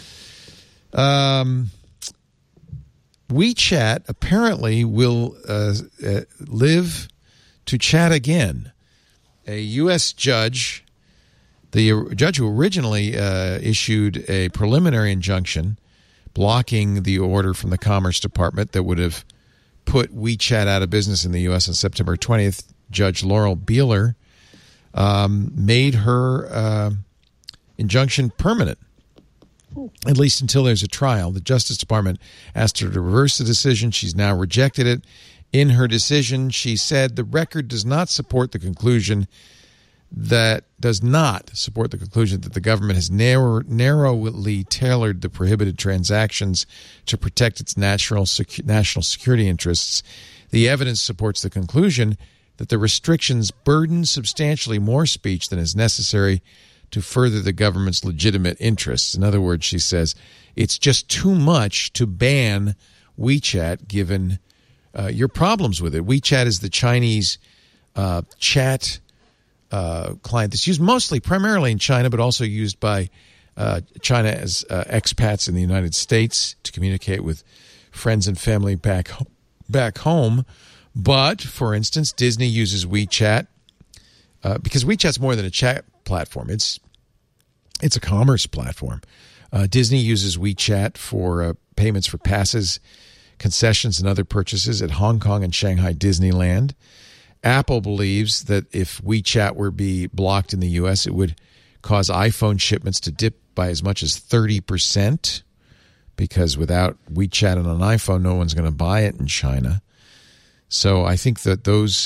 [SPEAKER 1] WeChat apparently will live to chat again. A U.S. judge, the judge who originally issued a preliminary injunction blocking the order from the Commerce Department that would have put WeChat out of business in the U.S. on September 20th, Judge Laurel Beeler made her injunction permanent, at least until there's a trial. The Justice Department asked her to reverse the decision. She's now rejected it. In her decision, she said the record does not support the conclusion that the government has narrowly tailored the prohibited transactions to protect its national security interess. The evidence supports the conclusion that the restrictions burden substantially more speech than is necessary to further the government's legitimate interests. In other words, she says it's just too much to ban WeChat given your problems with it. WeChat is the Chinese chat client that's used primarily in China, but also used by China as expats in the United States to communicate with friends and family back home. But, for instance, Disney uses WeChat because WeChat's more than a chat platform. It's a commerce platform. Disney uses WeChat for payments for passes, concessions, and other purchases at Hong Kong and Shanghai Disneyland. Apple believes that if WeChat were to be blocked in the U.S., it would cause iPhone shipments to dip by as much as 30%, because without WeChat on an iPhone, no one's going to buy it in China. So I think that those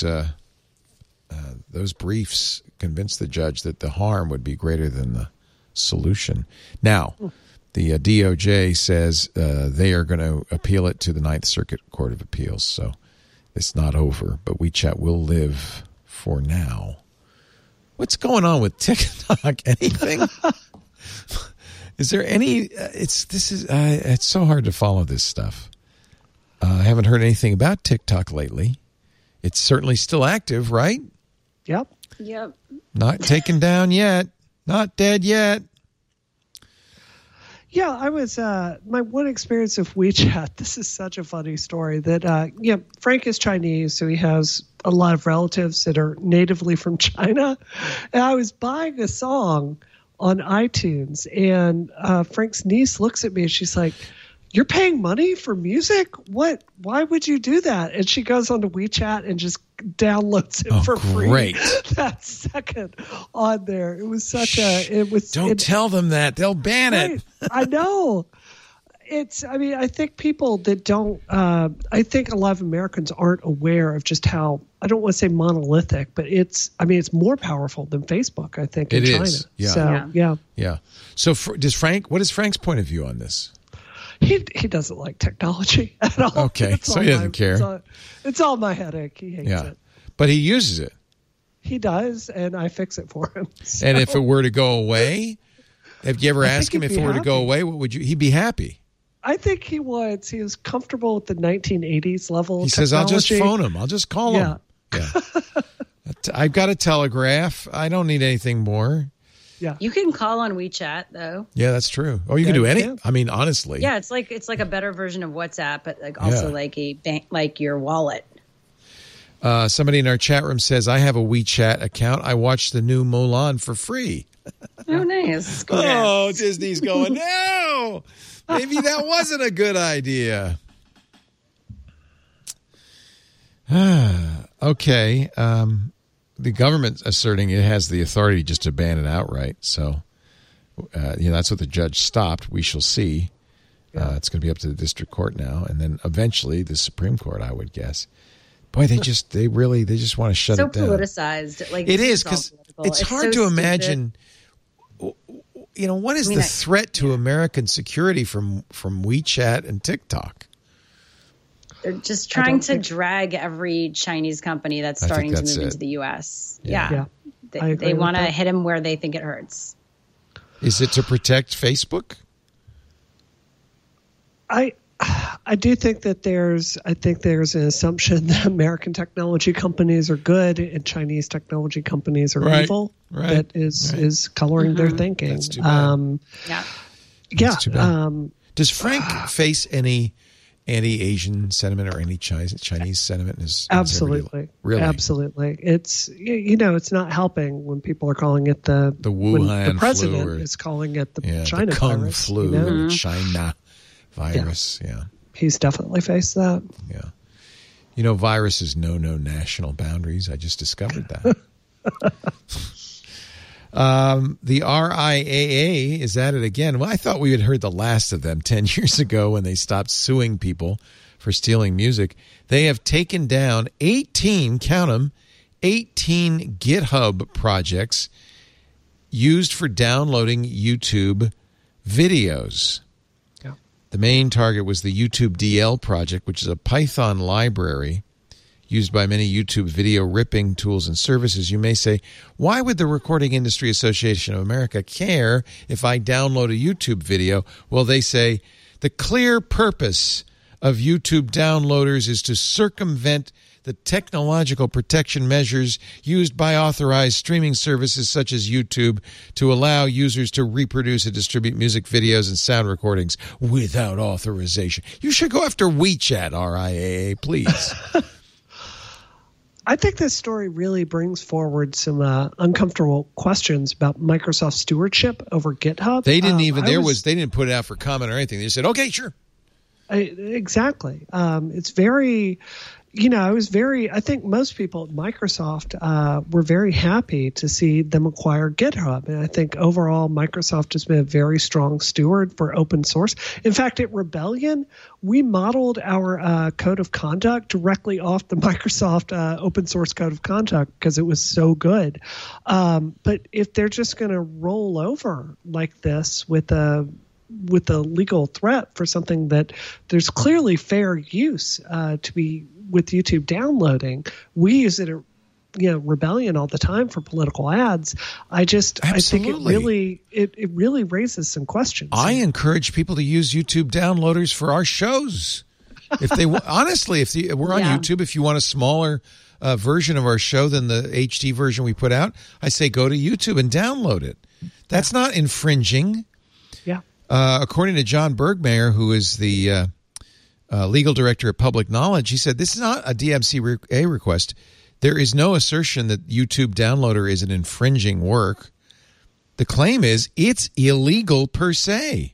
[SPEAKER 1] briefs convinced the judge that the harm would be greater than the solution. Now, the DOJ says they are going to appeal it to the Ninth Circuit Court of Appeals. So it's not over, but WeChat will live for now. What's going on with TikTok? Anything? Is there any? It's so hard to follow this stuff. I haven't heard anything about TikTok lately. It's certainly still active, right?
[SPEAKER 5] Yep.
[SPEAKER 1] Not taken down yet. Not dead yet.
[SPEAKER 5] Yeah, I was, my one experience of WeChat, this is such a funny story that, Frank is Chinese, so he has a lot of relatives that are natively from China. And I was buying a song on iTunes, and Frank's niece looks at me and she's like, "You're paying money for music? What? Why would you do that?" And she goes onto WeChat and just downloads it for free.
[SPEAKER 1] Great.
[SPEAKER 5] That second on there. It was such
[SPEAKER 1] Don't tell them that. They'll ban it.
[SPEAKER 5] I know. I think people that don't, I think a lot of Americans aren't aware of just how, I don't want to say monolithic, but it's more powerful than Facebook, I think, in China.
[SPEAKER 1] Yeah.
[SPEAKER 5] So,
[SPEAKER 1] yeah. So what is Frank's point of view on this?
[SPEAKER 5] He doesn't like technology at all.
[SPEAKER 1] Okay, so he doesn't care.
[SPEAKER 5] It's all my headache. He hates it.
[SPEAKER 1] But he uses it.
[SPEAKER 5] He does, and I fix it for him. So.
[SPEAKER 1] And if it were to go away, have you ever asked him if it were to go away, what would he'd be happy?
[SPEAKER 5] I think he was. He was comfortable with the 1980s level of technology.
[SPEAKER 1] He says, I'll just phone him. I'll just call him. Yeah. I've got a telegraph. I don't need anything more.
[SPEAKER 5] Yeah.
[SPEAKER 4] You can call on WeChat though.
[SPEAKER 1] Yeah, that's true. Oh, you can do any. I mean, honestly.
[SPEAKER 4] Yeah, it's like a better version of WhatsApp, but also like a bank, like your wallet.
[SPEAKER 1] Somebody in our chat room says, "I have a WeChat account. I watched the new Mulan for free."
[SPEAKER 4] Oh, nice.
[SPEAKER 1] Oh, Disney's going, no, maybe that wasn't a good idea. Okay. The government asserting it has the authority just to ban it outright. So, that's what the judge stopped. We shall see. It's going to be up to the district court now, and then eventually the Supreme Court, I would guess. Boy, they just want to shut it down.
[SPEAKER 4] So politicized. Like
[SPEAKER 1] it is, because it's hard to imagine. What is the threat to American security from WeChat and TikTok?
[SPEAKER 4] They're just trying to drag every Chinese company that's starting to move into the U.S. Yeah. They want to hit them where they think it hurts.
[SPEAKER 1] Is it to protect Facebook?
[SPEAKER 5] I do think that there's an assumption that American technology companies are good and Chinese technology companies are evil.
[SPEAKER 1] Right.
[SPEAKER 5] That is coloring their thinking.
[SPEAKER 1] That's too bad. That's too bad. Does Frank face any anti-Asian sentiment or any Chinese sentiment?
[SPEAKER 5] Absolutely.
[SPEAKER 1] Really?
[SPEAKER 5] Absolutely. It's it's not helping when people are calling it the
[SPEAKER 1] Wuhan
[SPEAKER 5] the president
[SPEAKER 1] flu
[SPEAKER 5] is calling it the China
[SPEAKER 1] the Kung
[SPEAKER 5] virus,
[SPEAKER 1] flu, China virus. Yeah. He's
[SPEAKER 5] definitely faced that.
[SPEAKER 1] Yeah. Viruses know no national boundaries. I just discovered that. The RIAA is at it again. Well, I thought we had heard the last of them 10 years ago when they stopped suing people for stealing music. They have taken down 18 GitHub projects used for downloading YouTube videos. The main target was the YouTube DL project, which is a Python library used by many YouTube video ripping tools and services. You may say, why would the Recording Industry Association of America care if I download a YouTube video? Well, they say the clear purpose of YouTube downloaders is to circumvent the technological protection measures used by authorized streaming services such as YouTube to allow users to reproduce and distribute music videos and sound recordings without authorization. You should go after WeChat, RIAA, please.
[SPEAKER 5] I think this story really brings forward some uncomfortable questions about Microsoft stewardship over GitHub.
[SPEAKER 1] They didn't they didn't put it out for comment or anything. They just said, okay, sure.
[SPEAKER 5] Exactly. It's very, I think most people at Microsoft were very happy to see them acquire GitHub. And I think overall Microsoft has been a very strong steward for open source. In fact, at Rebellion, we modeled our code of conduct directly off the Microsoft open source code of conduct because it was so good. But if they're just going to roll over like this with a legal threat for something that there's clearly fair use to be with YouTube downloading. We use it at Rebellion all the time for political ads. I think it really raises some questions.
[SPEAKER 1] I encourage people to use YouTube downloaders for our shows. If they honestly, we're on YouTube, if you want a smaller version of our show than the HD version we put out, I say go to YouTube and download it. That's not infringing.
[SPEAKER 5] Yeah.
[SPEAKER 1] According to John Bergmayer, who is the legal director of Public Knowledge, he said this is not a DMCA request. There is no assertion that YouTube Downloader is an infringing work. The claim is it's illegal per se.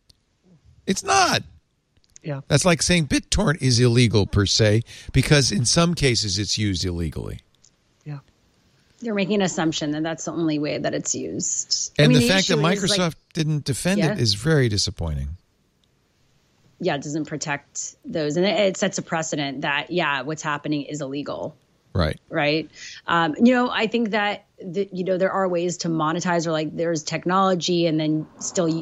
[SPEAKER 1] It's not.
[SPEAKER 5] Yeah.
[SPEAKER 1] That's like saying BitTorrent is illegal per se because in some cases it's used illegally.
[SPEAKER 5] Yeah.
[SPEAKER 4] They're making an assumption that that's the only way that it's used.
[SPEAKER 1] And the fact that Microsoft didn't defend it is very disappointing.
[SPEAKER 4] Yeah, it doesn't protect those. And it sets a precedent that, what's happening is illegal.
[SPEAKER 1] Right.
[SPEAKER 4] Right. I think that, there are ways to monetize, or like there's technology and then still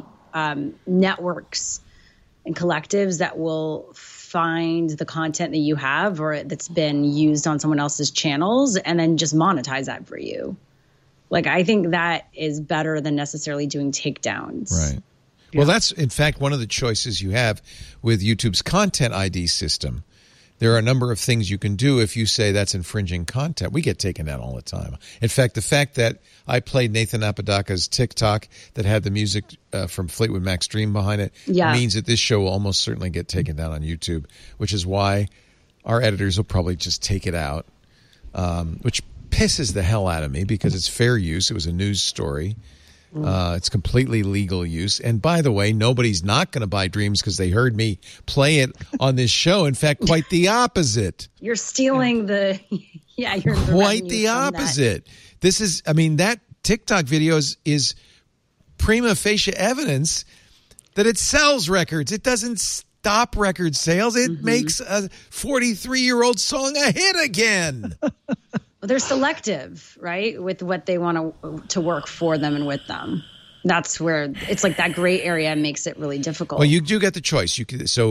[SPEAKER 4] networks and collectives that will find the content that you have or that's been used on someone else's channels and then just monetize that for you. Like, I think that is better than necessarily doing takedowns.
[SPEAKER 1] Right. Yeah. Well, that's, in fact, one of the choices you have with YouTube's Content ID system. There are a number of things you can do if you say that's infringing content. We get taken down all the time. In fact, the fact that I played Nathan Apodaca's TikTok that had the music from Fleetwood Mac's Dream behind it means that this show will almost certainly get taken down on YouTube, which is why our editors will probably just take it out, which pisses the hell out of me because it's fair use. It was a news story. It's completely legal use. And by the way, nobody's not going to buy Dreams because they heard me play it on this show. In fact, quite the opposite.
[SPEAKER 4] You're stealing you're
[SPEAKER 1] quite the opposite. This is, that TikTok video is prima facie evidence that it sells records. It doesn't stop record sales. It makes a 43-year-old song a hit again.
[SPEAKER 4] They're selective, right, with what they want to work for them and with them. That's where it's like that gray area makes it really difficult.
[SPEAKER 1] Well, you do get the choice.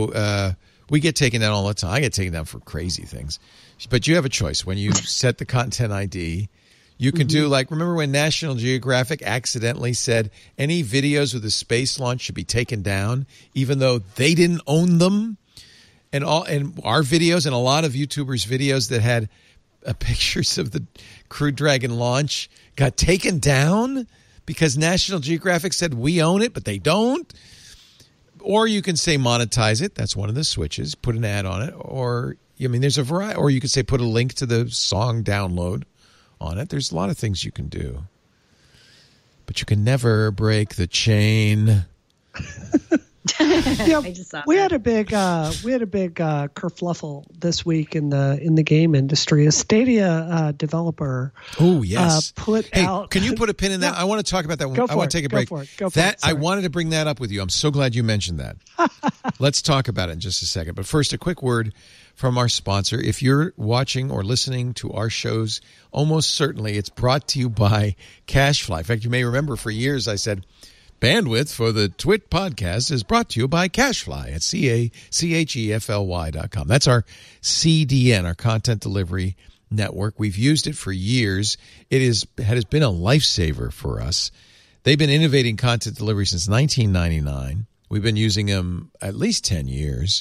[SPEAKER 1] We get taken down all the time. I get taken down for crazy things. But you have a choice. When you set the content ID, you can do like, remember when National Geographic accidentally said any videos with a space launch should be taken down, even though they didn't own them? And our videos and a lot of YouTubers' videos that had pictures of the Crew Dragon launch got taken down because National Geographic said we own it, but they don't. Or you can say monetize it. That's one of the switches. Put an ad on it. Or, there's a variety. Or you could say put a link to the song download on it. There's a lot of things you can do. But you can never break the chain.
[SPEAKER 5] Yeah, we had a big kerfluffle this week in the game industry. A Stadia developer.
[SPEAKER 1] Oh yes,
[SPEAKER 5] put out.
[SPEAKER 1] Can you put a pin in that? I want to talk about that. I want to take a break.
[SPEAKER 5] Go for it.
[SPEAKER 1] I wanted to bring that up with you. I'm so glad you mentioned that. Let's talk about it in just a second. But first, a quick word from our sponsor. If you're watching or listening to our shows, almost certainly it's brought to you by CacheFly. In fact, you may remember for years I said, bandwidth for the Twit podcast is brought to you by CacheFly at CacheFly.com. That's our CDN, our content delivery network. We've used it for years. It has been a lifesaver for us. They've been innovating content delivery since 1999. We've been using them at least 10 years.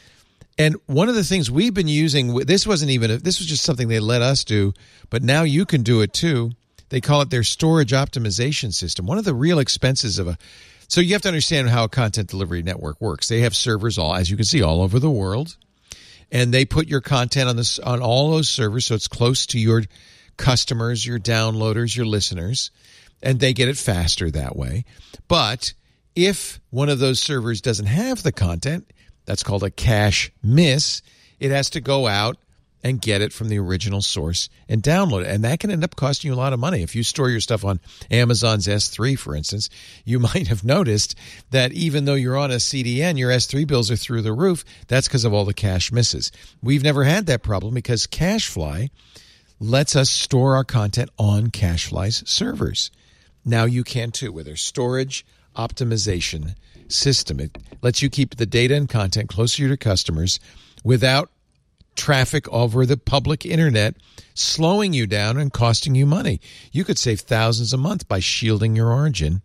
[SPEAKER 1] And one of the things we've been using, this was just something they let us do, but now you can do it too. They call it their storage optimization system. One of the real expenses so you have to understand how a content delivery network works. They have servers as you can see, all over the world, and they put your content on all those servers so it's close to your customers, your downloaders, your listeners, and they get it faster that way. But if one of those servers doesn't have the content, that's called a cache miss. It has to go out and get it from the original source and download it. And that can end up costing you a lot of money. If you store your stuff on Amazon's S3, for instance, you might have noticed that even though you're on a CDN, your S3 bills are through the roof. That's because of all the cache misses. We've never had that problem because CacheFly lets us store our content on CacheFly's servers. Now you can too with their storage optimization system. It lets you keep the data and content closer to your customers without traffic over the public internet slowing you down and costing you money. You could save thousands a month by shielding your origin.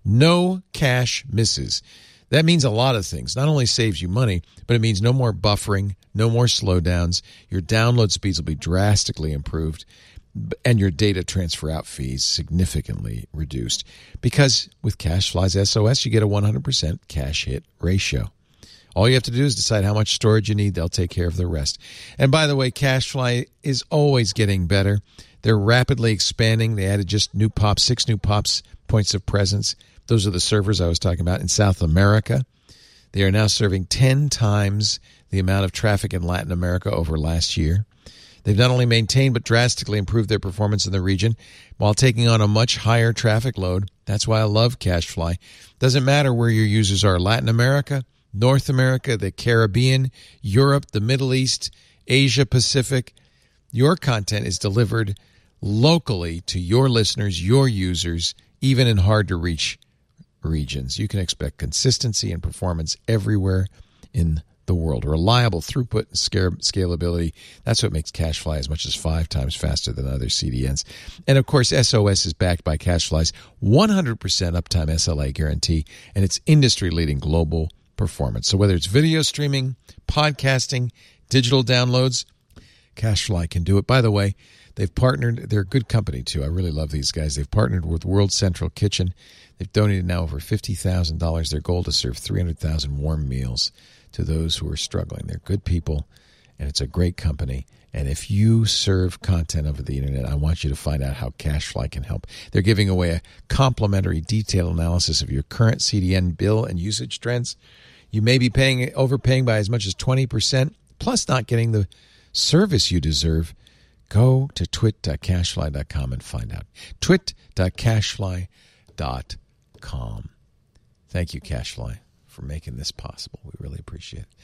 [SPEAKER 1] No cache misses. That means a lot of things. Not only saves you money, but it means no more buffering, no more slowdowns. Your download speeds will be drastically improved, and your data transfer out fees significantly reduced. Because with CacheFly's SOS, you get a 100% cache hit ratio. All you have to do is decide how much storage you need. They'll take care of the rest. And by the way, CacheFly is always getting better. They're rapidly expanding. They added just 6 new POPs points of presence. Those are the servers I was talking about in South America. They are now serving 10 times the amount of traffic in Latin America over last year. They've not only maintained but drastically improved their performance in the region while taking on a much higher traffic load. That's why I love CacheFly. Doesn't matter where your users are, Latin America, North America, the Caribbean, Europe, the Middle East, Asia Pacific. Your content is delivered locally to your listeners, your users, even in hard-to-reach regions. You can expect consistency and performance everywhere in the world. Reliable throughput and scalability. That's what makes CacheFly as much as 5 times faster than other CDNs. And, of course, SOS is backed by CacheFly's 100% uptime SLA guarantee and its industry-leading global performance. So whether it's video streaming, podcasting, digital downloads, CacheFly can do it. By the way, they've partnered. They're a good company, too. I really love these guys. They've partnered with World Central Kitchen. They've donated now over $50,000. Their goal to serve 300,000 warm meals to those who are struggling. They're good people, and it's a great company. And if you serve content over the internet, I want you to find out how CacheFly can help. They're giving away a complimentary detailed analysis of your current CDN bill and usage trends. You may be overpaying by as much as 20%, plus not getting the service you deserve. Go to twit.cachefly.com and find out. twit.cachefly.com. Thank you, CacheFly, for making this possible. We really appreciate it.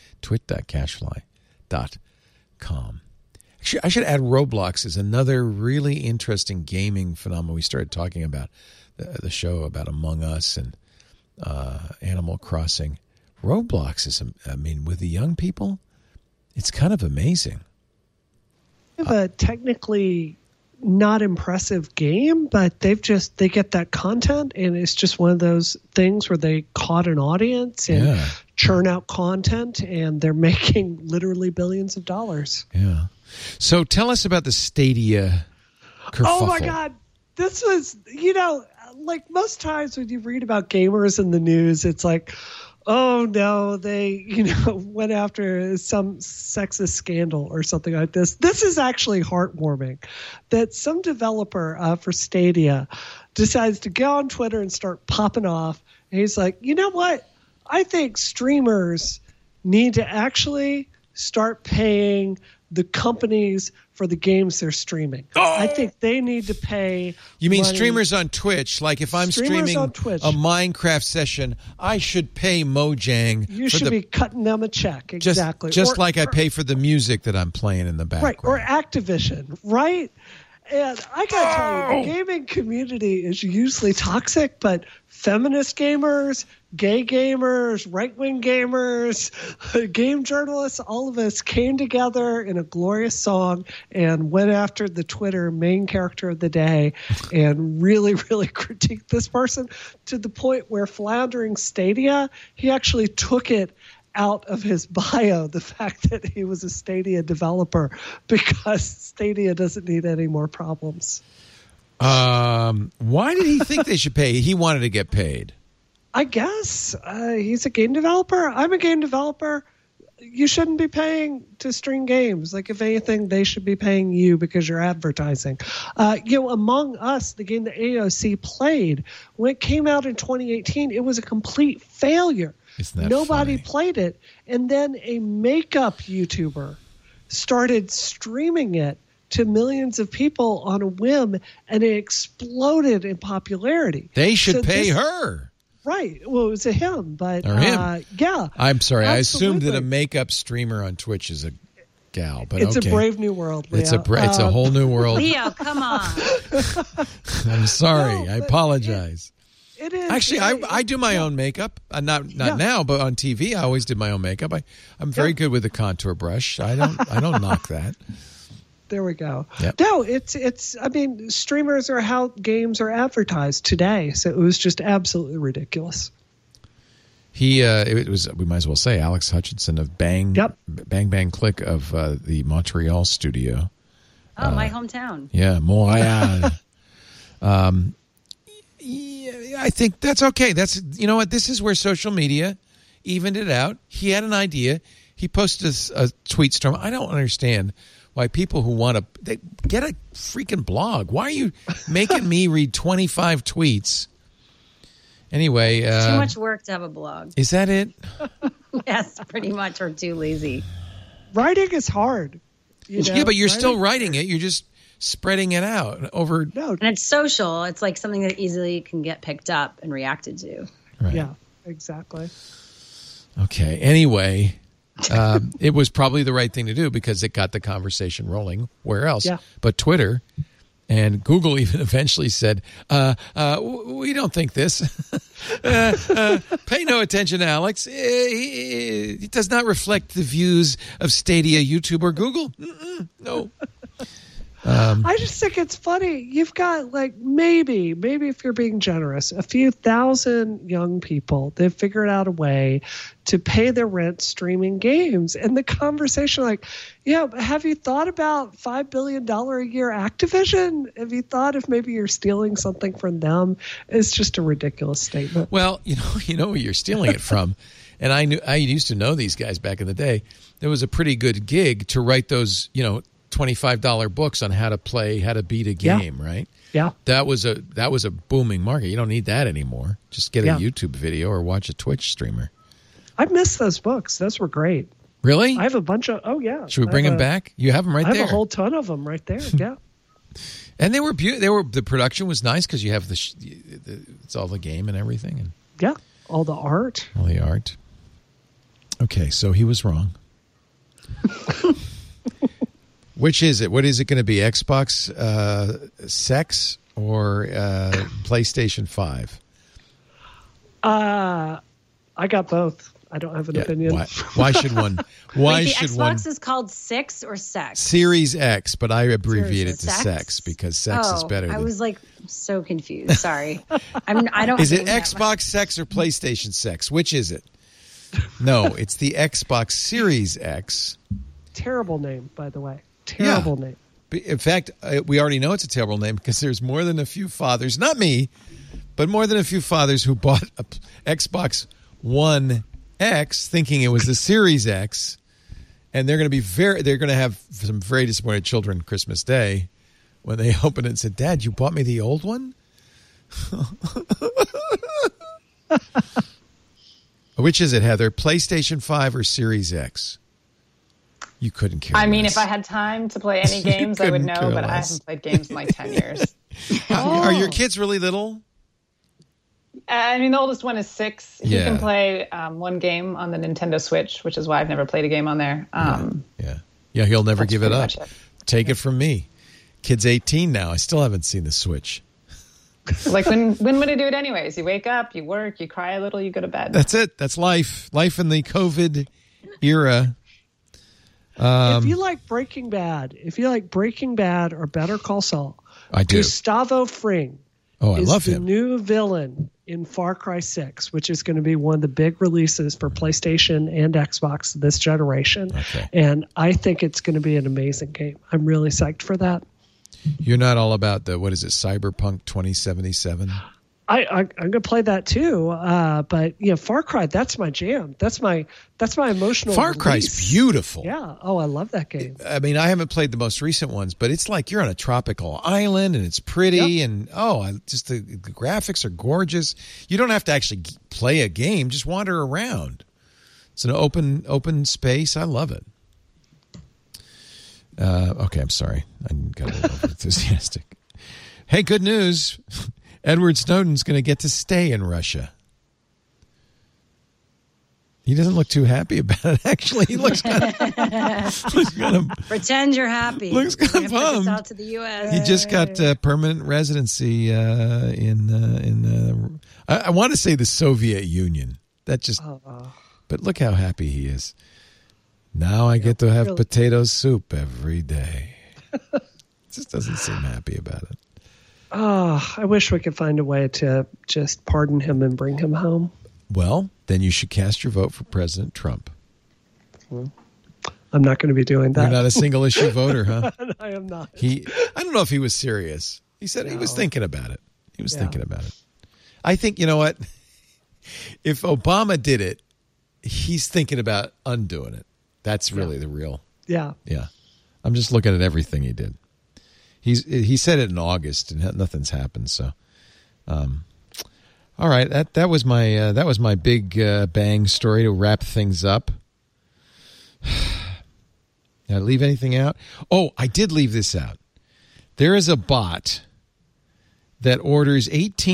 [SPEAKER 1] twit.cashfly.com. Actually, I should add Roblox is another really interesting gaming phenomenon. We started talking about the show about Among Us and Animal Crossing. Roblox is, with the young people, it's kind of amazing.
[SPEAKER 5] They have a technically not impressive game, but they get that content, and it's just one of those things where they caught an audience and churn out content, and they're making literally billions of dollars.
[SPEAKER 1] Yeah. So tell us about the Stadia kerfuffle.
[SPEAKER 5] Oh my God. This was, like most times when you read about gamers in the news, it's like, oh no, they, went after some sexist scandal or something like this. This is actually heartwarming that some developer for Stadia decides to go on Twitter and start popping off. And he's like, you know what? I think streamers need to actually start paying the companies for the games they're streaming. Oh! I think they need to pay.
[SPEAKER 1] You mean
[SPEAKER 5] money.
[SPEAKER 1] Streamers on Twitch? Like if I'm streaming a Minecraft session, I should pay Mojang.
[SPEAKER 5] You should be cutting them a check. Exactly.
[SPEAKER 1] Just like I pay for the music that I'm playing in the background.
[SPEAKER 5] Right. Or Activision. Right. And I got to tell you, the gaming community is usually toxic, but feminist gamers, gay gamers, right-wing gamers, game journalists, all of us came together in a glorious song and went after the Twitter main character of the day and really, really critiqued this person to the point where floundering Stadia, he actually took it out of his bio, the fact that he was a Stadia developer, because Stadia doesn't need any more problems.
[SPEAKER 1] Why did he think they should pay? He wanted to get paid.
[SPEAKER 5] I guess he's a game developer. I'm a game developer. You shouldn't be paying to stream games. Like, if anything, they should be paying you because you're advertising. Among Us, the game that AOC played, when it came out in 2018, it was a complete failure. Nobody played it. And then a makeup YouTuber started streaming it to millions of people on a whim, and it exploded in popularity.
[SPEAKER 1] They should pay her.
[SPEAKER 5] Right. Well, it was a him, but
[SPEAKER 1] or him.
[SPEAKER 5] Yeah.
[SPEAKER 1] I'm sorry.
[SPEAKER 5] Absolutely.
[SPEAKER 1] I assumed that a makeup streamer on Twitch is a gal, but
[SPEAKER 5] it's
[SPEAKER 1] okay.
[SPEAKER 5] a brave new world, Leo.
[SPEAKER 1] It's a whole new world.
[SPEAKER 4] Leo, come on.
[SPEAKER 1] I'm sorry. I apologize.
[SPEAKER 5] It is.
[SPEAKER 1] Actually, I do my own makeup. Not now, but on TV, I always did my own makeup. I'm very good with the contour brush. I don't knock that.
[SPEAKER 5] There we go.
[SPEAKER 1] Yep.
[SPEAKER 5] No, it's. I mean, streamers are how games are advertised today. So it was just absolutely ridiculous.
[SPEAKER 1] It was. We might as well say Alex Hutchinson of Bang Bang Click of the Montreal studio.
[SPEAKER 4] Oh, my hometown.
[SPEAKER 1] Yeah, Montreal. I think that's okay. That's, you know what? This is where social media evened it out. He had an idea. He posted a tweet storm. I don't understand why people who want to get a freaking blog. Why are you making me read 25 tweets? Anyway.
[SPEAKER 4] Too much work to have a blog.
[SPEAKER 1] Is that it?
[SPEAKER 4] Yes, pretty much. Or too lazy.
[SPEAKER 5] Writing is hard.
[SPEAKER 1] Yeah, but you're still writing it. You're just spreading it out over.
[SPEAKER 5] No.
[SPEAKER 4] And it's social. It's like something that easily can get picked up and reacted to.
[SPEAKER 1] Right.
[SPEAKER 5] Yeah, exactly.
[SPEAKER 1] Okay. Anyway, it was probably the right thing to do because it got the conversation rolling. Where else?
[SPEAKER 5] Yeah.
[SPEAKER 1] But Twitter and Google even eventually said, we don't think this. Pay no attention, Alex. It does not reflect the views of Stadia, YouTube, or Google. No.
[SPEAKER 5] I just think it's funny. You've got like maybe if you're being generous, a few thousand young people that figured out a way to pay their rent streaming games. And the conversation like, yeah, have you thought about $5 billion a year Activision? Have you thought if maybe you're stealing something from them? It's just a ridiculous statement.
[SPEAKER 1] Well, you know where you're stealing it from. And I used to know these guys back in the day. There was a pretty good gig to write those, $25 books on how to beat a game, right?
[SPEAKER 5] Yeah.
[SPEAKER 1] That was a booming market. You don't need that anymore. Just get a YouTube video or watch a Twitch streamer.
[SPEAKER 5] I miss those books. Those were great.
[SPEAKER 1] Really?
[SPEAKER 5] I have a bunch of. Oh yeah.
[SPEAKER 1] Should we bring them back? You have them right there.
[SPEAKER 5] I have a whole ton of them right there. Yeah.
[SPEAKER 1] And they were beautiful. The production was nice because you have it's all the game and everything, and
[SPEAKER 5] yeah, all the art.
[SPEAKER 1] All the art. Okay, so he was wrong. Which is it? What is it going to be? Xbox Sex or PlayStation 5?
[SPEAKER 5] I got both. I don't have an opinion.
[SPEAKER 1] Why should one?
[SPEAKER 4] Wait, the Xbox is called Six or Sex?
[SPEAKER 1] Series X, but I abbreviate it to Sex because Sex is better.
[SPEAKER 4] I was like so confused. Sorry, I don't.
[SPEAKER 1] Is it Xbox Sex or PlayStation Sex? Which is it? No, it's the Xbox Series X.
[SPEAKER 5] Terrible name, by the way. Terrible name.
[SPEAKER 1] In fact, we already know it's a terrible name because there's more than a few fathers, not me, but more than a few fathers who bought a Xbox One X thinking it was the Series X, and they're going to have some very disappointed children Christmas Day when they open it and said, "Dad, you bought me the old one?" Which is it, Heather? PlayStation 5 or Series X? You couldn't care less.
[SPEAKER 6] I mean, if I had time to play any games, I would know, but I haven't played games in like 10 years.
[SPEAKER 1] Are your kids really little?
[SPEAKER 6] I mean, the oldest one is 6. He can play one game on the Nintendo Switch, which is why I've never played a game on there.
[SPEAKER 1] Yeah, he'll never give it up. Take it from me. Kid's 18 now. I still haven't seen the Switch.
[SPEAKER 6] Like, when would I do it anyways? You wake up, you work, you cry a little, you go to bed.
[SPEAKER 1] That's it. That's life. Life in the COVID era.
[SPEAKER 5] If you like Breaking Bad or Better Call Saul,
[SPEAKER 1] I do.
[SPEAKER 5] Gustavo Fring
[SPEAKER 1] is
[SPEAKER 5] the
[SPEAKER 1] him.
[SPEAKER 5] new villain in Far Cry 6, which is going to be one of the big releases for PlayStation and Xbox this generation.
[SPEAKER 1] Okay.
[SPEAKER 5] And I think it's going to be an amazing game. I'm really psyched for that.
[SPEAKER 1] You're not all about Cyberpunk 2077?
[SPEAKER 5] I'm going to play that too, but Far Cry, that's my jam. That's my emotional.
[SPEAKER 1] Far Cry's beautiful.
[SPEAKER 5] Yeah. Oh, I love that game.
[SPEAKER 1] I mean, I haven't played the most recent ones, but it's like you're on a tropical island and it's pretty, and just the graphics are gorgeous. You don't have to actually play a game; just wander around. It's an open space. I love it. Okay, I'm sorry. I got a little enthusiastic. Hey, good news. Edward Snowden's going to get to stay in Russia. He doesn't look too happy about it, actually. He looks kind of
[SPEAKER 4] pretend you're happy.
[SPEAKER 1] Looks kind of bummed.
[SPEAKER 4] Out to the U.S.
[SPEAKER 1] He just got permanent residency in I want to say the Soviet Union. But look how happy he is. Now I get to have potato soup every day. Just doesn't seem happy about it.
[SPEAKER 5] Oh, I wish we could find a way to just pardon him and bring him home.
[SPEAKER 1] Well, then you should cast your vote for President Trump.
[SPEAKER 5] I'm not going to be doing that.
[SPEAKER 1] You're not a single issue voter, huh?
[SPEAKER 5] I am not.
[SPEAKER 1] I don't know if he was serious. He said he was thinking about it. Thinking about it. I think, you know what? If Obama did it, he's thinking about undoing it. That's really the real.
[SPEAKER 5] Yeah.
[SPEAKER 1] Yeah. I'm just looking at everything he did. He said it in August and nothing's happened. So, all right, that was my big bang story to wrap things up. Did I leave anything out? Oh, I did leave this out. There is a bot that orders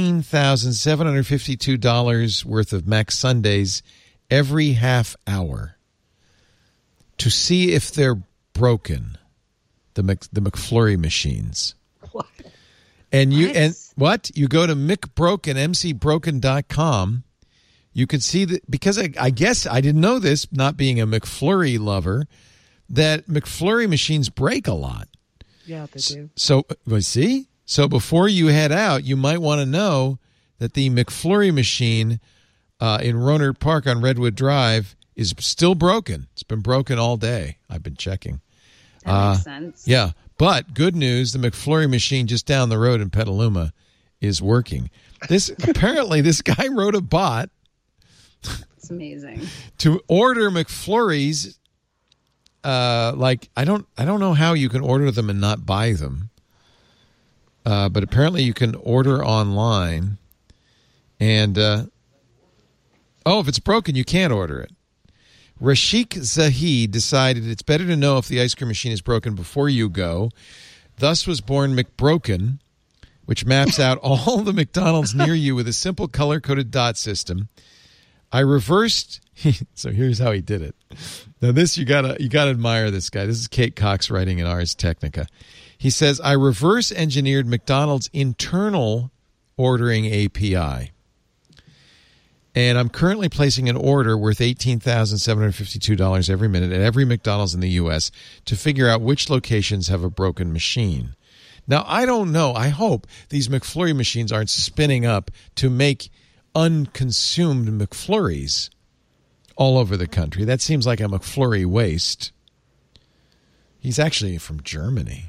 [SPEAKER 1] $18,752 worth of Mac Sundays every half hour to see if they're broken. The McFlurry machines.
[SPEAKER 5] What?
[SPEAKER 1] And you go to mcbroken.com. You can see that, because I guess I didn't know this, not being a McFlurry lover, that McFlurry machines break a lot.
[SPEAKER 5] Yeah, they do.
[SPEAKER 1] So see? So before you head out, you might want to know that the McFlurry machine in Rohnert Park on Redwood Drive is still broken. It's been broken all day. I've been checking.
[SPEAKER 4] That makes sense.
[SPEAKER 1] Yeah, but good news, the McFlurry machine just down the road in Petaluma is working. Apparently this guy wrote a bot.
[SPEAKER 4] It's amazing.
[SPEAKER 1] To order McFlurries. I don't know how you can order them and not buy them. But apparently you can order online, and if it's broken, you can't order it. Rashik Zahid decided it's better to know if the ice cream machine is broken before you go. Thus was born McBroken, which maps out all the McDonald's near you with a simple color-coded dot system. I reversed. So here's how he did it. Now this you gotta admire this guy. This is Kate Cox writing in Ars Technica. He says, I reverse engineered McDonald's internal ordering API. And I'm currently placing an order worth $18,752 every minute at every McDonald's in the U.S. to figure out which locations have a broken machine. Now, I don't know. I hope these McFlurry machines aren't spinning up to make unconsumed McFlurries all over the country. That seems like a McFlurry waste. He's actually from Germany.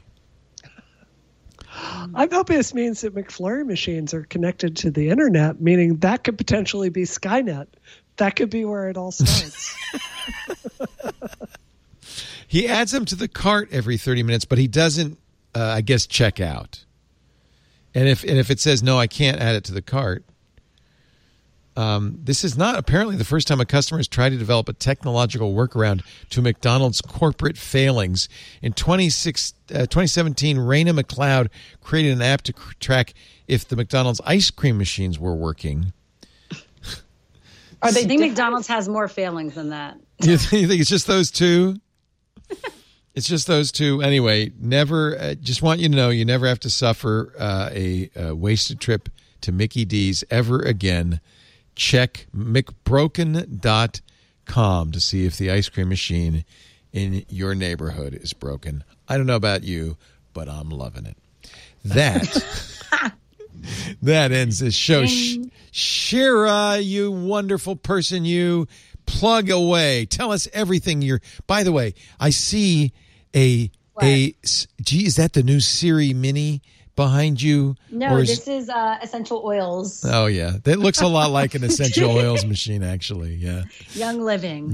[SPEAKER 5] I'm hoping this means that McFlurry machines are connected to the internet, meaning that could potentially be Skynet. That could be where it all starts.
[SPEAKER 1] He adds them to the cart every 30 minutes, but he doesn't, I guess, check out. And if it says, no, I can't add it to the cart, this is not apparently the first time a customer has tried to develop a technological workaround to McDonald's corporate failings. In 2017, Raina McLeod created an app to track if the McDonald's ice cream machines were working.
[SPEAKER 4] I think McDonald's has more failings than that.
[SPEAKER 1] You think it's just those two? It's just those two. Anyway, never. Just want you to know, you never have to suffer a wasted trip to Mickey D's ever again. Check McBroken.com to see if the ice cream machine in your neighborhood is broken. I don't know about you, but I'm loving it. That ends this show. Shira, you wonderful person, you plug away. Tell us everything you're. By the way, I see gee, is that the new Siri Mini behind you?
[SPEAKER 4] No, this is Essential Oils.
[SPEAKER 1] Oh, yeah. That looks a lot like an Essential Oils machine, actually. Yeah.
[SPEAKER 4] Young Living.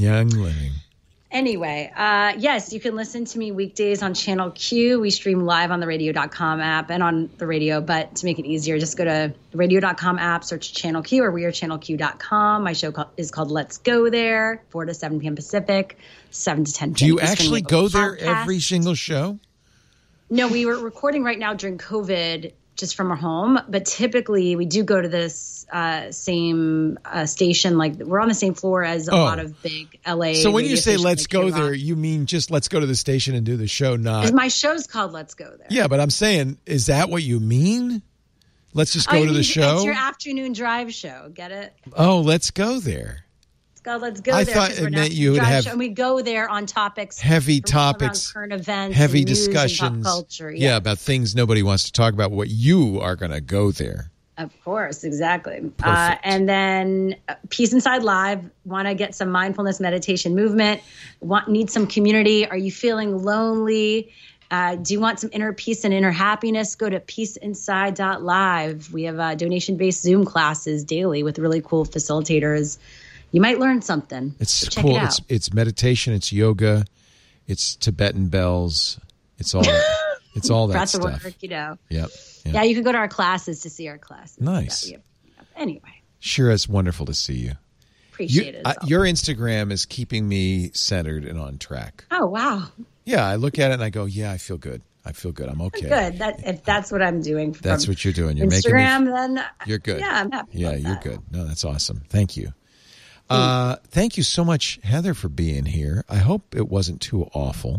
[SPEAKER 4] Anyway, yes, you can listen to me weekdays on Channel Q. We stream live on the radio.com app and on the radio, but to make it easier, just go to the radio.com app, search Channel Q or wearechannelq.com. My show is called Let's Go There, 4 to 7 p.m. Pacific, 7 to 10 p.m.
[SPEAKER 1] Do you actually go there every single show?
[SPEAKER 4] No, we were recording right now during COVID just from our home, but typically we do go to this same station. Like we're on the same floor as a lot of big LA.
[SPEAKER 1] So when you say let's go there, you mean just let's go to the station and do the show, not...
[SPEAKER 4] My show's called Let's Go There.
[SPEAKER 1] Yeah, but I'm saying, is that what you mean? Let's just go to the show?
[SPEAKER 4] It's your afternoon drive show. Get it?
[SPEAKER 1] Oh, let's go there.
[SPEAKER 4] Let's go
[SPEAKER 1] I
[SPEAKER 4] there.
[SPEAKER 1] thought it meant you would have...
[SPEAKER 4] And we go there on topics.
[SPEAKER 1] Heavy topics.
[SPEAKER 4] Current events.
[SPEAKER 1] Heavy
[SPEAKER 4] and news
[SPEAKER 1] discussions.
[SPEAKER 4] And pop culture.
[SPEAKER 1] Yeah, about things nobody wants to talk about. What you are going to go there.
[SPEAKER 4] Of course, exactly. And then Peace Inside Live. Want to get some mindfulness meditation movement. Need some community. Are you feeling lonely? Do you want some inner peace and inner happiness? Go to peaceinside.live. We have donation-based Zoom classes daily with really cool facilitators. You might learn something.
[SPEAKER 1] It's cool. It's meditation. It's yoga. It's Tibetan bells. It's all. It's all that stuff.
[SPEAKER 4] Work, you know.
[SPEAKER 1] Yep.
[SPEAKER 4] Yeah, you can go to our classes to see our classes.
[SPEAKER 1] Nice.
[SPEAKER 4] Anyway.
[SPEAKER 1] Sure, it's wonderful to see you.
[SPEAKER 4] Appreciate it.
[SPEAKER 1] Your Instagram is keeping me centered and on track.
[SPEAKER 4] Oh, wow.
[SPEAKER 1] Yeah, I look at it and I go, yeah, I feel good. I'm okay.
[SPEAKER 4] Good. If that's what I'm doing.
[SPEAKER 1] That's what you're doing. You're
[SPEAKER 4] Instagram,
[SPEAKER 1] making
[SPEAKER 4] then
[SPEAKER 1] you're good.
[SPEAKER 4] Yeah, I'm happy.
[SPEAKER 1] Yeah, you're good. No, that's awesome. Thank you. Thank you so much, Heather, for being here. I hope it wasn't too awful.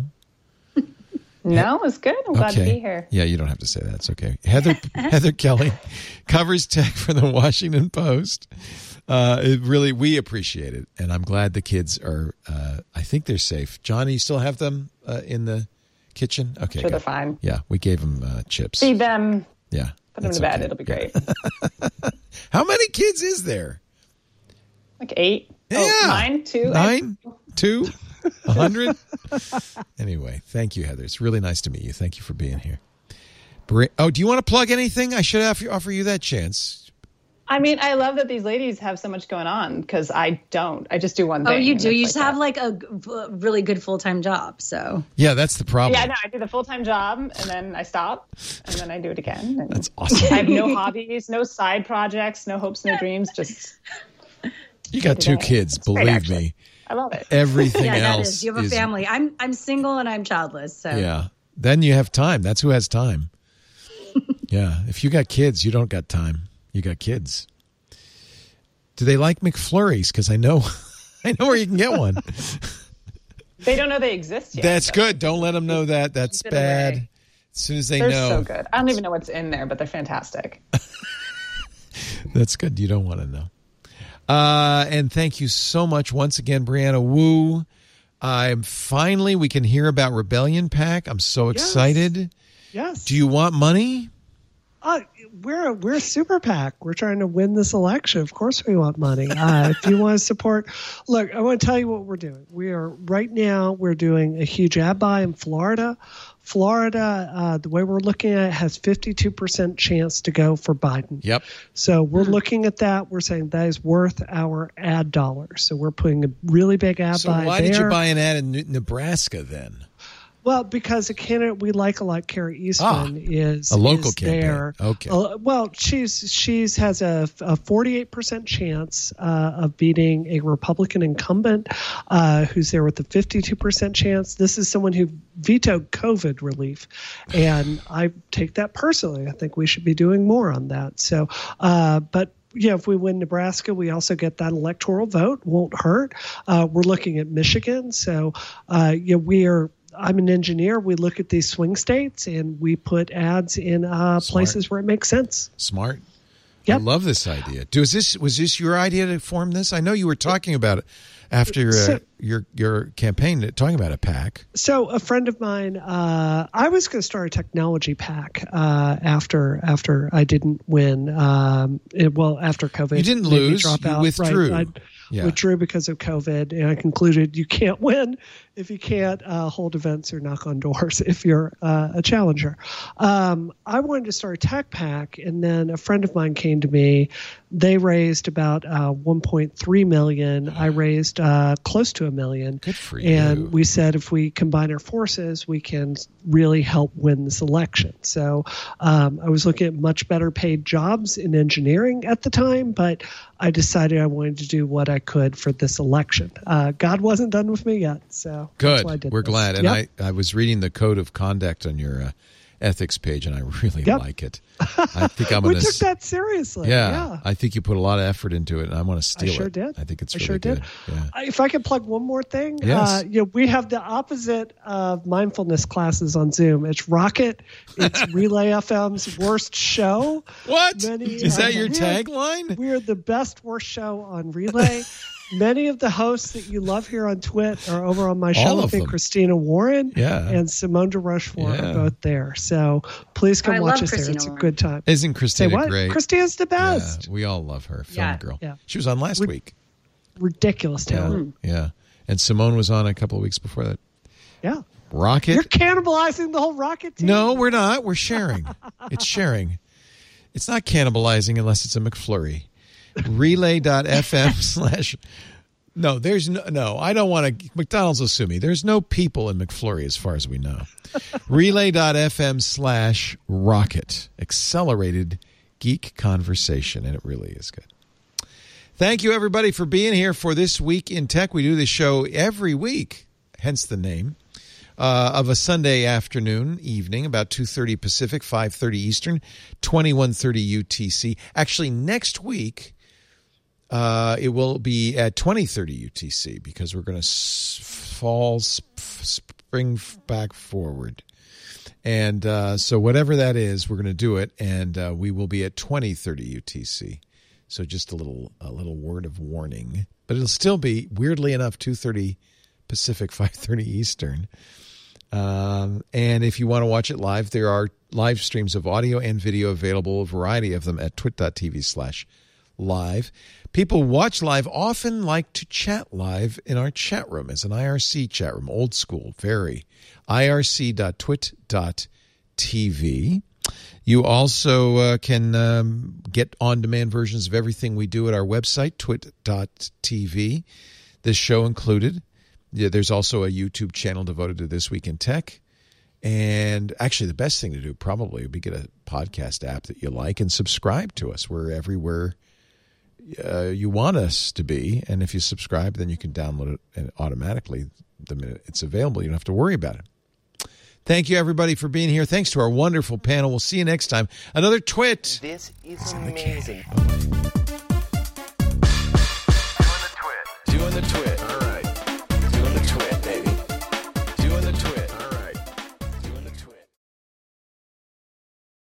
[SPEAKER 6] No, it was good. I'm glad to be here.
[SPEAKER 1] Yeah, you don't have to say that. It's okay. Heather Kelly covers tech for the Washington Post. We appreciate it. And I'm glad the kids are, I think they're safe. Johnny, you still have them in the kitchen? Okay.
[SPEAKER 6] Sure, they're fine.
[SPEAKER 1] Yeah, we gave them chips.
[SPEAKER 6] Feed them.
[SPEAKER 1] Yeah.
[SPEAKER 6] Put them to bed. It'll be great.
[SPEAKER 1] How many kids is there?
[SPEAKER 6] Like 8.
[SPEAKER 1] Yeah.
[SPEAKER 6] Oh, 9, 2.
[SPEAKER 1] 9, 2, 100. Anyway, thank you, Heather. It's really nice to meet you. Thank you for being here. Do you want to plug anything? I should offer you that chance.
[SPEAKER 6] I mean, I love that these ladies have so much going on because I don't. I just do one thing.
[SPEAKER 4] Oh, you do? You just have like a really good full-time job. So
[SPEAKER 1] yeah, that's the problem.
[SPEAKER 6] Yeah, no, I do the full-time job and then I stop and then I do it again. And
[SPEAKER 1] that's awesome.
[SPEAKER 6] I have no hobbies, no side projects, no hopes, no dreams. Just
[SPEAKER 1] you got 2 kids. Believe me.
[SPEAKER 6] I love it.
[SPEAKER 1] Everything else.
[SPEAKER 4] That is. You have a family. I'm single and I'm childless. So
[SPEAKER 1] yeah, then you have time. That's who has time. Yeah, if you got kids, you don't got time. You got kids. Do they like McFlurries? Because I know where you can get one.
[SPEAKER 6] They don't know they exist yet.
[SPEAKER 1] That's good. Don't let them know that. That's bad.
[SPEAKER 6] Away.
[SPEAKER 1] As soon as they
[SPEAKER 6] They're
[SPEAKER 1] know.
[SPEAKER 6] so good. I don't even know what's in there, but they're fantastic.
[SPEAKER 1] That's good. You don't want to know. And thank you so much once again, Brianna Wu. We can hear about Rebellion PAC. I'm so excited.
[SPEAKER 5] Yes.
[SPEAKER 1] Do you want money?
[SPEAKER 5] We're a super PAC. We're trying to win this election. Of course we want money. If you want to support, look, I want to tell you what we're doing. We're doing a huge ad buy in Florida. Florida, the way we're looking at it, has 52% chance to go for Biden.
[SPEAKER 1] Yep.
[SPEAKER 5] So we're looking at that. We're saying that is worth our ad dollars. So we're putting a really big ad buy there.
[SPEAKER 1] So why did you buy an ad in Nebraska then?
[SPEAKER 5] Well, because a candidate we like a lot, Carrie Eastman, is
[SPEAKER 1] a local
[SPEAKER 5] candidate.
[SPEAKER 1] There. Okay.
[SPEAKER 5] Well, she's has a 48% chance of beating a Republican incumbent who's there with a 52% chance. This is someone who vetoed COVID relief, and I take that personally. I think we should be doing more on that. So, but. Yeah, if we win Nebraska, we also get that electoral vote. Won't hurt. We're looking at Michigan. So, I'm an engineer. We look at these swing states and we put ads in places where it makes sense.
[SPEAKER 1] Smart.
[SPEAKER 5] Yep.
[SPEAKER 1] I love this idea. Was this your idea to form this? I know you were talking about it after your campaign, talking about a PAC.
[SPEAKER 5] So a friend of mine, I was going to start a technology PAC after I didn't win. After COVID,
[SPEAKER 1] you didn't lose.
[SPEAKER 5] Drop out.
[SPEAKER 1] You withdrew.
[SPEAKER 5] Right. Withdrew because of COVID, and I concluded you can't win if you can't hold events or knock on doors if you're a challenger. I wanted to start a tech PAC, and then a friend of mine came to me. They raised about $1.3 million. I raised close to $1 million.
[SPEAKER 1] Good for you.
[SPEAKER 5] And we said if we combine our forces, we can really help win this election. So I was looking at much better paid jobs in engineering at the time, but I decided I wanted to do what I could for this election. God wasn't done with me yet, so
[SPEAKER 1] good.
[SPEAKER 5] That's why I did
[SPEAKER 1] We're
[SPEAKER 5] this.
[SPEAKER 1] glad. And
[SPEAKER 5] yep.
[SPEAKER 1] I was reading the code of conduct on your ethics page, and I really like it. I think I'm going to.
[SPEAKER 5] We took that seriously.
[SPEAKER 1] Yeah, I think you put a lot of effort into it, and I want to steal it.
[SPEAKER 5] I sure did.
[SPEAKER 1] I think it's
[SPEAKER 5] I
[SPEAKER 1] really
[SPEAKER 5] sure
[SPEAKER 1] good.
[SPEAKER 5] did.
[SPEAKER 1] Yeah.
[SPEAKER 5] If I could plug one more thing,
[SPEAKER 1] yes.
[SPEAKER 5] We have the opposite of mindfulness classes on Zoom. It's Rocket. It's Relay FM's worst show.
[SPEAKER 1] What? Is that your tagline?
[SPEAKER 5] We're the best worst show on Relay. Many of the hosts that you love here on Twit are over on my show. I think Christina Warren and Simone de Rochefort are both there. So please come watch us there. It's a good time.
[SPEAKER 1] Isn't Christina great?
[SPEAKER 5] Christina's the best.
[SPEAKER 1] Yeah, we all love her. Film girl.
[SPEAKER 5] Yeah.
[SPEAKER 1] She was on last week.
[SPEAKER 5] Ridiculous talent.
[SPEAKER 1] Yeah. And Simone was on a couple of weeks before that.
[SPEAKER 5] Yeah.
[SPEAKER 1] Rocket.
[SPEAKER 5] You're cannibalizing the whole Rocket team.
[SPEAKER 1] No, we're not. We're sharing. It's sharing. It's not cannibalizing unless it's a McFlurry. Relay.fm/ No, there's no, I don't want to. McDonald's will sue me. There's no people in McFlurry as far as we know. Relay.fm/rocket. Accelerated geek conversation. And it really is good. Thank you, everybody, for being here for This Week in Tech. We do this show every week, hence the name, of a Sunday afternoon, evening, about 2:30 Pacific, 5:30 Eastern, 21:30 UTC. Actually, next week, it will be at 20:30 UTC because we're going to spring back forward. And so whatever that is, we're going to do it, and we will be at 20:30 UTC. So just a little word of warning. But it'll still be, weirdly enough, 2:30 Pacific, 5:30 Eastern. And if you want to watch it live, there are live streams of audio and video available, a variety of them at twit.tv/live. People watch live often like to chat live in our chat room. It's an IRC chat room, old school, very. irc.twit.tv. You also can get on-demand versions of everything we do at our website, twit.tv, this show included. Yeah, there's also a YouTube channel devoted to This Week in Tech. And actually, the best thing to do probably would be get a podcast app that you like and subscribe to us. We're everywhere you want us to be. And if you subscribe, then you can download it automatically the minute it's available. You don't have to worry about it. Thank you, everybody, for being here. Thanks to our wonderful panel. We'll see you next time. Another Twit.
[SPEAKER 15] This is amazing. on the twit.